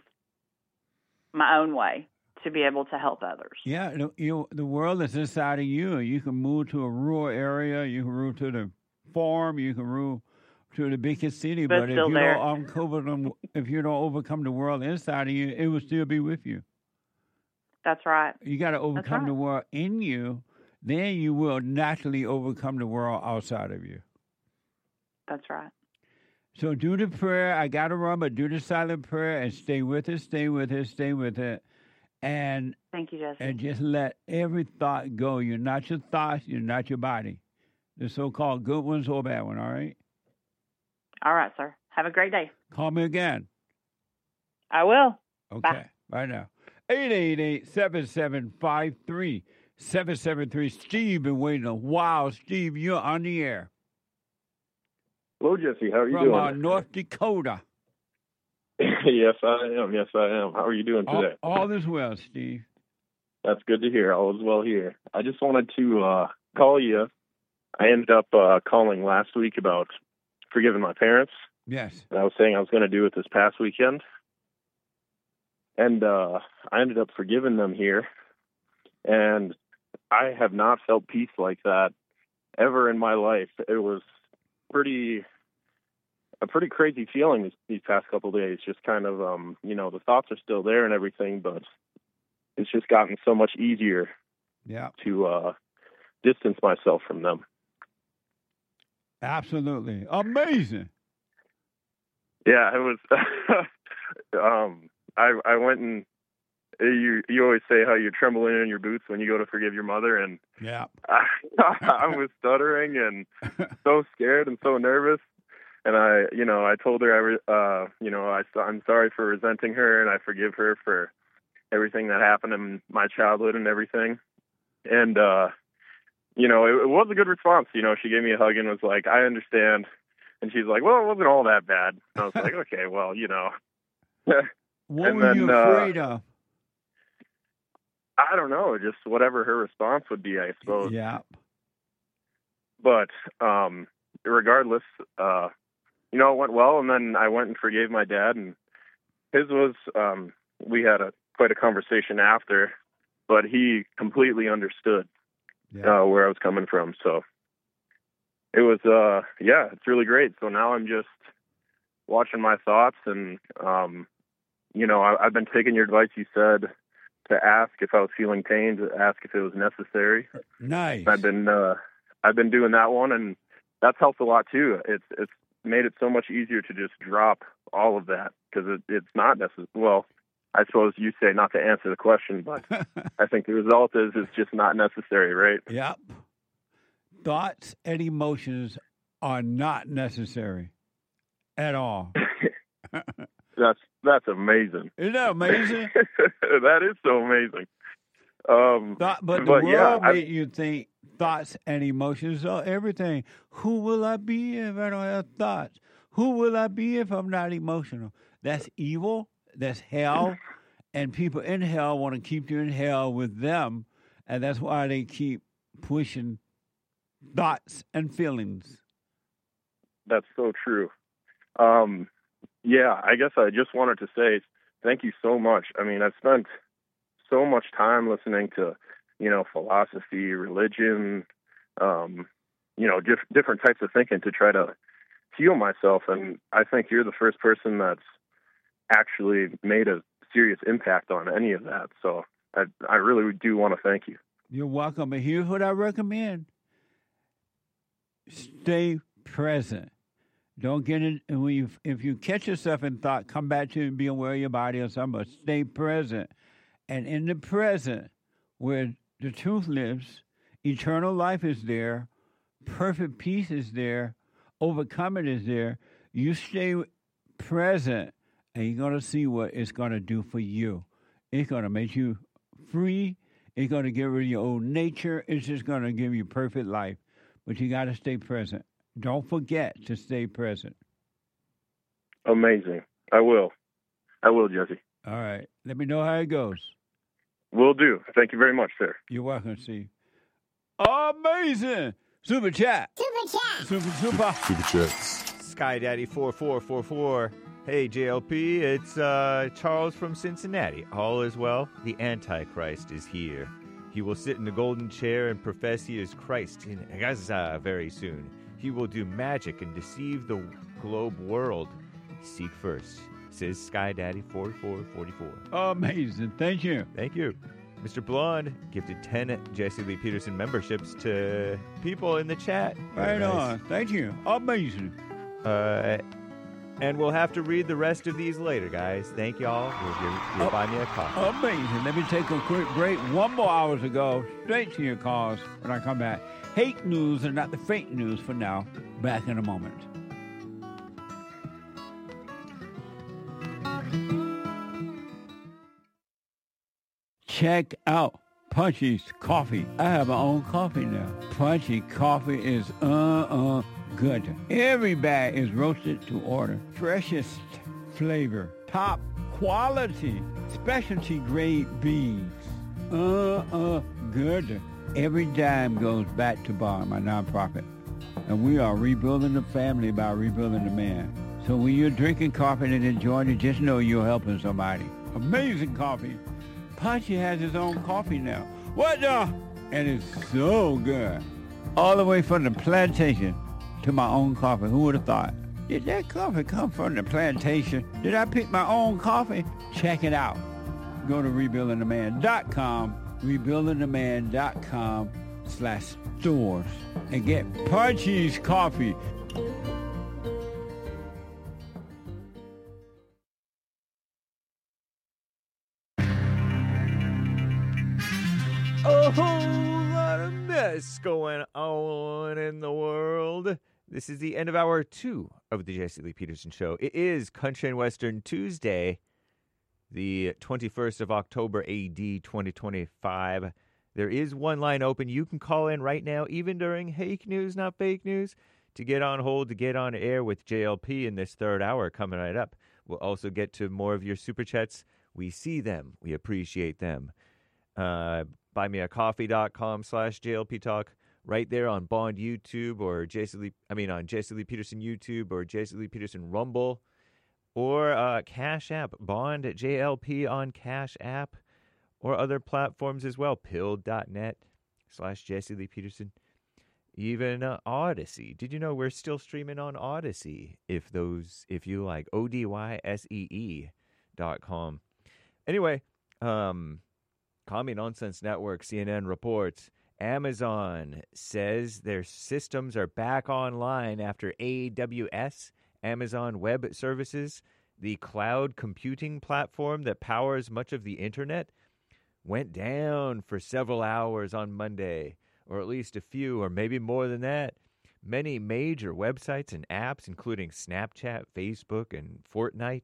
my own way, to be able to help others. Yeah, the, you, the world is inside of you. You can move to a rural area. You can move to the farm. You can move to the biggest city. But But, if still you there. don't uncover them, if you don't overcome the world inside of you, it will still be with you. That's right. You got to overcome right. the world in you. Then you will naturally overcome the world outside of you. That's right. So do the prayer. I got to run, but do the silent prayer and stay with it, stay with it, stay with it. And Thank you, Jesse. and just let every thought go. You're not your thoughts. You're not your body. The so-called good ones or bad one, all right? All right, sir. Have a great day. Call me again. I will. Okay. Bye. Right now. eight eight eight, seven seven five, three seven seven three. Steve been waiting a while. Steve, you're on the air. Hello, Jesse. How are you From doing? uh, North Dakota. Yes, I am. Yes, I am. How are you doing All, today? all is well, Steve. That's good to hear. All is well here. I just wanted to uh, call you. I ended up uh, calling last week about forgiving my parents. Yes. And I was saying I was going to do it this past weekend. And uh, I ended up forgiving them here. And I have not felt peace like that ever in my life. It was pretty... a pretty crazy feeling these, these past couple of days. Just kind of, um, you know, the thoughts are still there and everything, but it's just gotten so much easier Yeah. to uh, distance myself from them. Absolutely. Amazing. Yeah, it was. um, I I went and you you always say how you're trembling in your boots when you go to forgive your mother, and yeah, I, I was stuttering and so scared and so nervous. And I, you know, I told her, I, re- uh, you know, I, I'm sorry for resenting her, and I forgive her for everything that happened in my childhood and everything. And, uh, you know, it, it was a good response. You know, she gave me a hug and was like, I understand. And she's like, well, it wasn't all that bad. And I was like, okay, well, you know. What and were then, you afraid uh, of? I don't know, just whatever her response would be, I suppose. Yeah. But um, regardless, uh, you know, it went well, and then I went and forgave my dad, and his was, um, we had a quite a conversation after, but he completely understood yeah. uh, where I was coming from. So it was, uh, yeah, it's really great. So now I'm just watching my thoughts, and, um, you know, I, I've been taking your advice. You said to ask if I was feeling pain, to ask if it was necessary. Nice. I've been, uh, I've been doing that one, and that's helped a lot too. It's, it's made it so much easier to just drop all of that, because it, it's not necessary. Well, I suppose you say not to answer the question, but I think the result is it's just not necessary, right? Yep. Thoughts and emotions are not necessary at all. That's that's amazing. Isn't that amazing? That is so amazing. Um, Thought, but the but world yeah, made you think thoughts and emotions are everything. Who will I be if I don't have thoughts? Who will I be if I'm not emotional? That's evil. That's hell. And people in hell want to keep you in hell with them. And that's why they keep pushing thoughts and feelings. That's so true. Um, yeah, I guess I just wanted to say thank you so much. I mean, I've spent so much time listening to, you know, philosophy, religion, um, you know, diff- different types of thinking to try to heal myself. And I think you're the first person that's actually made a serious impact on any of that. So I, I really do want to thank you. You're welcome. And here's what I recommend. Stay present. Don't get in, when you, if you catch yourself in thought, come back to it and be aware of your body or something, but stay present. And in the present, where the truth lives, eternal life is there, perfect peace is there, overcoming is there. You stay present, and you're going to see what it's going to do for you. It's going to make you free. It's going to get rid of your old nature. It's just going to give you perfect life. But you got to stay present. Don't forget to stay present. Amazing. I will. I will, Jesse. All right. Let me know how it goes. Will do. Thank you very much, sir. You're welcome, Steve. Amazing. Super chat. Super chat. Super, super. Super chats. Sky Daddy four four four four. Hey, J L P, it's uh, Charles from Cincinnati. All is well. The Antichrist is here. He will sit in the golden chair and profess he is Christ in Gaza very soon. He will do magic and deceive the globe world. Seek first, says Sky Daddy four four four four. Amazing. Thank you. Thank you. Mister Blonde gifted ten Jesse Lee Peterson memberships to people in the chat. Right Very on. nice. Thank you. Amazing. Uh, and we'll have to read the rest of these later, guys. Thank y'all. You'll, you'll, you'll Oh, buy me a coffee. Amazing. Let me take a quick break. One more hour to go. Straight to your calls when I come back. Hate news and not the fake news for now. Back in a moment. Check out Punchy's Coffee. I have my own coffee now. Punchy Coffee is uh-uh good. Every bag is roasted to order. Freshest flavor. Top quality. Specialty grade beans. Uh-uh good. Every dime goes back to Bar, my nonprofit. And we are rebuilding the family by rebuilding the man. So when you're drinking coffee and enjoying it, just know you're helping somebody. Amazing coffee. Punchy has his own coffee now. What the? And it's so good. All the way from the plantation to my own coffee. Who would have thought? Did that coffee come from the plantation? Did I pick my own coffee? Check it out. Go to rebuilding the man dot com, rebuilding the man dot com slash stores, and get Punchy's Coffee. A whole lot of mess going on in the world. This is the end of hour two of the Jesse Lee Peterson Show. It is Country and Western Tuesday, the twenty-first of October, A D twenty twenty-five. There is one line open. You can call in right now, even during Hake News, Not Fake News, to get on hold, to get on air with J L P in this third hour coming right up. We'll also get to more of your super chats. We see them. We appreciate them. Uh, buymeacoffee.com slash JLP Talk. Right there on Bond YouTube or Jesse Lee, I mean on Jesse Lee Peterson YouTube or Jesse Lee Peterson Rumble or uh, Cash App, Bond J L P on Cash App or other platforms as well, pill.net slash Jesse Lee Peterson. Even uh, Odyssey. Did you know we're still streaming on Odyssey? If those, if you like, O D Y S E E dot com. Anyway, um, Commie Nonsense Network, C N N reports, Amazon says their systems are back online after A W S, Amazon Web Services, the cloud computing platform that powers much of the internet, went down for several hours on Monday, or at least a few, or maybe more than that. Many major websites and apps, including Snapchat, Facebook, and Fortnite,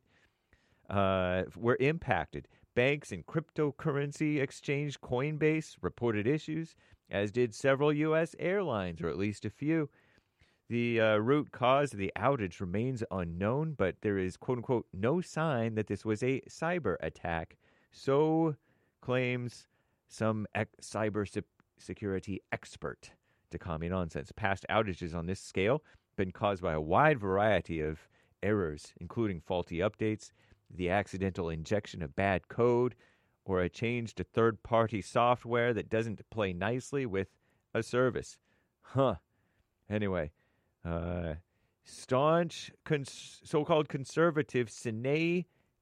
uh, were impacted. Banks and cryptocurrency exchange Coinbase reported issues, as did several U S airlines, or at least a few. The uh, root cause of the outage remains unknown, but there is, quote-unquote, no sign that this was a cyber attack. So claims some ex- cyber se- security expert to Commie Nonsense. Past outages on this scale have been caused by a wide variety of errors, including faulty updates, the accidental injection of bad code, or a change to third-party software that doesn't play nicely with a service. Huh. Anyway, uh, staunch cons- so-called conservative Sine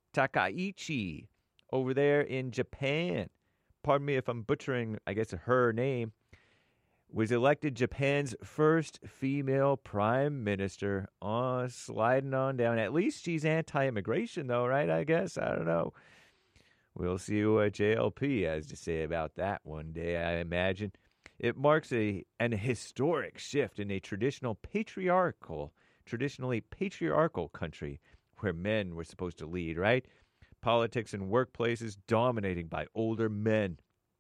Takaichi over there in Japan, pardon me if I'm butchering, I guess, her name, was elected Japan's first female prime minister. Oh, sliding on down. At least she's anti-immigration, though, right? I guess. I don't know. We'll see what J L P has to say about that one day, I imagine. It marks a an historic shift in a traditional patriarchal, traditionally patriarchal country where men were supposed to lead, right? Politics and workplaces dominating by older men.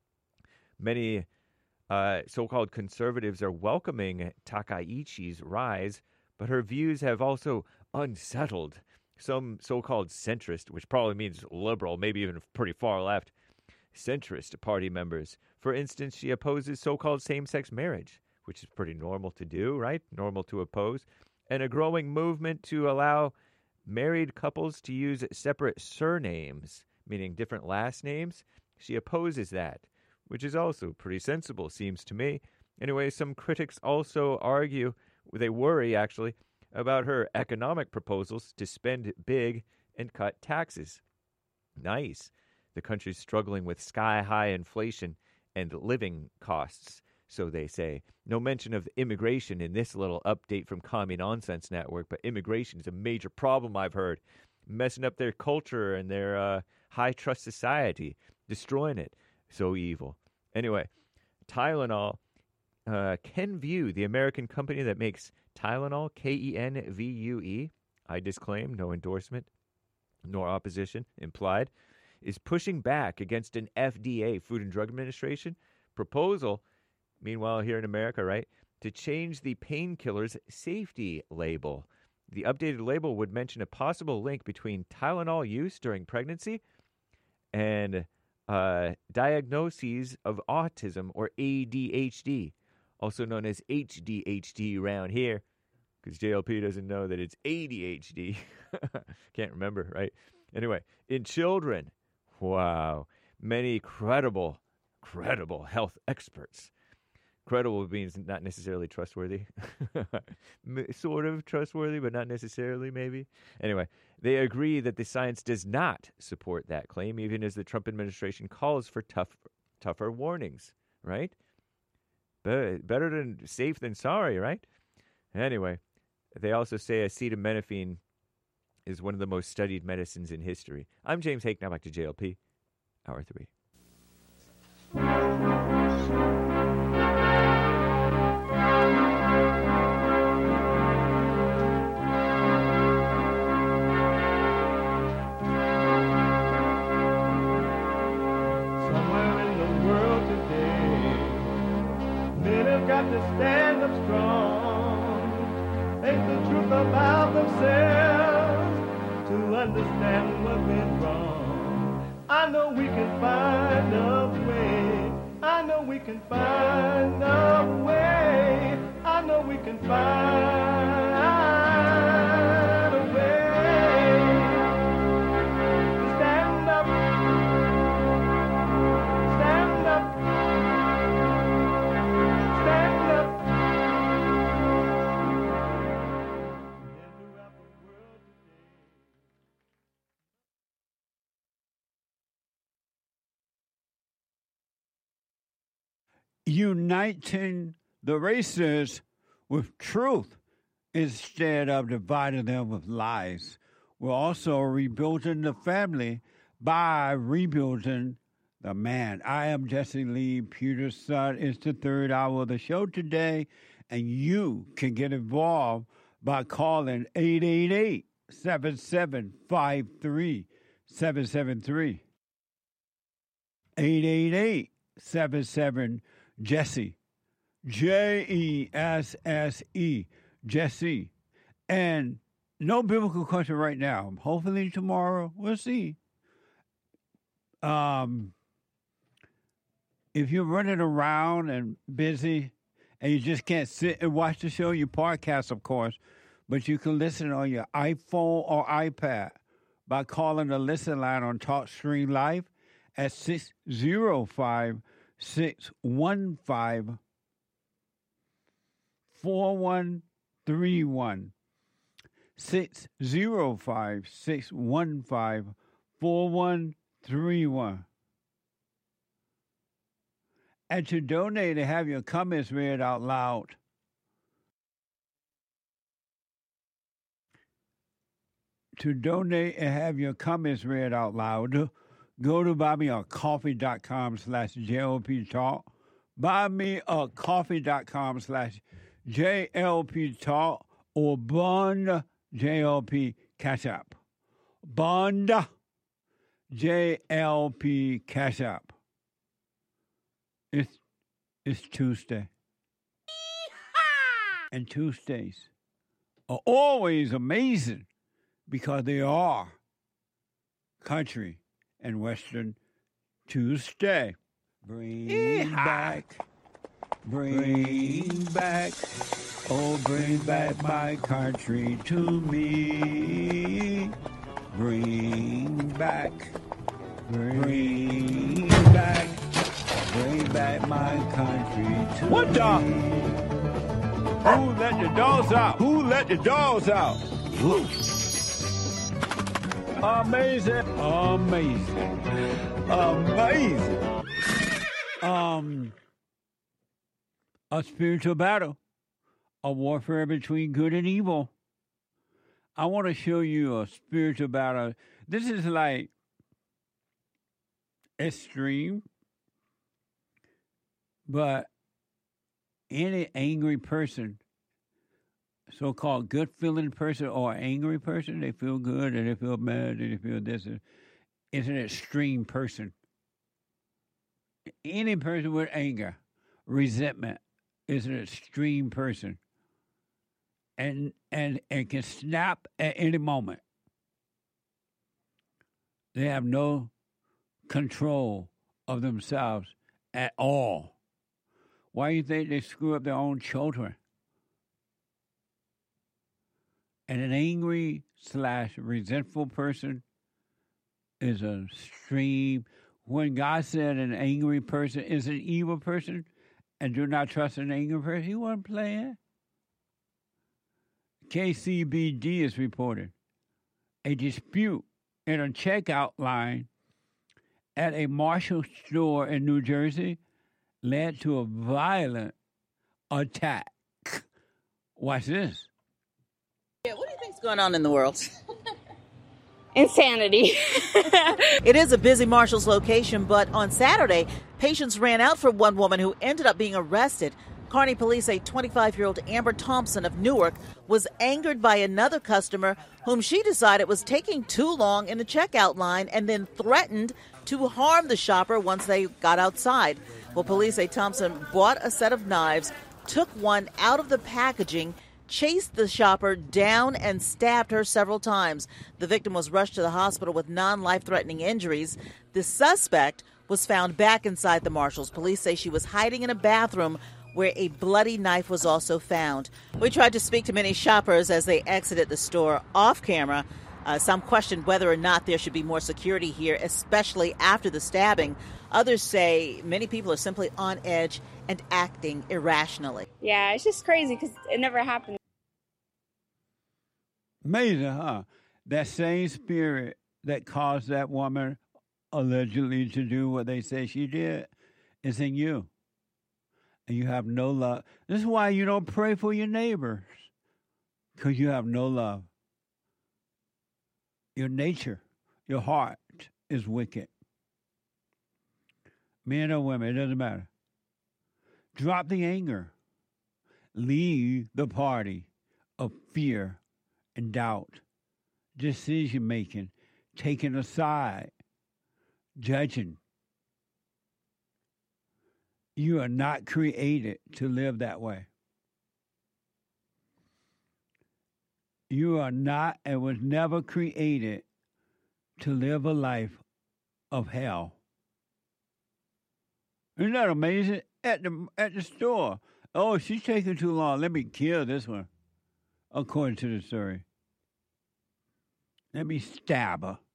Many uh, so-called conservatives are welcoming Takaichi's rise, but her views have also unsettled some so-called centrist, which probably means liberal, maybe even pretty far left, centrist party members. For instance, she opposes so-called same-sex marriage, which is pretty normal to do, right? Normal to oppose. And a growing movement to allow married couples to use separate surnames, meaning different last names. She opposes that, which is also pretty sensible, seems to me. Anyway, some critics also argue, they worry actually, about her economic proposals to spend big and cut taxes. Nice. The country's struggling with sky-high inflation and living costs, so they say. No mention of immigration in this little update from Commie Nonsense Network, but immigration is a major problem, I've heard. Messing up their culture and their uh, high-trust society, destroying it. So evil. Anyway, Tylenol, uh, Kenvue, the American company that makes Tylenol, K E N V U E, I disclaim, no endorsement, nor opposition implied, is pushing back against an F D A, Food and Drug Administration, proposal, meanwhile here in America, right, to change the painkiller's safety label. The updated label would mention a possible link between Tylenol use during pregnancy and uh, diagnoses of autism or A D H D, also known as H D H D around here, because J L P doesn't know that it's A D H D. Can't remember, right? Anyway, in children, wow, many credible, credible health experts. Credible means not necessarily trustworthy. Sort of trustworthy, but not necessarily, maybe. Anyway, they agree that the science does not support that claim, even as the Trump administration calls for tough, tougher warnings, right? But better than safe than sorry, right? Anyway, they also say acetaminophen is one of the most studied medicines in history. I'm James Hake. Now back to J L P, Hour three. have to stand up strong, face the truth about themselves, to understand what went wrong. I know we can find a way. I know we can find a way. I know we can find a way to stand up, stand up, stand up. Uniting the races with truth instead of dividing them with lies. We're also rebuilding the family by rebuilding the man. I am Jesse Lee Peterson. It's the third hour of the show today, and you can get involved by calling eight eight eight, seven seven five, three seven seven three. eight eight eight, seven seven, Jesse. J E S S E, Jesse. And no biblical question right now. Hopefully tomorrow, we'll see. Um, if you're running around and busy and you just can't sit and watch the show, you podcast, of course, but you can listen on your iPhone or iPad by calling the listen line on TalkStream Live at six oh five, six one five, four one three one. six oh five, six one five, four one three one. And to donate and have your comments read out loud, to donate and have your comments read out loud, go to buymeacoffee.com slash JLP Talk. Buymeacoffee.com slash JLP Talk or Bond J L P Cash App. Bond J L P Cash App. It's, it's Tuesday. And Tuesdays are always amazing because they are Country and Western Tuesday. Bring Yeehaw. back, bring back, oh, bring back my country to me. Bring back, bring back, bring back my country to What the? me. Who let the dogs out? Who let the dogs out? Woo. Amazing, amazing, amazing. Um, a spiritual battle, a warfare between good and evil. I want to show you a spiritual battle. This is like extreme, but any angry person, so-called good-feeling person or angry person, they feel good and they feel mad and they feel this, is an extreme person. Any person with anger, resentment, is an extreme person. And and and can snap at any moment. They have no control of themselves at all. Why do you think they screw up their own children? And an angry slash resentful person is an extreme. When God said an angry person is an evil person and do not trust an angry person, he wasn't playing. K C B D is reported a dispute in a checkout line at a Marshall store in New Jersey led to a violent attack. Watch this. Yeah, what do you think's going on in the world? Insanity. It is a busy Marshall's location, but on Saturday, patience ran out for one woman who ended up being arrested. Kearney police say twenty-five-year-old Amber Thompson of Newark was angered by another customer whom she decided was taking too long in the checkout line and then threatened to harm the shopper once they got outside. Well, police say Thompson bought a set of knives, took one out of the packaging, chased the shopper down, and stabbed her several times. The victim was rushed to the hospital with non-life-threatening injuries. The suspect was found back inside the Marshalls. Police say she was hiding in a bathroom where a bloody knife was also found. We tried to speak to many shoppers as they exited the store off camera. Uh, some questioned whether or not there should be more security here, especially after the stabbing. Others say many people are simply on edge and acting irrationally. Yeah, it's just crazy because it never happened. Amazing, huh? That same spirit that caused that woman allegedly to do what they say she did is in you. And you have no love. This is why you don't pray for your neighbors, because you have no love. Your nature, your heart is wicked. Men or women, it doesn't matter. Drop the anger. Leave the party of fear and doubt, decision-making, taking a side, judging. You are not created to live that way. You are not and was never created to live a life of hell. Isn't that amazing? At the at the store. Oh, she's taking too long. Let me kill this one. According to the story. Let me stab her.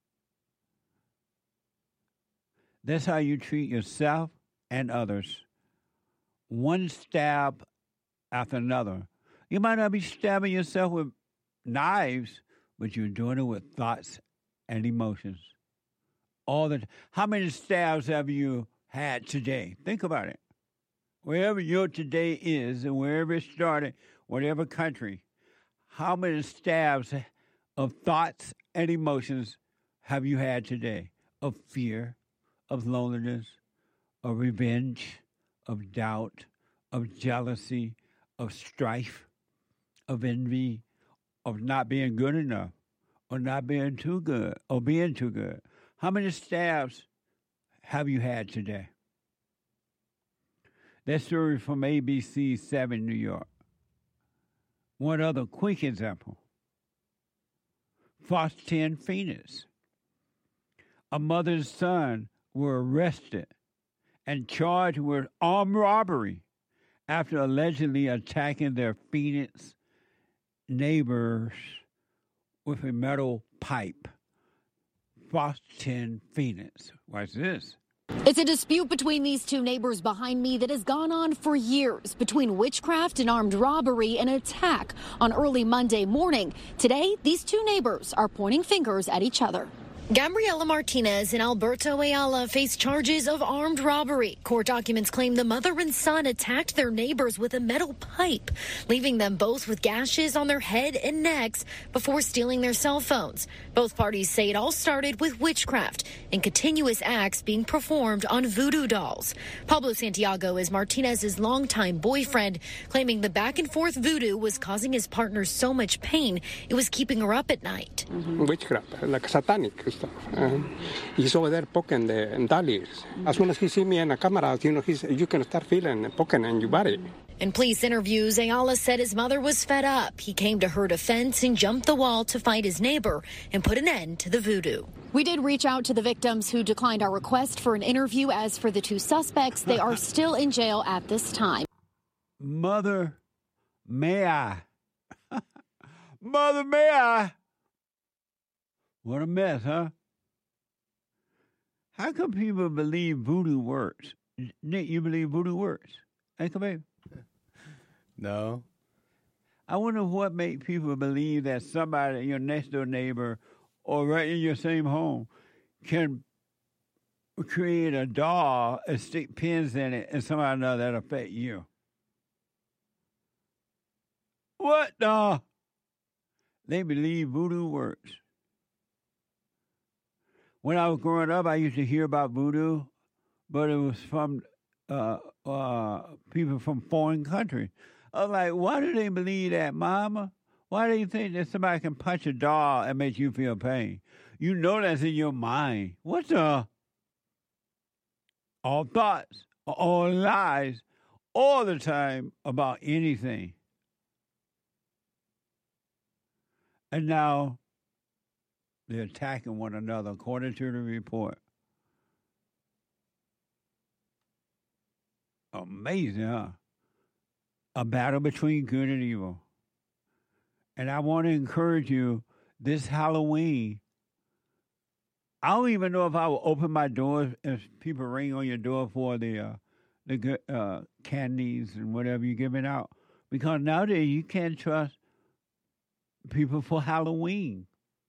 That's how you treat yourself and others. One stab after another. You might not be stabbing yourself with knives, but you're doing it with thoughts and emotions. All the how many stabs have you had today? Think about it. Wherever your today is and wherever it started, whatever country, how many stabs of thoughts and emotions have you had today? Of fear, of loneliness, of revenge, of doubt, of jealousy, of strife, of envy, of not being good enough, or not being too good, or being too good. How many stabs have you had today? That story from A B C seven New York. One other quick example. Fox ten Phoenix. A mother and son were arrested and charged with armed robbery after allegedly attacking their Phoenix neighbors with a metal pipe. Fox ten Phoenix. What's this? It's a dispute between these two neighbors behind me that has gone on for years, between witchcraft and armed robbery and attack on early Monday morning. Today, these two neighbors are pointing fingers at each other. Gabriela Martinez and Alberto Ayala face charges of armed robbery. Court documents claim the mother and son attacked their neighbors with a metal pipe, leaving them both with gashes on their head and necks before stealing their cell phones. Both parties say it all started with witchcraft and continuous acts being performed on voodoo dolls. Pablo Santiago is Martinez's longtime boyfriend, claiming the back-and-forth voodoo was causing his partner so much pain it was keeping her up at night. Mm-hmm. Witchcraft, like satanic stuff. Um, he's over there poking the dollies. As soon as he see me in the camera, you know, he's, you can start feeling poking in your body. In police interviews, Ayala said his mother was fed up. He came to her defense and jumped the wall to fight his neighbor and put an end to the voodoo. We did reach out to the victims who declined our request for an interview. As for the two suspects, they are still in jail at this time. Mother, may I? Mother, may I? What a mess, huh? How come people believe voodoo works? Nick, you believe voodoo works? Uncle Baby? No. I wonder what makes people believe that somebody, your next door neighbor, or right in your same home, can create a doll and stick pins in it and somehow or another that'll affect you. What the? They believe voodoo works. When I was growing up, I used to hear about voodoo, but it was from uh, uh, people from foreign countries. I was like, why do they believe that, Mama? Why do you think that somebody can punch a doll and make you feel pain? You know that's in your mind. What the? All thoughts, all lies, all the time about anything. And now they're attacking one another, according to the report. Amazing, huh? A battle between good and evil. And I want to encourage you this Halloween. I don't even know if I will open my doors if people ring on your door for the uh, the good uh, candies and whatever you're giving out. Because nowadays you can't trust people for Halloween.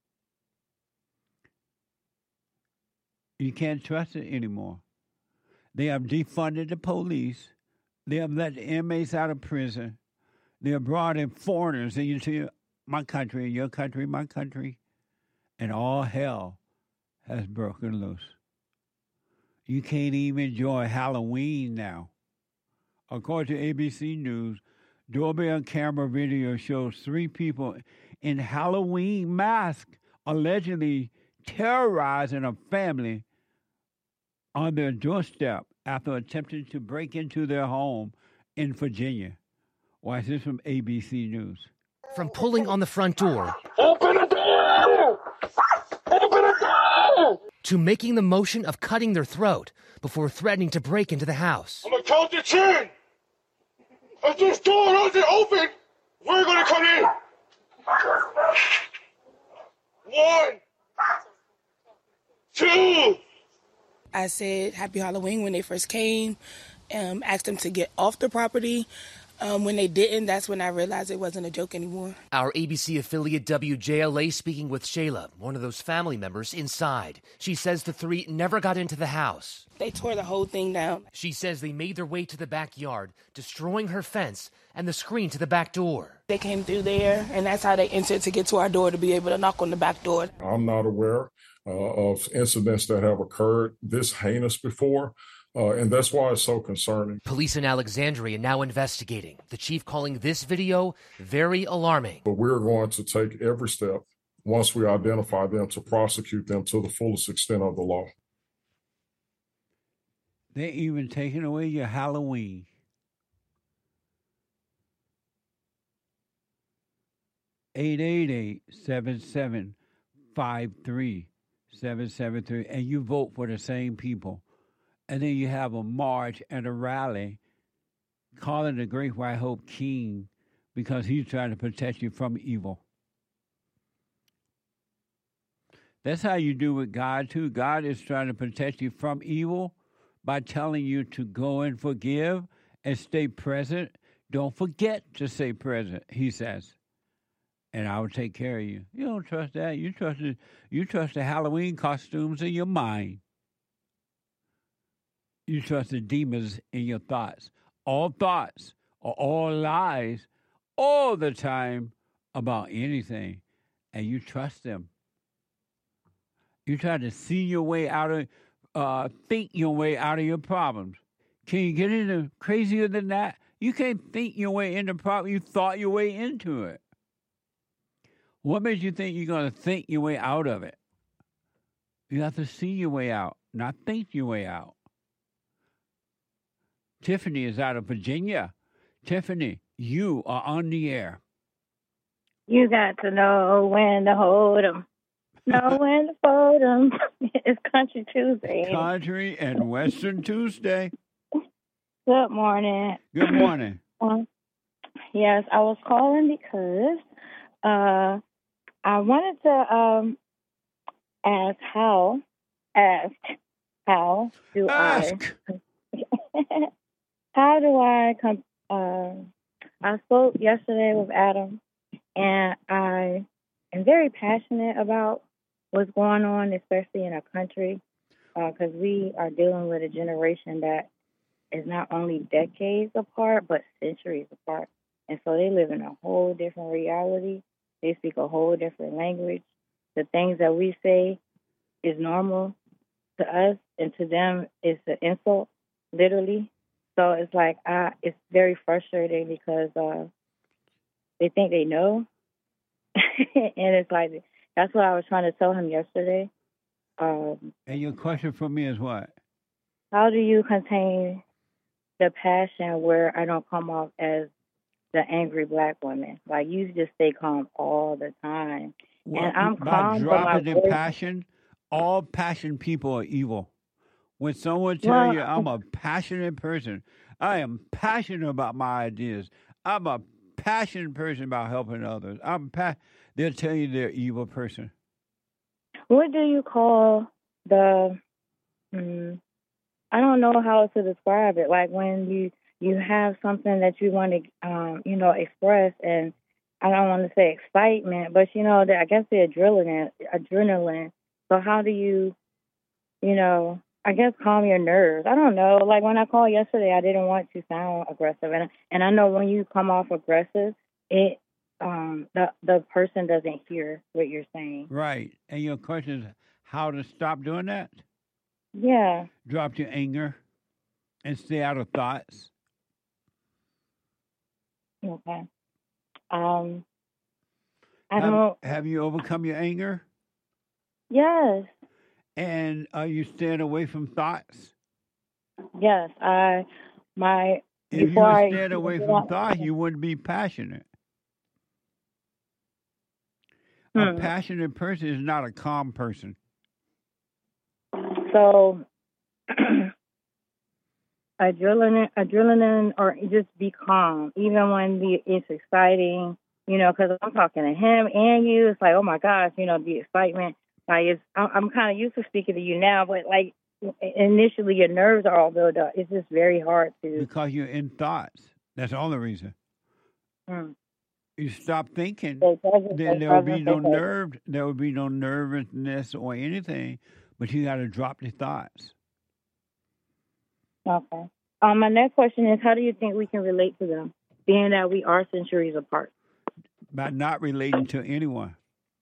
You can't trust it anymore. They have defunded the police. They have let the inmates out of prison. They have brought in foreigners into my country, your country, my country, and all hell has broken loose. You can't even enjoy Halloween now. According to A B C News, doorbell camera video shows three people in Halloween masks allegedly terrorizing a family on their doorstep after attempting to break into their home in Virginia. Watch this from A B C News. From pulling on the front door Open the door! Open the door! to making the motion of cutting their throat before threatening to break into the house. I'm gonna count to ten. If this door doesn't open, we're gonna come in. One, two. I said Happy Halloween when they first came, um, asked them to get off the property. Um, when they didn't, that's when I realized it wasn't a joke anymore. Our A B C affiliate W J L A speaking with Shayla, one of those family members inside. She says the three never got into the house. They tore the whole thing down. She says they made their way to the backyard, destroying her fence and the screen to the back door. They came through there, and that's how they entered to get to our door to be able to knock on the back door. I'm not aware uh, of incidents that have occurred this heinous before. Uh, and that's why it's so concerning. Police in Alexandria now investigating. The chief calling this video very alarming. But we're going to take every step once we identify them to prosecute them to the fullest extent of the law. They're even taking away your Halloween. eight eight eight, seven seven five three, seven seven three. And you vote for the same people. And then you have a march and a rally calling the Great White Hope King because he's trying to protect you from evil. That's how you do with God, too. God is trying to protect you from evil by telling you to go and forgive and stay present. Don't forget to stay present, he says. And I will take care of you. You don't trust that. You trust the, you trust the Halloween costumes in your mind. You trust the demons in your thoughts. All thoughts are all lies all the time about anything. And you trust them. You try to see your way out of, uh, think your way out of your problems. Can you get into crazier than that? You can't think your way into problem. You thought your way into it. What makes you think you're going to think your way out of it? You have to see your way out, not think your way out. Tiffany is out of Virginia. Tiffany, you are on the air. You got to know when to hold 'em. Know when to fold 'em. It's Country Tuesday. Country and Western Tuesday. Good morning. Good morning. Um, yes, I was calling because uh, I wanted to um, ask how, ask how do ask. I... How do I come? Uh, I spoke yesterday with Adam, and I am very passionate about what's going on, especially in our country, because uh, we are dealing with a generation that is not only decades apart, but centuries apart. And so they live in a whole different reality. They speak a whole different language. The things that we say is normal to us, and to them it's an insult, literally. So it's like, I, it's very frustrating because uh, they think they know. And it's like, that's what I was trying to tell him yesterday. Um, and your question for me is what? How do you contain the passion where I don't come off as the angry black woman. Like, you just stay calm all the time. Well, and I'm by calm, but my dropping the voice... passion, all passion people are evil. When someone tell Well, you I'm a passionate person, I am passionate about my ideas. I'm a passionate person about helping others. I'm pa- They'll tell you they're an evil person. What do you call the... Mm, I don't know how to describe it. Like when you, you have something that you want to, um, you know, express, and I don't want to say excitement, but, you know, the, I guess the adrenaline, adrenaline. So how do you, you know, I guess calm your nerves? I don't know. Like when I called yesterday, I didn't want to sound aggressive. And, and I know when you come off aggressive, it um, the, the person doesn't hear what you're saying. Right. And your question is how to stop doing that? Yeah. Drop your anger and stay out of thoughts. Okay. Um, I have, don't. Have you overcome your anger? Yes. And are you staying away from thoughts? Yes. I. My. If before you stayed I, away from thought, you wouldn't be passionate. Hmm. A passionate person is not a calm person. So, adrenaline, adrenaline, or just be calm, even when the, it's exciting, you know, because I'm talking to him and you. It's like, oh my gosh, you know, the excitement. Like, it's, I'm kind of used to speaking to you now, but like initially, your nerves are all built up. It's just very hard to. Because you're in thoughts. That's all the reason. Hmm. You stop thinking, doesn't- then it there will be doesn't no take over. nerve. There will be no nervousness or anything. But you got to drop the thoughts. Okay. Um, my next question is, how do you think we can relate to them, being that we are centuries apart? By not relating to anyone.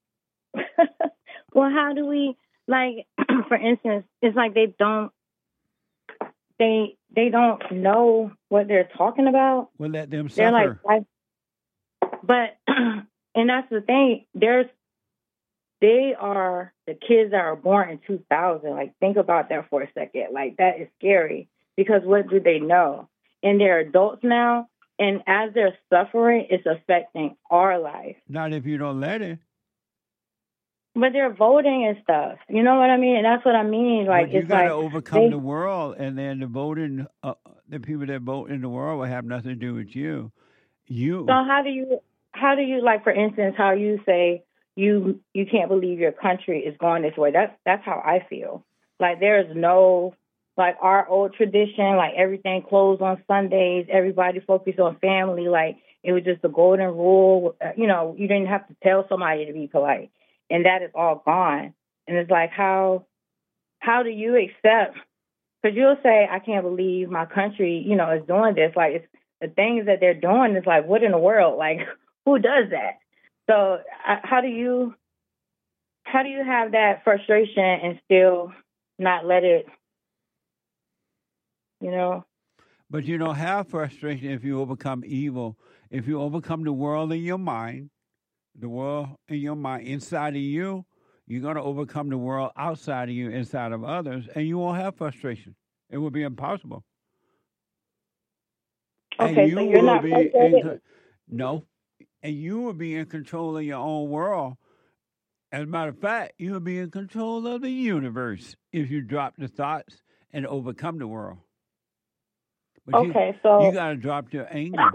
Well, how do we, like, for instance, it's like they don't, they they don't know what they're talking about. We'll let them They're suffer. like, I, but, and that's the thing, there's, they are the kids that are born in two thousand. Like, think about that for a second. Like, that is scary because what do they know? And they're adults now, and as they're suffering, it's affecting our life. Not if you don't let it. But they're voting and stuff. You know what I mean? And that's what I mean. Like, But you it's got like to overcome they, the world, and then the voting, uh, the people that vote in the world will have nothing to do with you. You. So how do you, how do you, like, for instance, how you say, You you can't believe your country is going this way. That's that's how I feel. Like, there's no, like, our old tradition, like everything closed on Sundays, everybody focused on family. Like, it was just the golden rule. Uh, You know, you didn't have to tell somebody to be polite, and that is all gone. And it's like, how how do you accept? Because you'll say, I can't believe my country, you know, is doing this. Like, it's, the things that they're doing is like, what in the world? Like, who does that? So uh, how do you how do you have that frustration and still not let it, you know? But you don't have frustration if you overcome evil. If you overcome the world in your mind, the world in your mind inside of you, you're going to overcome the world outside of you, inside of others, and you won't have frustration. It will be impossible. Okay, and you so you're will not be in, frustrated? co- no, and you will be in control of your own world. As a matter of fact, you will be in control of the universe if you drop the thoughts and overcome the world. But Okay, you, so- you got to drop your anger.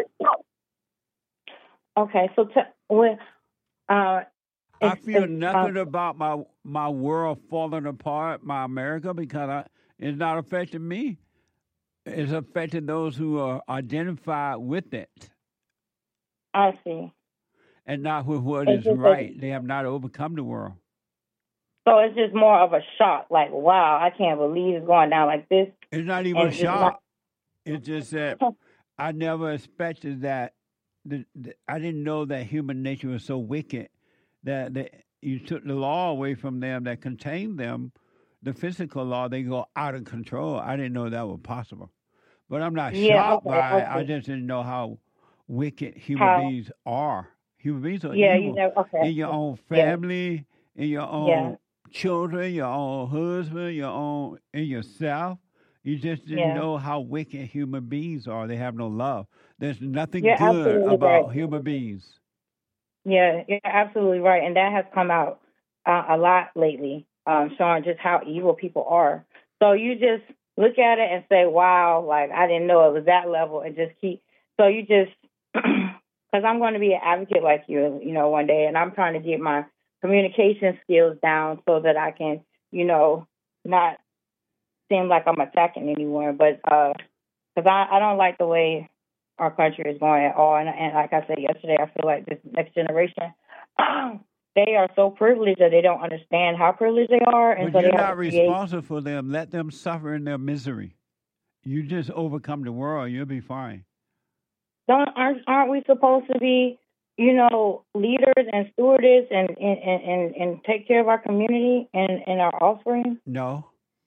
Okay, so t- when, uh, I it's- feel it's, nothing uh, about my my world falling apart, my America, because I, it's not affecting me. It's affecting those who are identified with it I see. and not with what It's is just a- right. They have not overcome the world. So it's just more of a shock. Like, wow, I can't believe it's going down like this. It's not even And a it's shock. not- It's just that I never expected that. The, the, I didn't know that human nature was so wicked that, that you took the law away from them that contained them, the physical law. They go out of control. I didn't know that was possible. But I'm not Yeah, shocked okay, by it. I okay. just didn't know how wicked human How- beings are. Human beings are Yeah, evil. you never- okay. In your own Yeah. family, in your own Yeah. children, your own husband, your own, in yourself. You just didn't Yeah. know how wicked human beings are. They have no love. There's nothing You're good absolutely about right. human beings. Yeah, you're absolutely right, and that has come out uh, a lot lately, um, showing just how evil people are. So you just look at it and say, "Wow, like I didn't know it was that level," and just keep. So you just, because I'm going to be an advocate like you, you know, one day, and I'm trying to get my communication skills down so that I can, you know, not seem like I'm attacking anyone, but because I, I don't like the way our country is going at all. And, and like I said yesterday, I feel like this next generation, they are so privileged that they don't understand how privileged they are. And But so you're they have not to create. responsible for them. Let them suffer in their misery. You just overcome the world. You'll be fine. Don't aren't, aren't we supposed to be, you know, leaders and stewardess and and, and, and take care of our community and, and our offspring? No.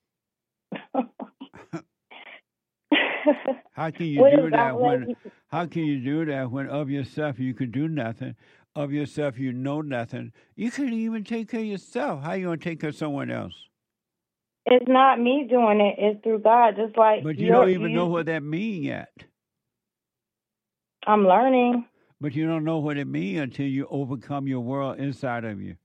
How can you What do if that God when? let you- How can you do that when of yourself you could do nothing? Of yourself you know nothing. You couldn't even take care of yourself. How you gonna take care of someone else? It's not me doing it. It's through God. Just like But you you're- don't even you- know what that means yet. I'm learning. But you don't know what it means until you overcome your world inside of you.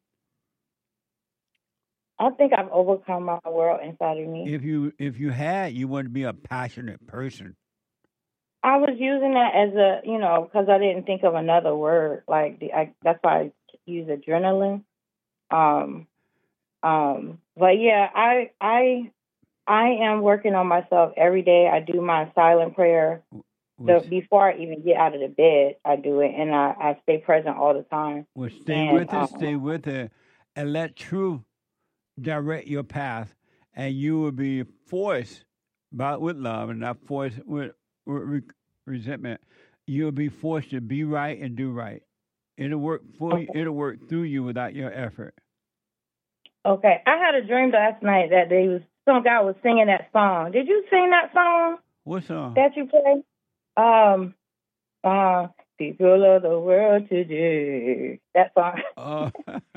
I think I've overcome my world inside of me. If you if you had, you wouldn't be a passionate person. I was using that as a, you know, because I didn't think of another word. Like the, I, that's why I use adrenaline. Um, um, but yeah, I, I, I am working on myself every day. I do my silent prayer. So before I even get out of the bed, I do it, and I, I stay present all the time. Well, stay And, with it, um, stay with it, and let truth direct your path, and you will be forced, but with love and not forced with, with re- resentment. You'll be forced to be right and do right. It'll work for you. It'll work through you without your effort. Okay, I had a dream last night that they was some guy was singing that song. Did you sing that song What song? that you play? Um, uh, people of the world today. That song. Oh,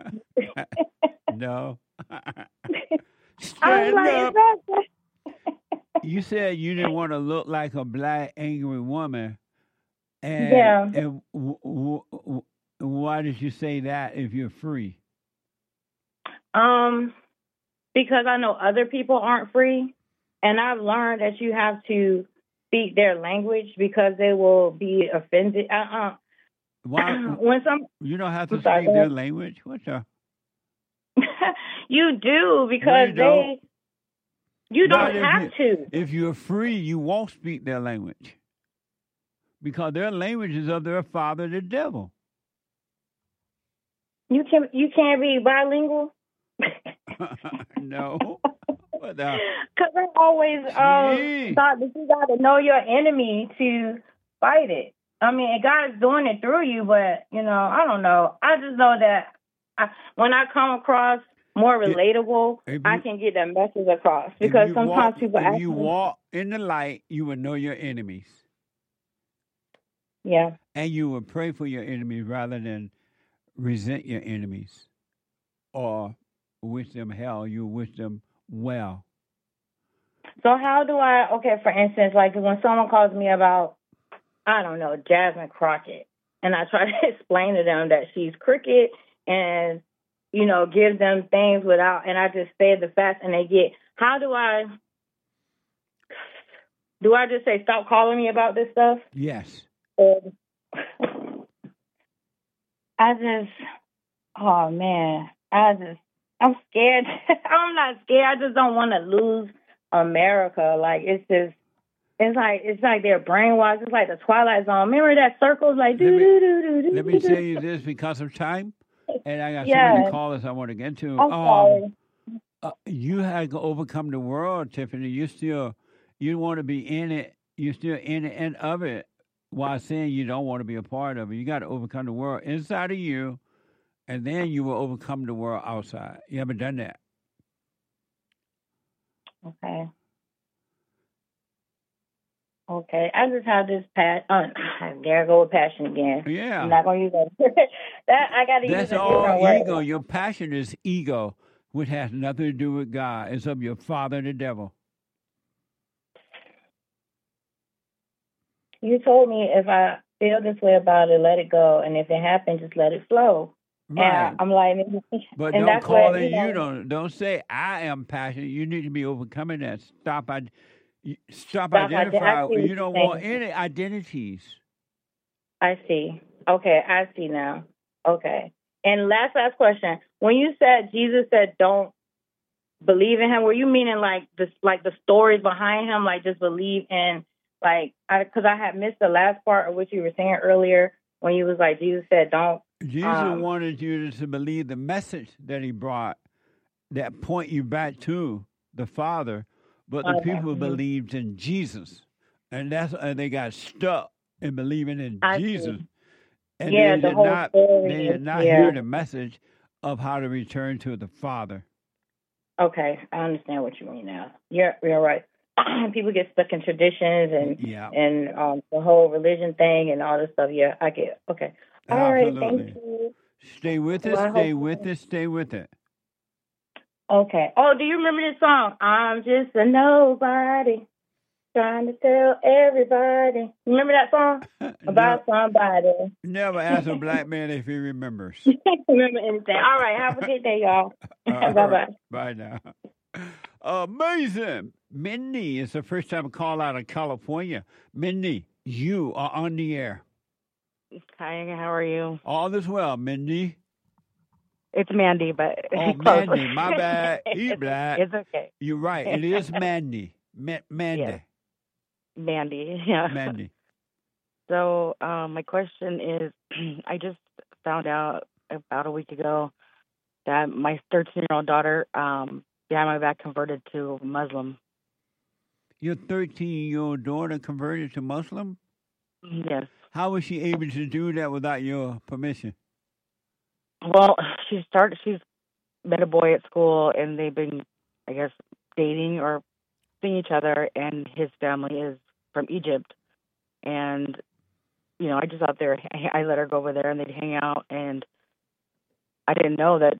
no. I Stand was like, up. is that? You said you didn't want to look like a black angry woman, and, Yeah. and w- w- w- why did you say that if you're free? Um, because I know other people aren't free, and I've learned that you have to speak their language because they will be offended. Uh-uh. Why? When some You don't have to I'm sorry, speak go their ahead. language. What the? You do because No, you they. don't. You Not don't if have you- to. If you're free, you won't speak their language because their language is of their father, the devil. You can. You can't be bilingual. No. What the? Because I always um, Gee. thought that you got to know your enemy to fight it. I mean, and God is doing it through you, but you know, I don't know. I just know that I, when I come across more relatable, if I you- can get that message across. If Because you sometimes walk, people if ask you me, walk in the light, you will know your enemies, yeah, and you will pray for your enemies rather than resent your enemies or wish them hell. You wish them well. So how do I? Okay, for instance, like when someone calls me about, I don't know, Jasmine Crockett, and I try to explain to them that she's crooked and, you know, give them things without, and I just say the facts, and they get. How do I? Do I just say stop calling me about this stuff? Yes. Or I just, oh man, I just, I'm scared. I'm not scared. I just don't want to lose America. Like it's just, it's like it's like they're brainwashed. It's like the Twilight Zone. Remember that circles like do do do do do. Let me tell you this because of time, and I got so Yeah. many callers I want to get to. I'm sorry. Uh, you had to overcome the world, Tiffany. You still, you want to be in it. You're still in it and of it, while saying you don't want to be a part of it. You got to overcome the world inside of you, and then you will overcome the world outside. You haven't done that. Okay. Okay. I just have this passion. Oh, there I go with passion again. Yeah. I'm not gonna use that. that I got to use That's a all different word. ego. Your passion is ego, which has nothing to do with God. It's of your father, the devil. you told me if I feel this way about it, let it go, and if it happens, just let it flow. Right. And I'm like, But and don't that's call what, it you know, you. Don't don't say I am passionate. You need to be overcoming that. Stop. I stop, Stop ident- I identifying. see what You don't you're want saying. any identities. I see. Okay, I see now. Okay. And last, last question. When you said Jesus said don't believe in him, were you meaning like the, like the stories behind him, like just believe in, like, because I, I had missed the last part of what you were saying earlier when you was like, Jesus said don't. Jesus um, wanted you to believe the message that he brought that point you back to the Father, but the Okay. people Mhm. believed in Jesus. And that's and they got stuck in believing in I see. Jesus. And Yeah, they the did whole not story they did is- not yeah. hear the message of how to return to the Father. Okay, I understand what you mean now. You're you're right. People get stuck in traditions and Yeah. and um, the whole religion thing and all this stuff. Yeah, I get it. Okay. All right. Absolutely. Thank you. Stay with Well, I it, stay hope- with it, stay with it. Okay. Oh, do you remember this song? I'm just a nobody trying to tell everybody. Remember that song about somebody? Never ask a black man if he remembers. Remember anything? All right. Have a good day, y'all. All Bye right. bye. Bye now. Amazing. Mindy, it's the first time I call out of California. Mindy, you are on the air. Hi, how are you? All is well, Mindy. It's Mandy, but Oh, close. Mandy, my bad. He black. It's okay. You're right. It is Mandy. Ma- Mandy. Yes. Mandy, yeah. Mandy. So, um, my question is, I just found out about a week ago that my thirteen-year-old daughter, um, behind my back, converted to Muslim. Your thirteen-year-old daughter converted to Muslim? Yes. How was she able to do that without your permission? Well, she started. She's met a boy at school, and they've been, I guess, dating or seeing each other. And his family is from Egypt, and you know, I just out there. I let her go over there, and they'd hang out. And I didn't know that.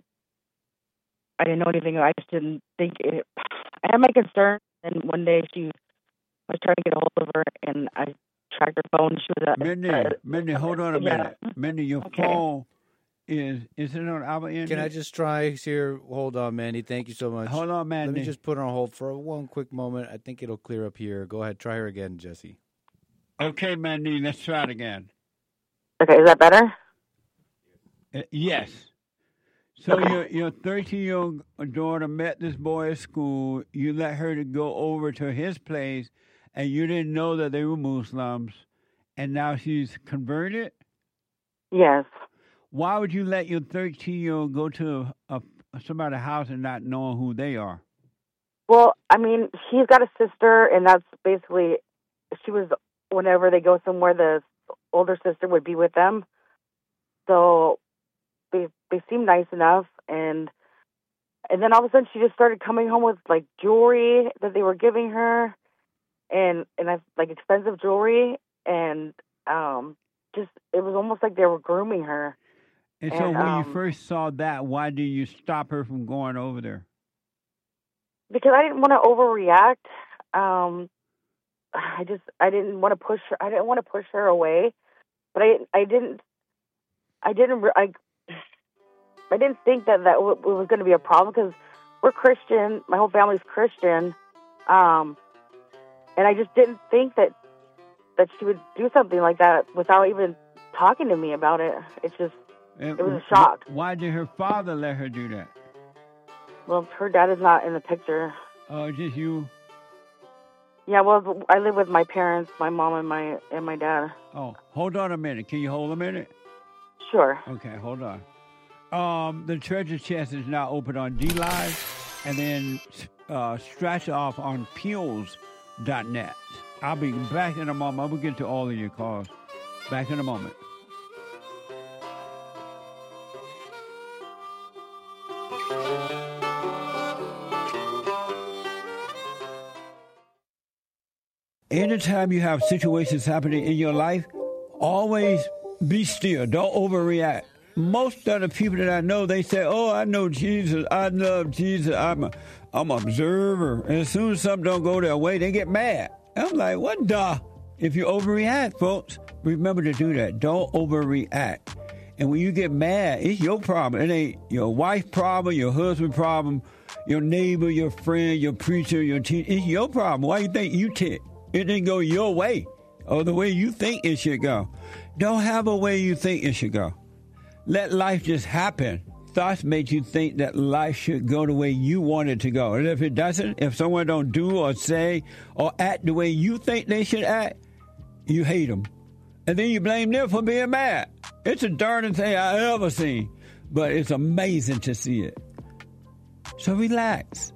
I didn't know anything. I just didn't think it. I had my concern, and one day she I was trying to get a hold of her, and I tracked her phone. She was at Mindy, uh, Mindy, hold on a yeah. minute. Mindy, your Okay. phone is is it on our end? Can I just try here? Hold on, Mandy. Thank you so much. Hold on, Mandy. Let me just put her on hold for one quick moment. I think it'll clear up here. Go ahead. Try her again, Jesse. Okay, Mandy, let's try it again. Okay, is that better? Uh, yes. So your your thirteen-year-old daughter met this boy at school. You let her to go over to his place, and you didn't know that they were Muslims, and now she's converted? Yes. Why would you let your thirteen-year-old go to a, somebody's house and not knowing who they are? Well, I mean, she's got a sister, and that's basically, she was, whenever they go somewhere, the older sister would be with them. So they they seemed nice enough, and and then all of a sudden she just started coming home with like jewelry that they were giving her, and and I, like expensive jewelry, and um, just it was almost like they were grooming her. And so And, when um, you first saw that, why did you stop her from going over there? Because I didn't want to overreact. Um, I just I didn't want to push her. I didn't want to push her away, but I I didn't I didn't re- I I didn't think that that w- was going to be a problem because we're Christian. My whole family's Christian, um, and I just didn't think that that she would do something like that without even talking to me about it. It's just And it was a shock. Why did her father let her do that? Well, her dad is not in the picture. Oh, just you? Yeah, well, I live with my parents, my mom and my and my dad. Oh, hold on a minute. Can you hold a minute? Sure. Okay, hold on. Um, the treasure chest is now open on D Live, and then uh, scratch off on peels dot net. I'll be back in a moment. I will get to all of your calls. Back in a moment. Anytime you have situations happening in your life, always be still. Don't overreact. Most of the people that I know, they say, oh, I know Jesus. I love Jesus. I'm a, I'm an observer. And as soon as something don't go their way, they get mad. I'm like, what the? If you overreact, folks, remember to do that. Don't overreact. And when you get mad, it's your problem. It ain't your wife's problem, your husband's problem, your neighbor, your friend, your preacher, your teacher. It's your problem. Why you think you tick? It didn't go your way or the way you think it should go. Don't have a way you think it should go. Let life just happen. Thoughts make you think that life should go the way you want it to go. And if it doesn't, if someone don't do or say or act the way you think they should act, you hate them. And then you blame them for being mad. It's the darndest thing I ever seen. But it's amazing to see it. So relax.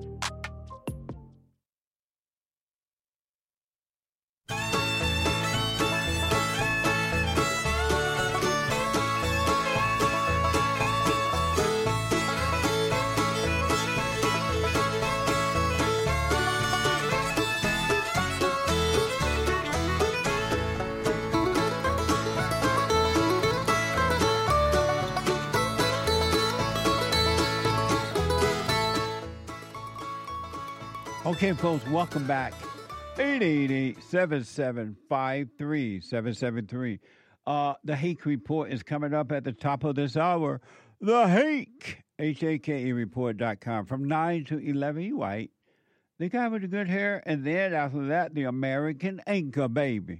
Okay, folks, welcome back. eight eight eight, seven seven five, three seven seven three. Uh, the Hake Report is coming up at the top of this hour. The Hake, H A K E report dot com, from nine to eleven. You white. The guy with the good hair. And then after that, the American Anchor Baby.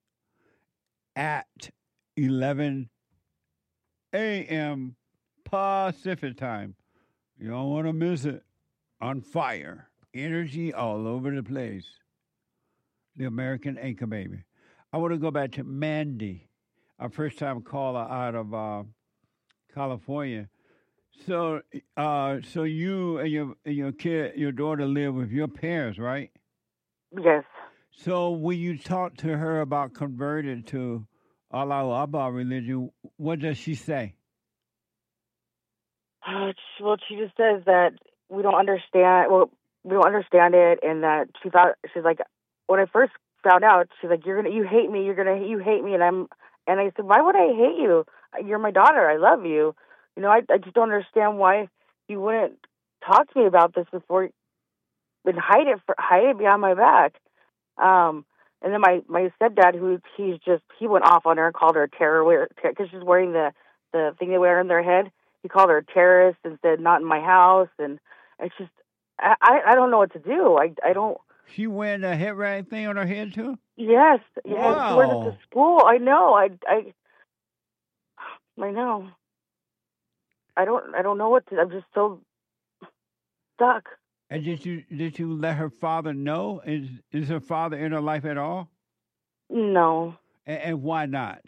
At eleven a.m. Pacific time. You don't want to miss it. On fire. Energy all over the place. The American Anchor Baby. I want to go back to Mandy, our first-time caller out of uh, California. So, uh, so you and your and your kid, your daughter, live with your parents, right? Yes. So, when you talk to her about converting to Allah Abba religion, what does she say? Uh, she- well, she just says that we don't understand. Well, we don't understand it, and that she thought she's like, when I first found out, she's like, you're gonna, you hate me, you're gonna, you hate me, and I'm, and I said, why would I hate you? You're my daughter, I love you. You know, I, I just don't understand why you wouldn't talk to me about this before, and hide it, for, hide it behind my back. Um, and then my my stepdad, who he's just, he went off on her and called her a terror because she's wearing the the thing they wear on their head. He called her a terrorist and said, not in my house, and it's just. I, I don't know what to do. I, I don't. She wearing the head rag thing on her head too? Yes, yes. Wow. She wears it to school. I know. I, I, I know. I don't. I don't know what to. I'm just so stuck. And did you did you let her father know? Is is her father in her life at all? No. And, and why not?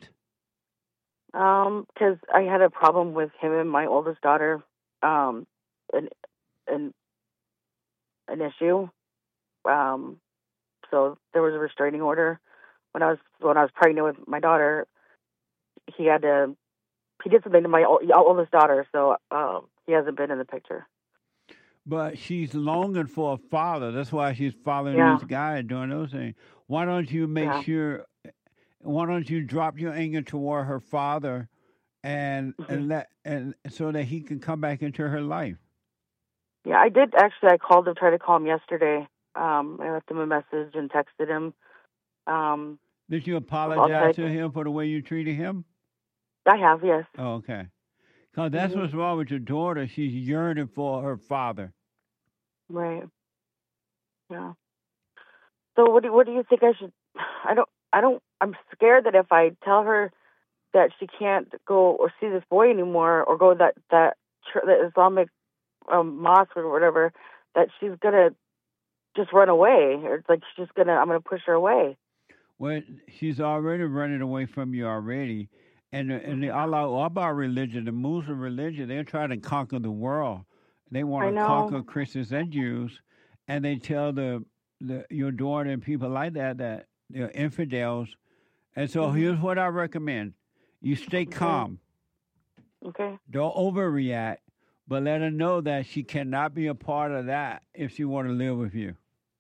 Um, because I had a problem with him and my oldest daughter. Um, and and. an issue. Um, so there was a restraining order when I was when I was pregnant with my daughter. He had to. He did something to my oldest daughter, so um, he hasn't been in the picture. But she's longing for a father. That's why she's following Yeah. this guy and doing those things. Why don't you make Yeah. sure? Why don't you drop your anger toward her father, and Mm-hmm. and let and so that he can come back into her life? Yeah, I did actually. I called him, tried to call him yesterday. Um, I left him a message and texted him. Um, Did you I'll apologize try- to him for the way you treated him? I have, yes. Oh, okay. Because that's Mhm. what's wrong with your daughter. She's yearning for her father. Right. Yeah. So what do what do you think I should? I don't. I don't. I'm scared that if I tell her that she can't go or see this boy anymore, or go that that tr- that Islamic um, mosque or whatever, that she's gonna just run away. Or it's like she's just gonna. I'm gonna push her away. Well, she's already running away from you already. And the, and the Allah Abba religion, the Muslim religion, they're trying to conquer the world. They want I to know. conquer Christians and Jews. And they tell the, the your daughter and people like that that they're infidels. And so Mhm. here's what I recommend. You stay calm. Okay. Don't overreact, but let her know that she cannot be a part of that if she want to live with you.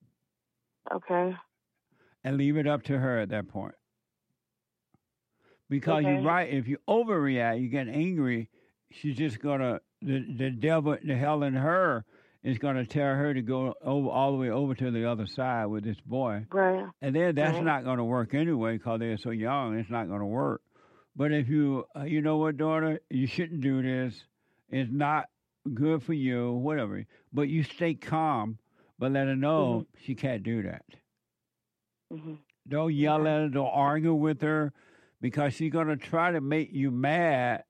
Okay. And leave it up to her at that point. Because you're Okay. right. If you overreact, you get angry, she's just going to, the, the devil, the hell in her is going to tell her to go over all the way over to the other side with this boy. Right. And then that's Right. not going to work anyway because they're so young. It's not going to work. But if you, uh, you know what, daughter, you shouldn't do this. It's not good for you, whatever. But you stay calm, but let her know she can't do that. Mm-hmm. Don't yell at her. Don't argue with her because she's going to try to make you mad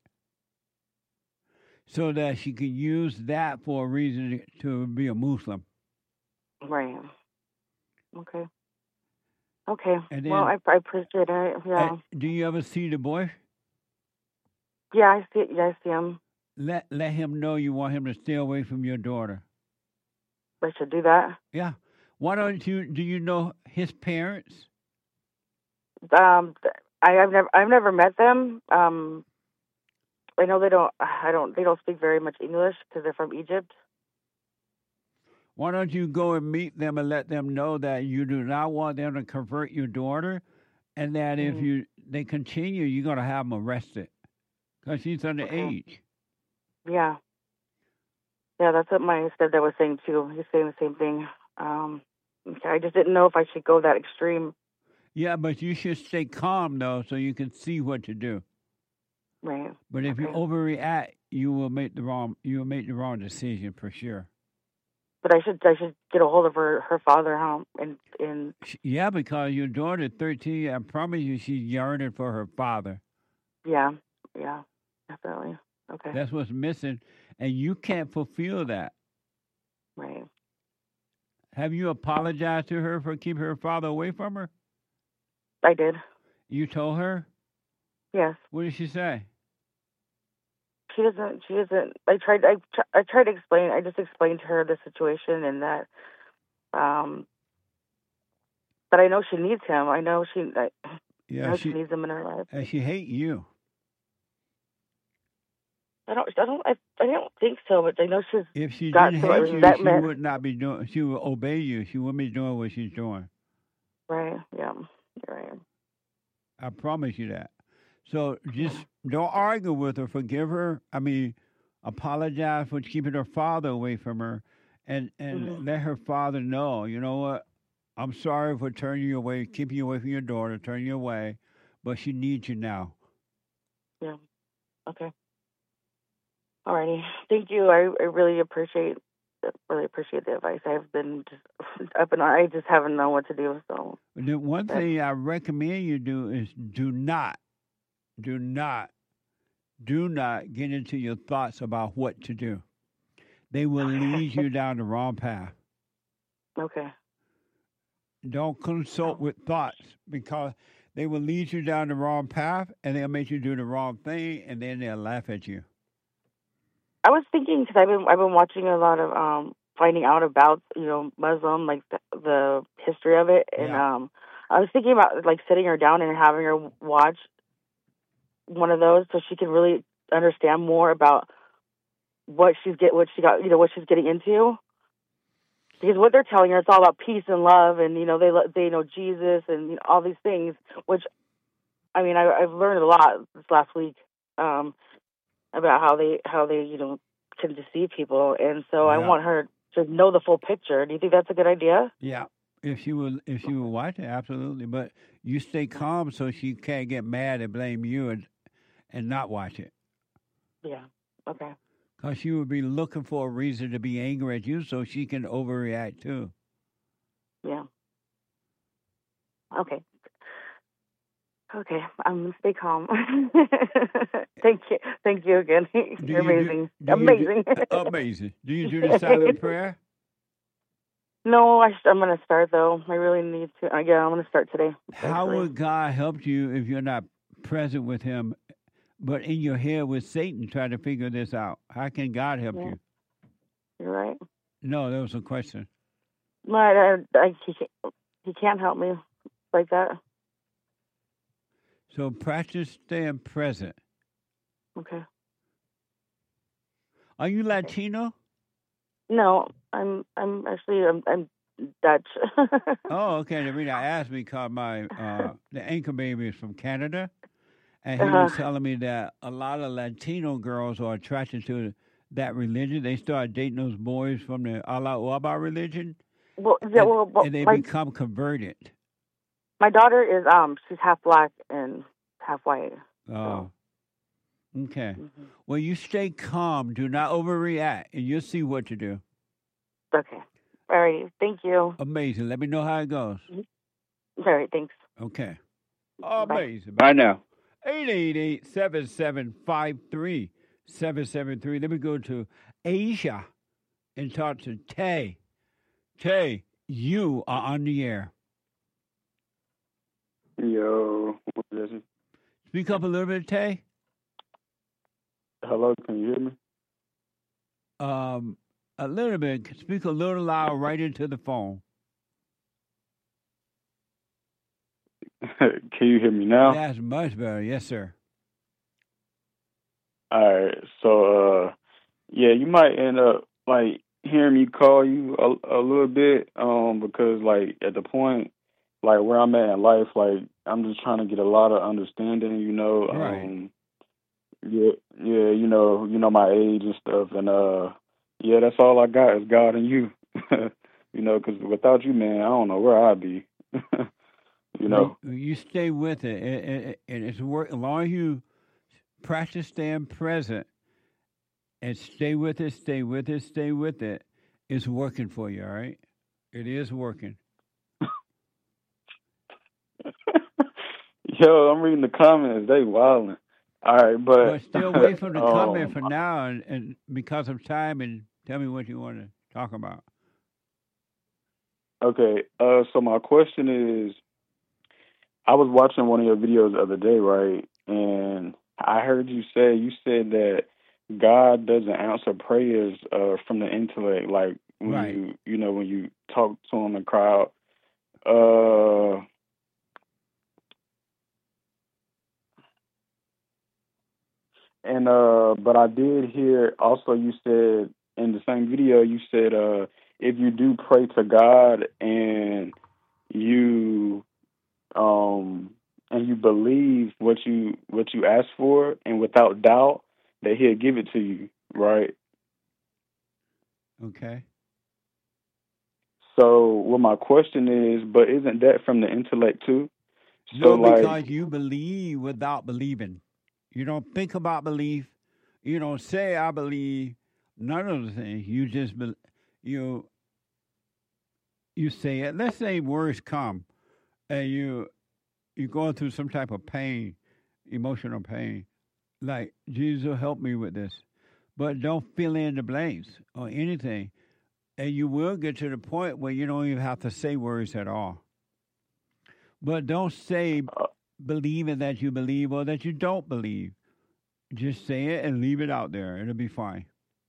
so that she can use that for a reason to be a Muslim. Right. Okay. Okay. And well, I, then- I appreciate it. Yeah. And do you ever see the boy? yeah, I see. Yeah, I see him. Let let him know you want him to stay away from your daughter. I should do that. Yeah. Why don't you? Do you know his parents? Um, th- I, I've never, I've never met them. Um, I know they don't. I don't. They don't speak very much English because they're from Egypt. Why don't you go and meet them and let them know that you do not want them to convert your daughter, and that if Mhm. you they continue, you're going to have them arrested because she's underage. Yeah. Yeah, that's what my stepdad was saying too. He's saying the same thing. Um, okay, I just didn't know if I should go that extreme. Yeah, but you should stay calm though, so you can see what to do. Right. But if you Okay. overreact, you will make the wrong you will make the wrong decision for sure. But I should, I should get a hold of her, her father, huh? And and Sh- Yeah, because your daughter thirteen, I promise you, she's yearning for her father. yeah, yeah, definitely. Okay. That's what's missing, and you can't fulfill that. Right. Have you apologized to her for keeping her father away from her? I did. You told her? Yes. What did she say? She doesn't. She doesn't. I tried. I tr- I tried to explain. I just explained to her the situation and that. Um. But I know she needs him. I know she. I, Yeah, I know she, she- needs him in her life. And she hate you. I don't. I don't. I, I don't think so. But I know she's. If she got didn't to a hate you, she resentment. would not be doing. She would obey you. She wouldn't be doing what she's doing. Right. Yeah. You're right. I promise you that. So just don't argue with her. Forgive her. I mean, apologize for keeping her father away from her, and and Mhm. let her father know. You know what? I'm sorry for turning you away, keeping you away from your daughter, turning you away, but she needs you now. Yeah. Okay. Alrighty. Thank you. I, I really appreciate really appreciate the advice. I've been just up and I just haven't known what to do. So The one thing I recommend you do is do not, do not, do not get into your thoughts about what to do. They will lead you down the wrong path. okay. Don't consult with thoughts because they will lead you down the wrong path and they'll make you do the wrong thing and then they'll laugh at you. I was thinking because I've been I've been watching a lot of um finding out about you know Muslim like the, the history of it, and Yeah. um I was thinking about like sitting her down and having her watch one of those so she can really understand more about what she's get what she got you know what she's getting into. Because what they're telling her, it's all about peace and love, and you know they lo- they know Jesus and you know, all these things. Which, I mean, I, I've learned a lot this last week um, about how they how they you know can deceive people, and so I Yeah. want her to know the full picture. Do you think that's a good idea? Yeah. If she will, if she will watch it, absolutely. But you stay calm so she can't get mad and blame you and and not watch it. Yeah. Okay. Because she would be looking for a reason to be angry at you so she can overreact too. Yeah. Okay. Okay. I'm gonna stay calm. Thank you. Thank you again. Do You're you do- amazing. do you do- amazing. amazing. Do you do the silent prayer? No, I sh- I'm gonna start though. I really need to. Uh, yeah, I'm gonna start today. How would God help you if you're not present with Him, but in your head with Satan trying to figure this out? How can God help Yeah. you? You're right. No, that was a question. No, I, I, I, he, can't, he can't help me like that. So practice staying present. Okay. Are you Latino? No, I'm. I'm actually. I'm. I'm Dutch. Oh, okay. The reason I asked because my uh, the anchor baby is from Canada, and he Uh-huh. was telling me that a lot of Latino girls are attracted to that religion. They start dating those boys from the Allah Akbar religion, Well, yeah, and, well, well, and they my become converted. my daughter is um she's half black and half white. Oh, okay. Well, you stay calm. Do not overreact, and you'll see what to do. Okay. All right. Thank you. Amazing. Let me know how it goes. All right. Thanks. Okay. Bye. Amazing. Bye now. eight eight eight, seven seven five, three seven seven three. Let me go to Asia and talk to Tay. Tay, you are on the air. Yo, what is it? Speak up a little bit, Tay. Hello, can you hear me? Um, a little bit. Speak a little loud right into the phone. Can you hear me now? That's much better. Yes, sir. All right. So, uh, yeah, you might end up like hearing me call you a, a little bit, um, because like at the point, like where I'm at in life, like I'm just trying to get a lot of understanding, you know. Right. Um, yeah, yeah, you know, you know my age and stuff, and uh, yeah, that's all I got is God and you, you know, because without you, man, I don't know where I'd be, you know. You, you stay with it, and, and, and it's work. As long as you practice staying present and stay with it, stay with it, stay with it, it's working for you. All right, it is working. Yo, I'm reading the comments. They wilding. All right, but But still away from the um, comment for now, and, and because of time, and tell me what you want to talk about. Okay, uh, so my question is, I was watching one of your videos the other day, right? And I heard you say, you said that God doesn't answer prayers uh, from the intellect, like when Right. you, you know, when you talk to him in the crowd. Uh, and uh, but I did hear also you said in the same video, you said uh, if you do pray to God and you um and you believe what you what you ask for and without doubt that he'll give it to you, right? Okay. So well my question is, but isn't that from the intellect too? So No, like because you believe without believing. You don't think about belief. You don't say I believe. None of the things. You just be, you you say it. Let's say words come, and you you're going through some type of pain, emotional pain. Like Jesus will help me with this, but don't fill in the blanks or anything, and you will get to the point where you don't even have to say words at all. But don't say believing that you believe or that you don't believe. Just say it and leave it out there. It'll be fine.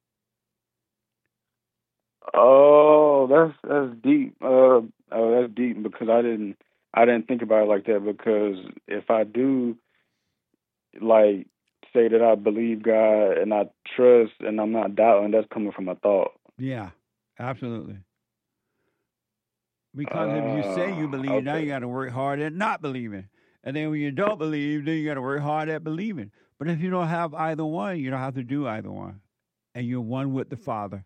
oh that's that's deep. Uh, oh that's deep because I didn't I didn't think about it like that because if I do like say that I believe God and I trust and I'm not doubting, that's coming from a thought. Yeah, absolutely. Because if you say you believe, now you got to work hard at not believing. And then when you don't believe, then you got to work hard at believing. But if you don't have either one, you don't have to do either one. And you're one with the Father.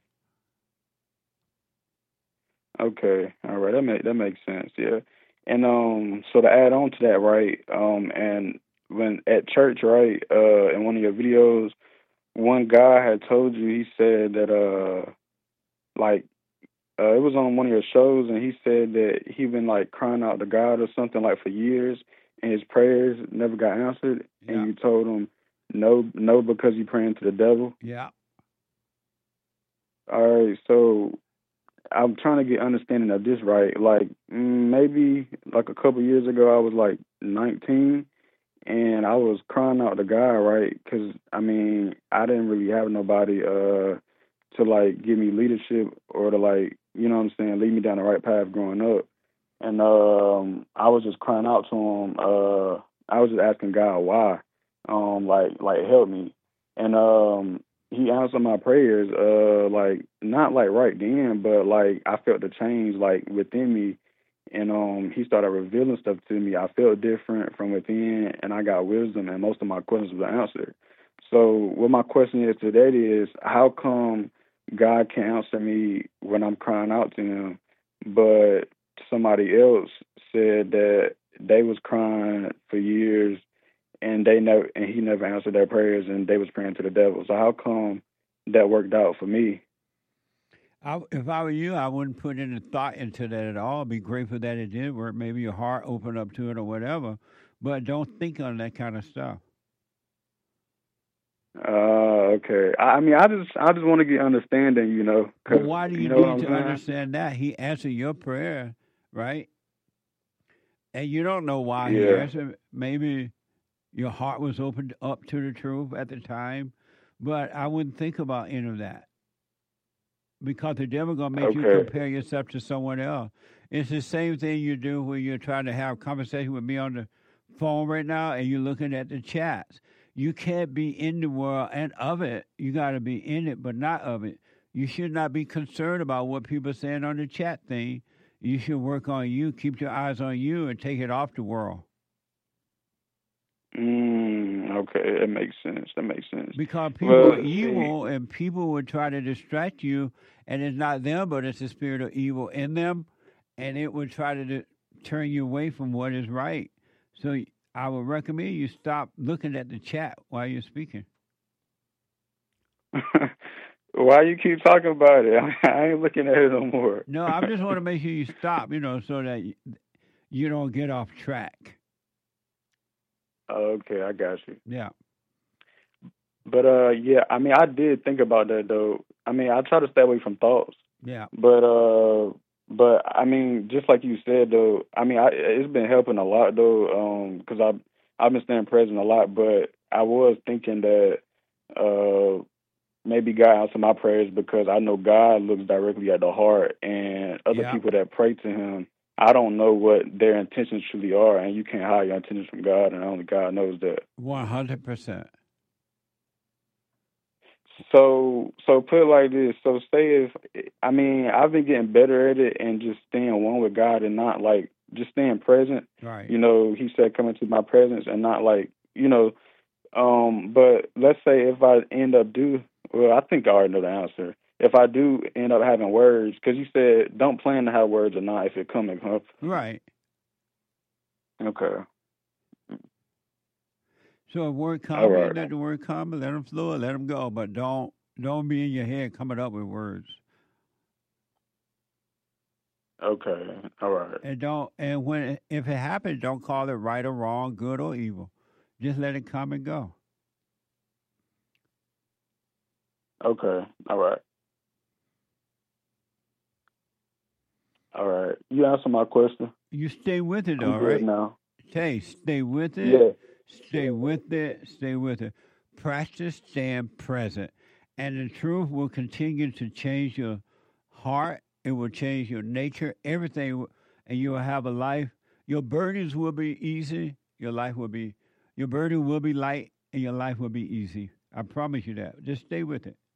Okay, all right, that make that makes sense, yeah. And um, so to add on to that, right? Um, and when at church, right? Uh, in one of your videos, one guy had told you, he said that uh, like. Uh, it was on one of your shows, and he said that he been like crying out to God or something like for years, and his prayers never got answered. Yeah. And you told him no, no, because you praying to the devil. Yeah. All right, so I'm trying to get understanding of this, right? Like mm, maybe like a couple years ago, I was like nineteen, and I was crying out to God, right? Because I mean, I didn't really have nobody uh to like give me leadership or to like, you know what I'm saying, lead me down the right path growing up. And um I was just crying out to him, uh I was just asking God why. Um like like help me. And um he answered my prayers, uh like not like right then, but like I felt the change like within me, and um he started revealing stuff to me. I felt different from within and I got wisdom and most of my questions were answered. So what my question is today is, how come God can answer me when I'm crying out to him, but somebody else said that they was crying for years and they never and he never answered their prayers and they was praying to the devil. So how come that worked out for me? I, if I were you, I wouldn't put any thought into that at all. Be grateful that it did work. Maybe your heart opened up to it or whatever, but don't think on that kind of stuff. Uh, okay. I, I mean, I just, I just want to get understanding, you know. 'cause, But why do you, you know what I'm need to saying? understand that? He answered your prayer, right? And you don't know why he Yeah. answered. Maybe your heart was opened up to the truth at the time, but I wouldn't think about any of that because the devil gonna make you Okay. compare yourself to someone else. It's the same thing you do when you're trying to have a conversation with me on the phone right now, and you're looking at the chats. You can't be in the world and of it. You got to be in it, but not of it. You should not be concerned about what people are saying on the chat thing. You should work on you, keep your eyes on you, and take it off the world. Mm, okay, that makes sense. That makes sense. Because people Well, are evil, and people will try to distract you, and it's not them, but it's the spirit of evil in them, and it will try to di- turn you away from what is right. So I would recommend you stop looking at the chat while you're speaking. why you keep talking about it? I ain't looking at it no more. No, I just want to make sure you stop, you know, so that you, you don't get off track. Okay, I got you. Yeah. But uh, yeah, I mean, I did think about that though. I mean, I try to stay away from thoughts. Yeah. But uh, but I mean, just like you said though, I mean, I, it's been helping a lot though, um, because I've I've been staying present a lot. But I was thinking that uh, maybe God answered my prayers because I know God looks directly at the heart, and other Yeah. people that pray to Him, I don't know what their intentions truly are, and you can't hide your intentions from God, and only God knows that. one hundred percent. So, so put it like this. So, say if I mean I've been getting better at it and just staying one with God and not like just staying present. Right. You know, He said, "Come into My presence," and not like you know. Um, but let's say if I end up do well, I think I already know the answer. If I do end up having words, because you said don't plan to have words or not. If it come, it comes. Right. Okay. So if word All come, right. let the word come, and let them flow, and let them go. But don't don't be in your head coming up with words. Okay. All right. And don't and when it, if it happens, don't call it right or wrong, good or evil. Just let it come and go. Okay. All right. All right. You answer my question. You stay with it, I'm though, good right? now. Hey, stay with it. Yeah. Stay with it. Stay with it. Practice staying present. And the truth will continue to change your heart. It will change your nature, everything. will- And you will have a life. Your burdens will be easy. Your life will be, your burden will be light, and your life will be easy. I promise you that. Just stay with it.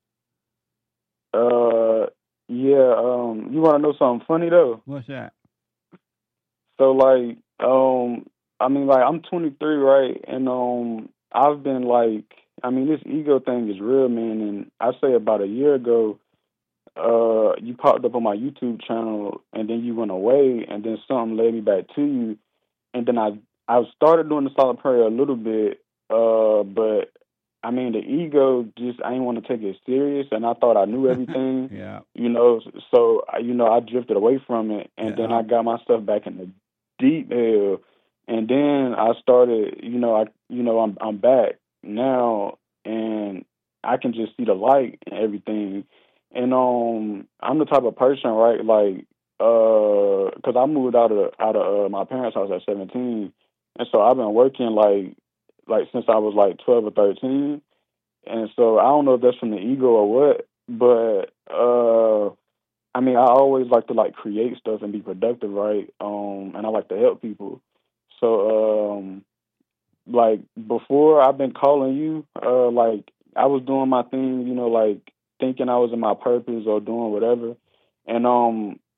Uh, yeah. Um, you want to know something funny though? What's that? So like, um, I mean, like I'm twenty-three, right? And um, I've been like, I mean, this ego thing is real, man. And I say about a year ago, uh, you popped up on my YouTube channel, and then you went away, and then something led me back to you, and then I I started doing the silent prayer a little bit, uh, but I mean, the ego just I didn't want to take it serious, and I thought I knew everything. Yeah. You know, so I- you know, I drifted away from it, and then I got myself back in the deep hell, and then I started, you know, I, you know, I'm I'm back now, and I can just see the light and everything, and um, I'm the type of person, right, like, uh, because I moved out of out of uh, my parents' house at seventeen, and so I've been working like like since I was like twelve or thirteen, and so I don't know if that's from the ego or what, but uh. I mean, I always like to like create stuff and be productive, right? Um, and I like to help people. So, um, like before I've been calling you, uh, like I was doing my thing, you know, like thinking I was in my purpose or doing whatever. And um,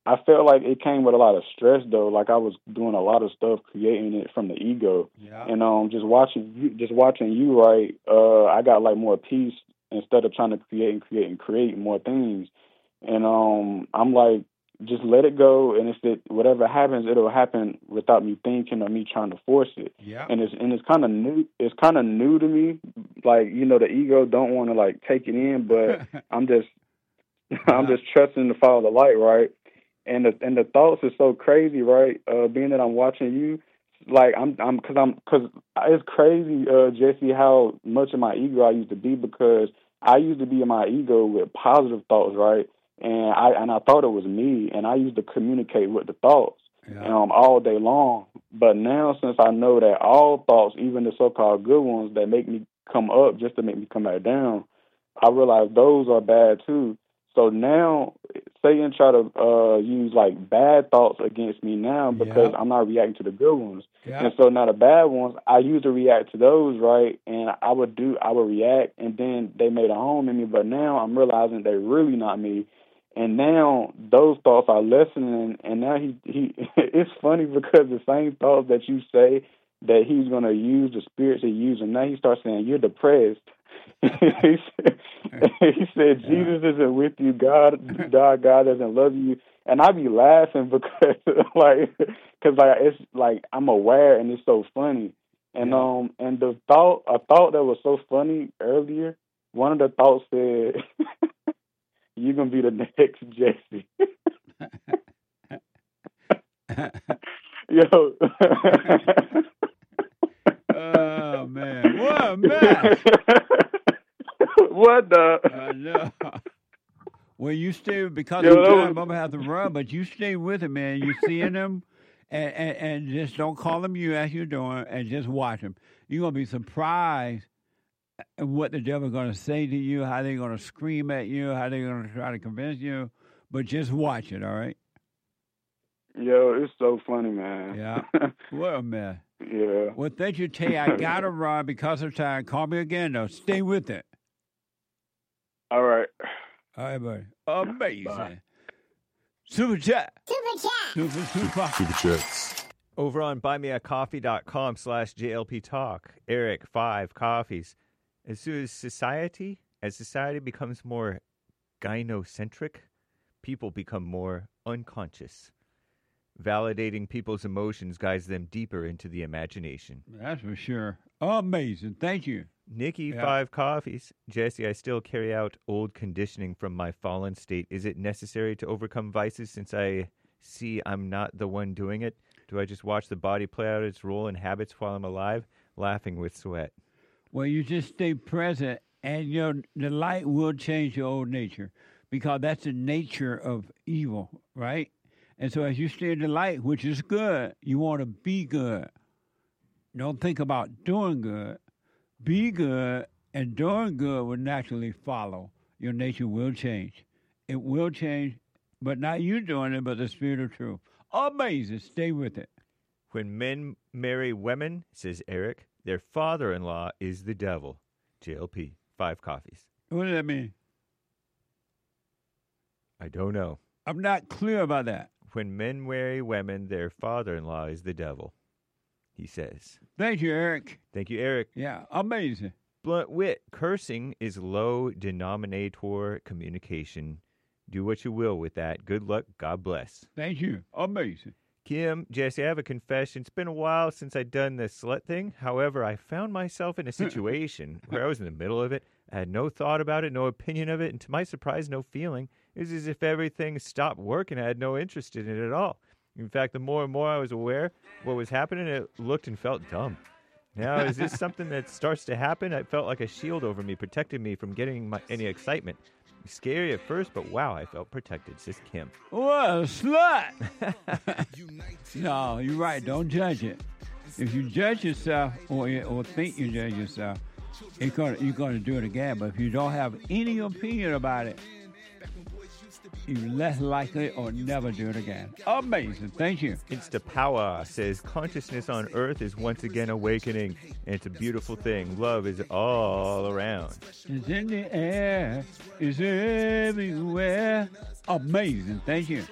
I felt like it came with a lot of stress though. Like I was doing a lot of stuff, creating it from the ego. Yeah. And um, just watching you, just watching you, right? Uh, I got like more peace instead of trying to create and create and create more things. And um, I'm like, just let it go, and if it whatever happens, it'll happen without me thinking or me trying to force it. Yeah. And it's and it's kind of new. It's kind of new to me. Like you know, the ego don't want to like take it in, but I'm just I'm just trusting to follow the light, right? And the and the thoughts is so crazy, right? Uh, being that I'm watching you, like I'm I'm because I'm because it's crazy, uh, Jesse, how much of my ego I used to be, because I used to be in my ego with positive thoughts, right? And I and I thought it was me, and I used to communicate with the thoughts yeah. um, all day long. But now, since I know that all thoughts, even the so-called good ones that make me come up just to make me come back down, I realize those are bad too. So now, Satan try to uh, use like bad thoughts against me now because yeah. I'm not reacting to the good ones. Yeah. And so now the bad ones, I used to react to those, right? And I would do, I would react, and then they made a home in me. But now I'm realizing they're really not me. And now those thoughts are lessening, and now he, he it's funny because the same thoughts that you say that he's going to use, the spirits he uses, and now he starts saying, you're depressed. he said, he said Jesus isn't with you, God, God, God doesn't love you. And I be laughing because, like, because like, it's like I'm aware, and it's so funny. And, yeah. um, and the thought, a thought that was so funny earlier, one of the thoughts said, you're going to be the next Jesse. Yo. Oh, man. What a mess. What the? I know. Well, you stay, because Yo, of time, was... I'm going to have to run, but you stay with him, man. You seeing him, and, and, and just don't call him you as you're doing, and just watch him. You're going to be surprised what the devil's going to say to you, how they're going to scream at you, how they're going to try to convince you, but just watch it, all right? Yo, it's so funny, man. Yeah. What a mess. Yeah. Well, thank you, Tay. I got to run because of time. Call me again, though. Stay with it. All right. All right, buddy. Amazing. Bye. Super chat. Super chat. Super, super. Super chats. Over on buymeacoffee.com slash JLP Talk. Eric, five coffees. As soon as society, as society becomes more gynocentric, people become more unconscious. Validating people's emotions guides them deeper into the imagination. That's for sure. Amazing. Thank you. Nikki, yeah. five coffees. Jesse, I still carry out old conditioning from my fallen state. Is it necessary to overcome vices since I see I'm not the one doing it? Do I just watch the body play out its role in habits while I'm alive? Laughing with sweat. Well, you just stay present, and your the light will change your old nature, because that's the nature of evil, right? And so as you stay in the light, which is good, you want to be good. Don't think about doing good. Be good, and doing good will naturally follow. Your nature will change. It will change, but not you doing it, but the Spirit of truth. Amazing. Stay with it. When men marry women, says Eric, their father-in-law is the devil. J L P, five coffees. What does that mean? I don't know. I'm not clear about that. When men marry women, their father-in-law is the devil, he says. Thank you, Eric. Thank you, Eric. Yeah, amazing. Blunt wit. Cursing is low denominator communication. Do what you will with that. Good luck. God bless. Thank you. Amazing. Kim, Jesse, I have a confession. It's been a while since I've done the slut thing. However, I found myself in a situation where I was in the middle of it. I had no thought about it, no opinion of it, and to my surprise, no feeling. It was as if everything stopped working. I had no interest in it at all. In fact, the more and more I was aware of what was happening, it looked and felt dumb. Now, is this something that starts to happen? It felt like a shield over me, protected me from getting my, any excitement. Scary at first, but wow, I felt protected, says Kim. What a slut! No, you're right. Don't judge it. If you judge yourself or or think you judge yourself, it's gonna, you're going to do it again. But if you don't have any opinion about it, you're less likely or never do it again. Amazing. Thank you. Insta Power says consciousness on Earth is once again awakening, and it's a beautiful thing. Love is all around. It's in the air. It's everywhere. Amazing. Thank you.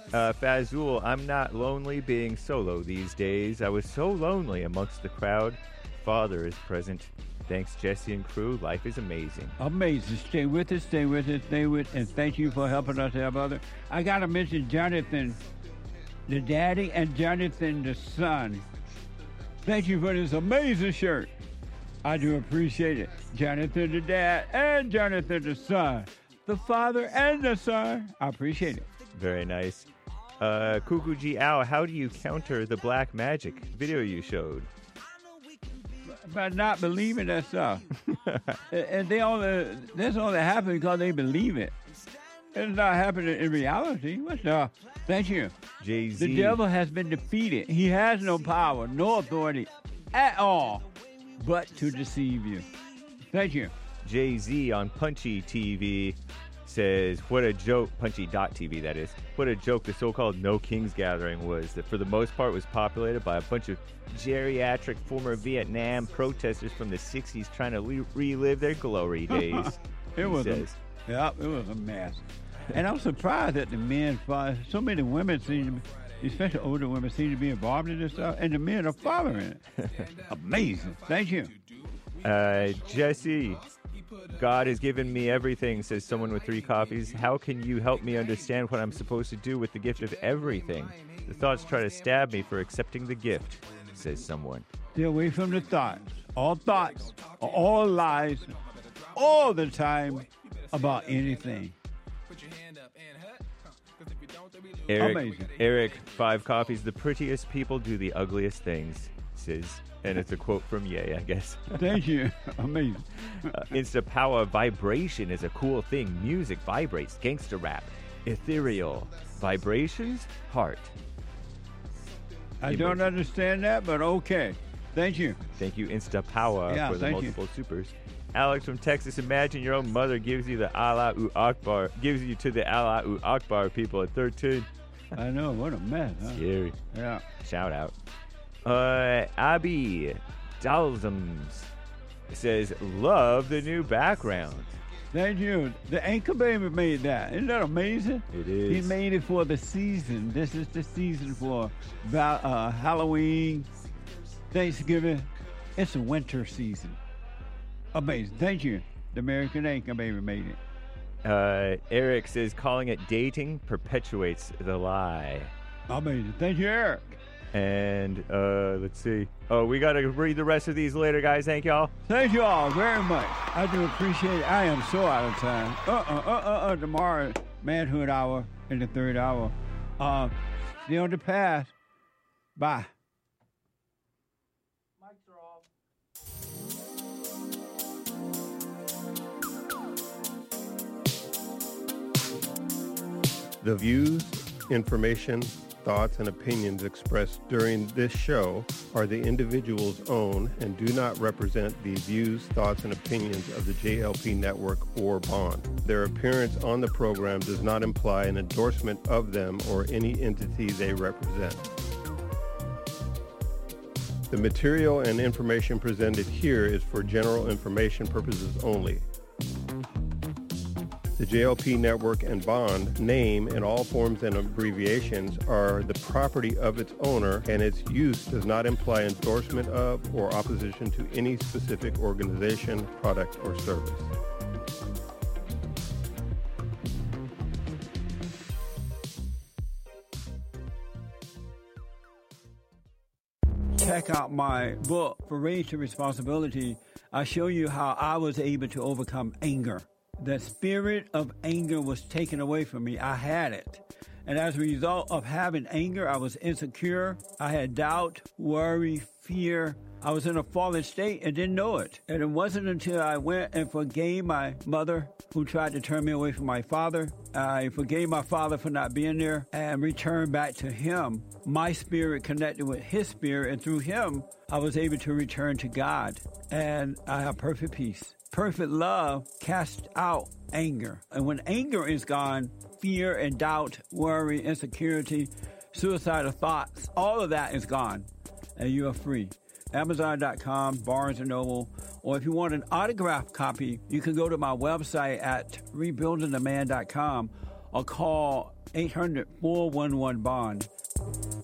Uh, Fazul, I'm not lonely being solo these days. I was so lonely amongst the crowd. Father is present. Thanks, Jesse and crew. Life is amazing. Amazing. Stay with us, stay with us, stay with us, and thank you for helping us help others. I got to mention Jonathan, the daddy, and Jonathan, the son. Thank you for this amazing shirt. I do appreciate it. Jonathan, the dad, and Jonathan, the son. The father and the son. I appreciate it. Very nice. Uh, Cuckoo G Ow, how do you counter the black magic video you showed? By not believing that stuff. And they only, that's only happening because they believe it. It's not happening in reality. What's up? Thank you. Jay-Z. The devil has been defeated. He has no power, no authority at all, but to deceive you. Thank you. Jay-Z on Punchy T V says, what a joke, Punchy dot T V that is, what a joke the so-called No Kings gathering was, that for the most part was populated by a bunch of geriatric former Vietnam protesters from the sixties trying to re- relive their glory days. It was says. A, yeah, it was a mess. And I'm surprised that the men, so many women seem, especially older women, seem to be involved in this stuff, and the men are following it. Amazing. Thank you. Uh, Jesse, God has given me everything, says someone with three coffees. How can you help me understand what I'm supposed to do with the gift of everything? The thoughts try to stab me for accepting the gift, says someone. Stay away from the thoughts. All thoughts are all lies all the time about anything. Eric, Amazing. Eric, five copies. The prettiest people do the ugliest things, says, and it's a quote from Ye, I guess. Thank you. Amazing. uh, Insta Power, vibration is a cool thing. Music vibrates. Gangster rap, ethereal. Vibrations, heart. I don't understand that, but okay. Thank you. Thank you, Insta Power, yeah, for the thank multiple you. supers. Alex from Texas, imagine your own mother gives you the Allahu Akbar, gives you to the Allahu Akbar people at thirteen. I know, what a mess, huh? Scary. Yeah. Shout out. Uh, Abby Dalzums says, love the new background. Thank you. The Anchor Baby made that. Isn't that amazing? It is. He made it for the season. This is the season for uh, Halloween, Thanksgiving. It's a winter season. Amazing. Thank you. The American Anchor Baby made it. Uh, Eric says, calling it dating perpetuates the lie. Amazing. Thank you, Eric. And uh, let's see. Oh, we got to read the rest of these later, guys. Thank y'all. Thank you all very much. I do appreciate it. I am so out of time. Uh-uh, uh-uh, uh. Tomorrow, Manhood Hour in the third hour. Uh, stay on the path. Bye. The views, information, thoughts, and opinions expressed during this show are the individual's own and do not represent the views, thoughts, and opinions of the J L P Network or Bond. Their appearance on the program does not imply an endorsement of them or any entity they represent. The material and information presented here is for general information purposes only. The J L P Network and Bond name and all forms and abbreviations are the property of its owner, and its use does not imply endorsement of or opposition to any specific organization, product, or service. Check out my book, For Race to Responsibility. I show you how I was able to overcome anger. The spirit of anger was taken away from me. I had it. And as a result of having anger, I was insecure. I had doubt, worry, fear. I was in a fallen state and didn't know it. And it wasn't until I went and forgave my mother, who tried to turn me away from my father. I forgave my father for not being there and returned back to him. My spirit connected with his spirit, and through him, I was able to return to God. And I have perfect peace. Perfect love casts out anger. And when anger is gone, fear and doubt, worry, insecurity, suicidal thoughts, all of that is gone. And you are free. Amazon dot com, Barnes and Noble. Or if you want an autographed copy, you can go to my website at rebuilding the man dot com. or call eight hundred, four one one, BOND.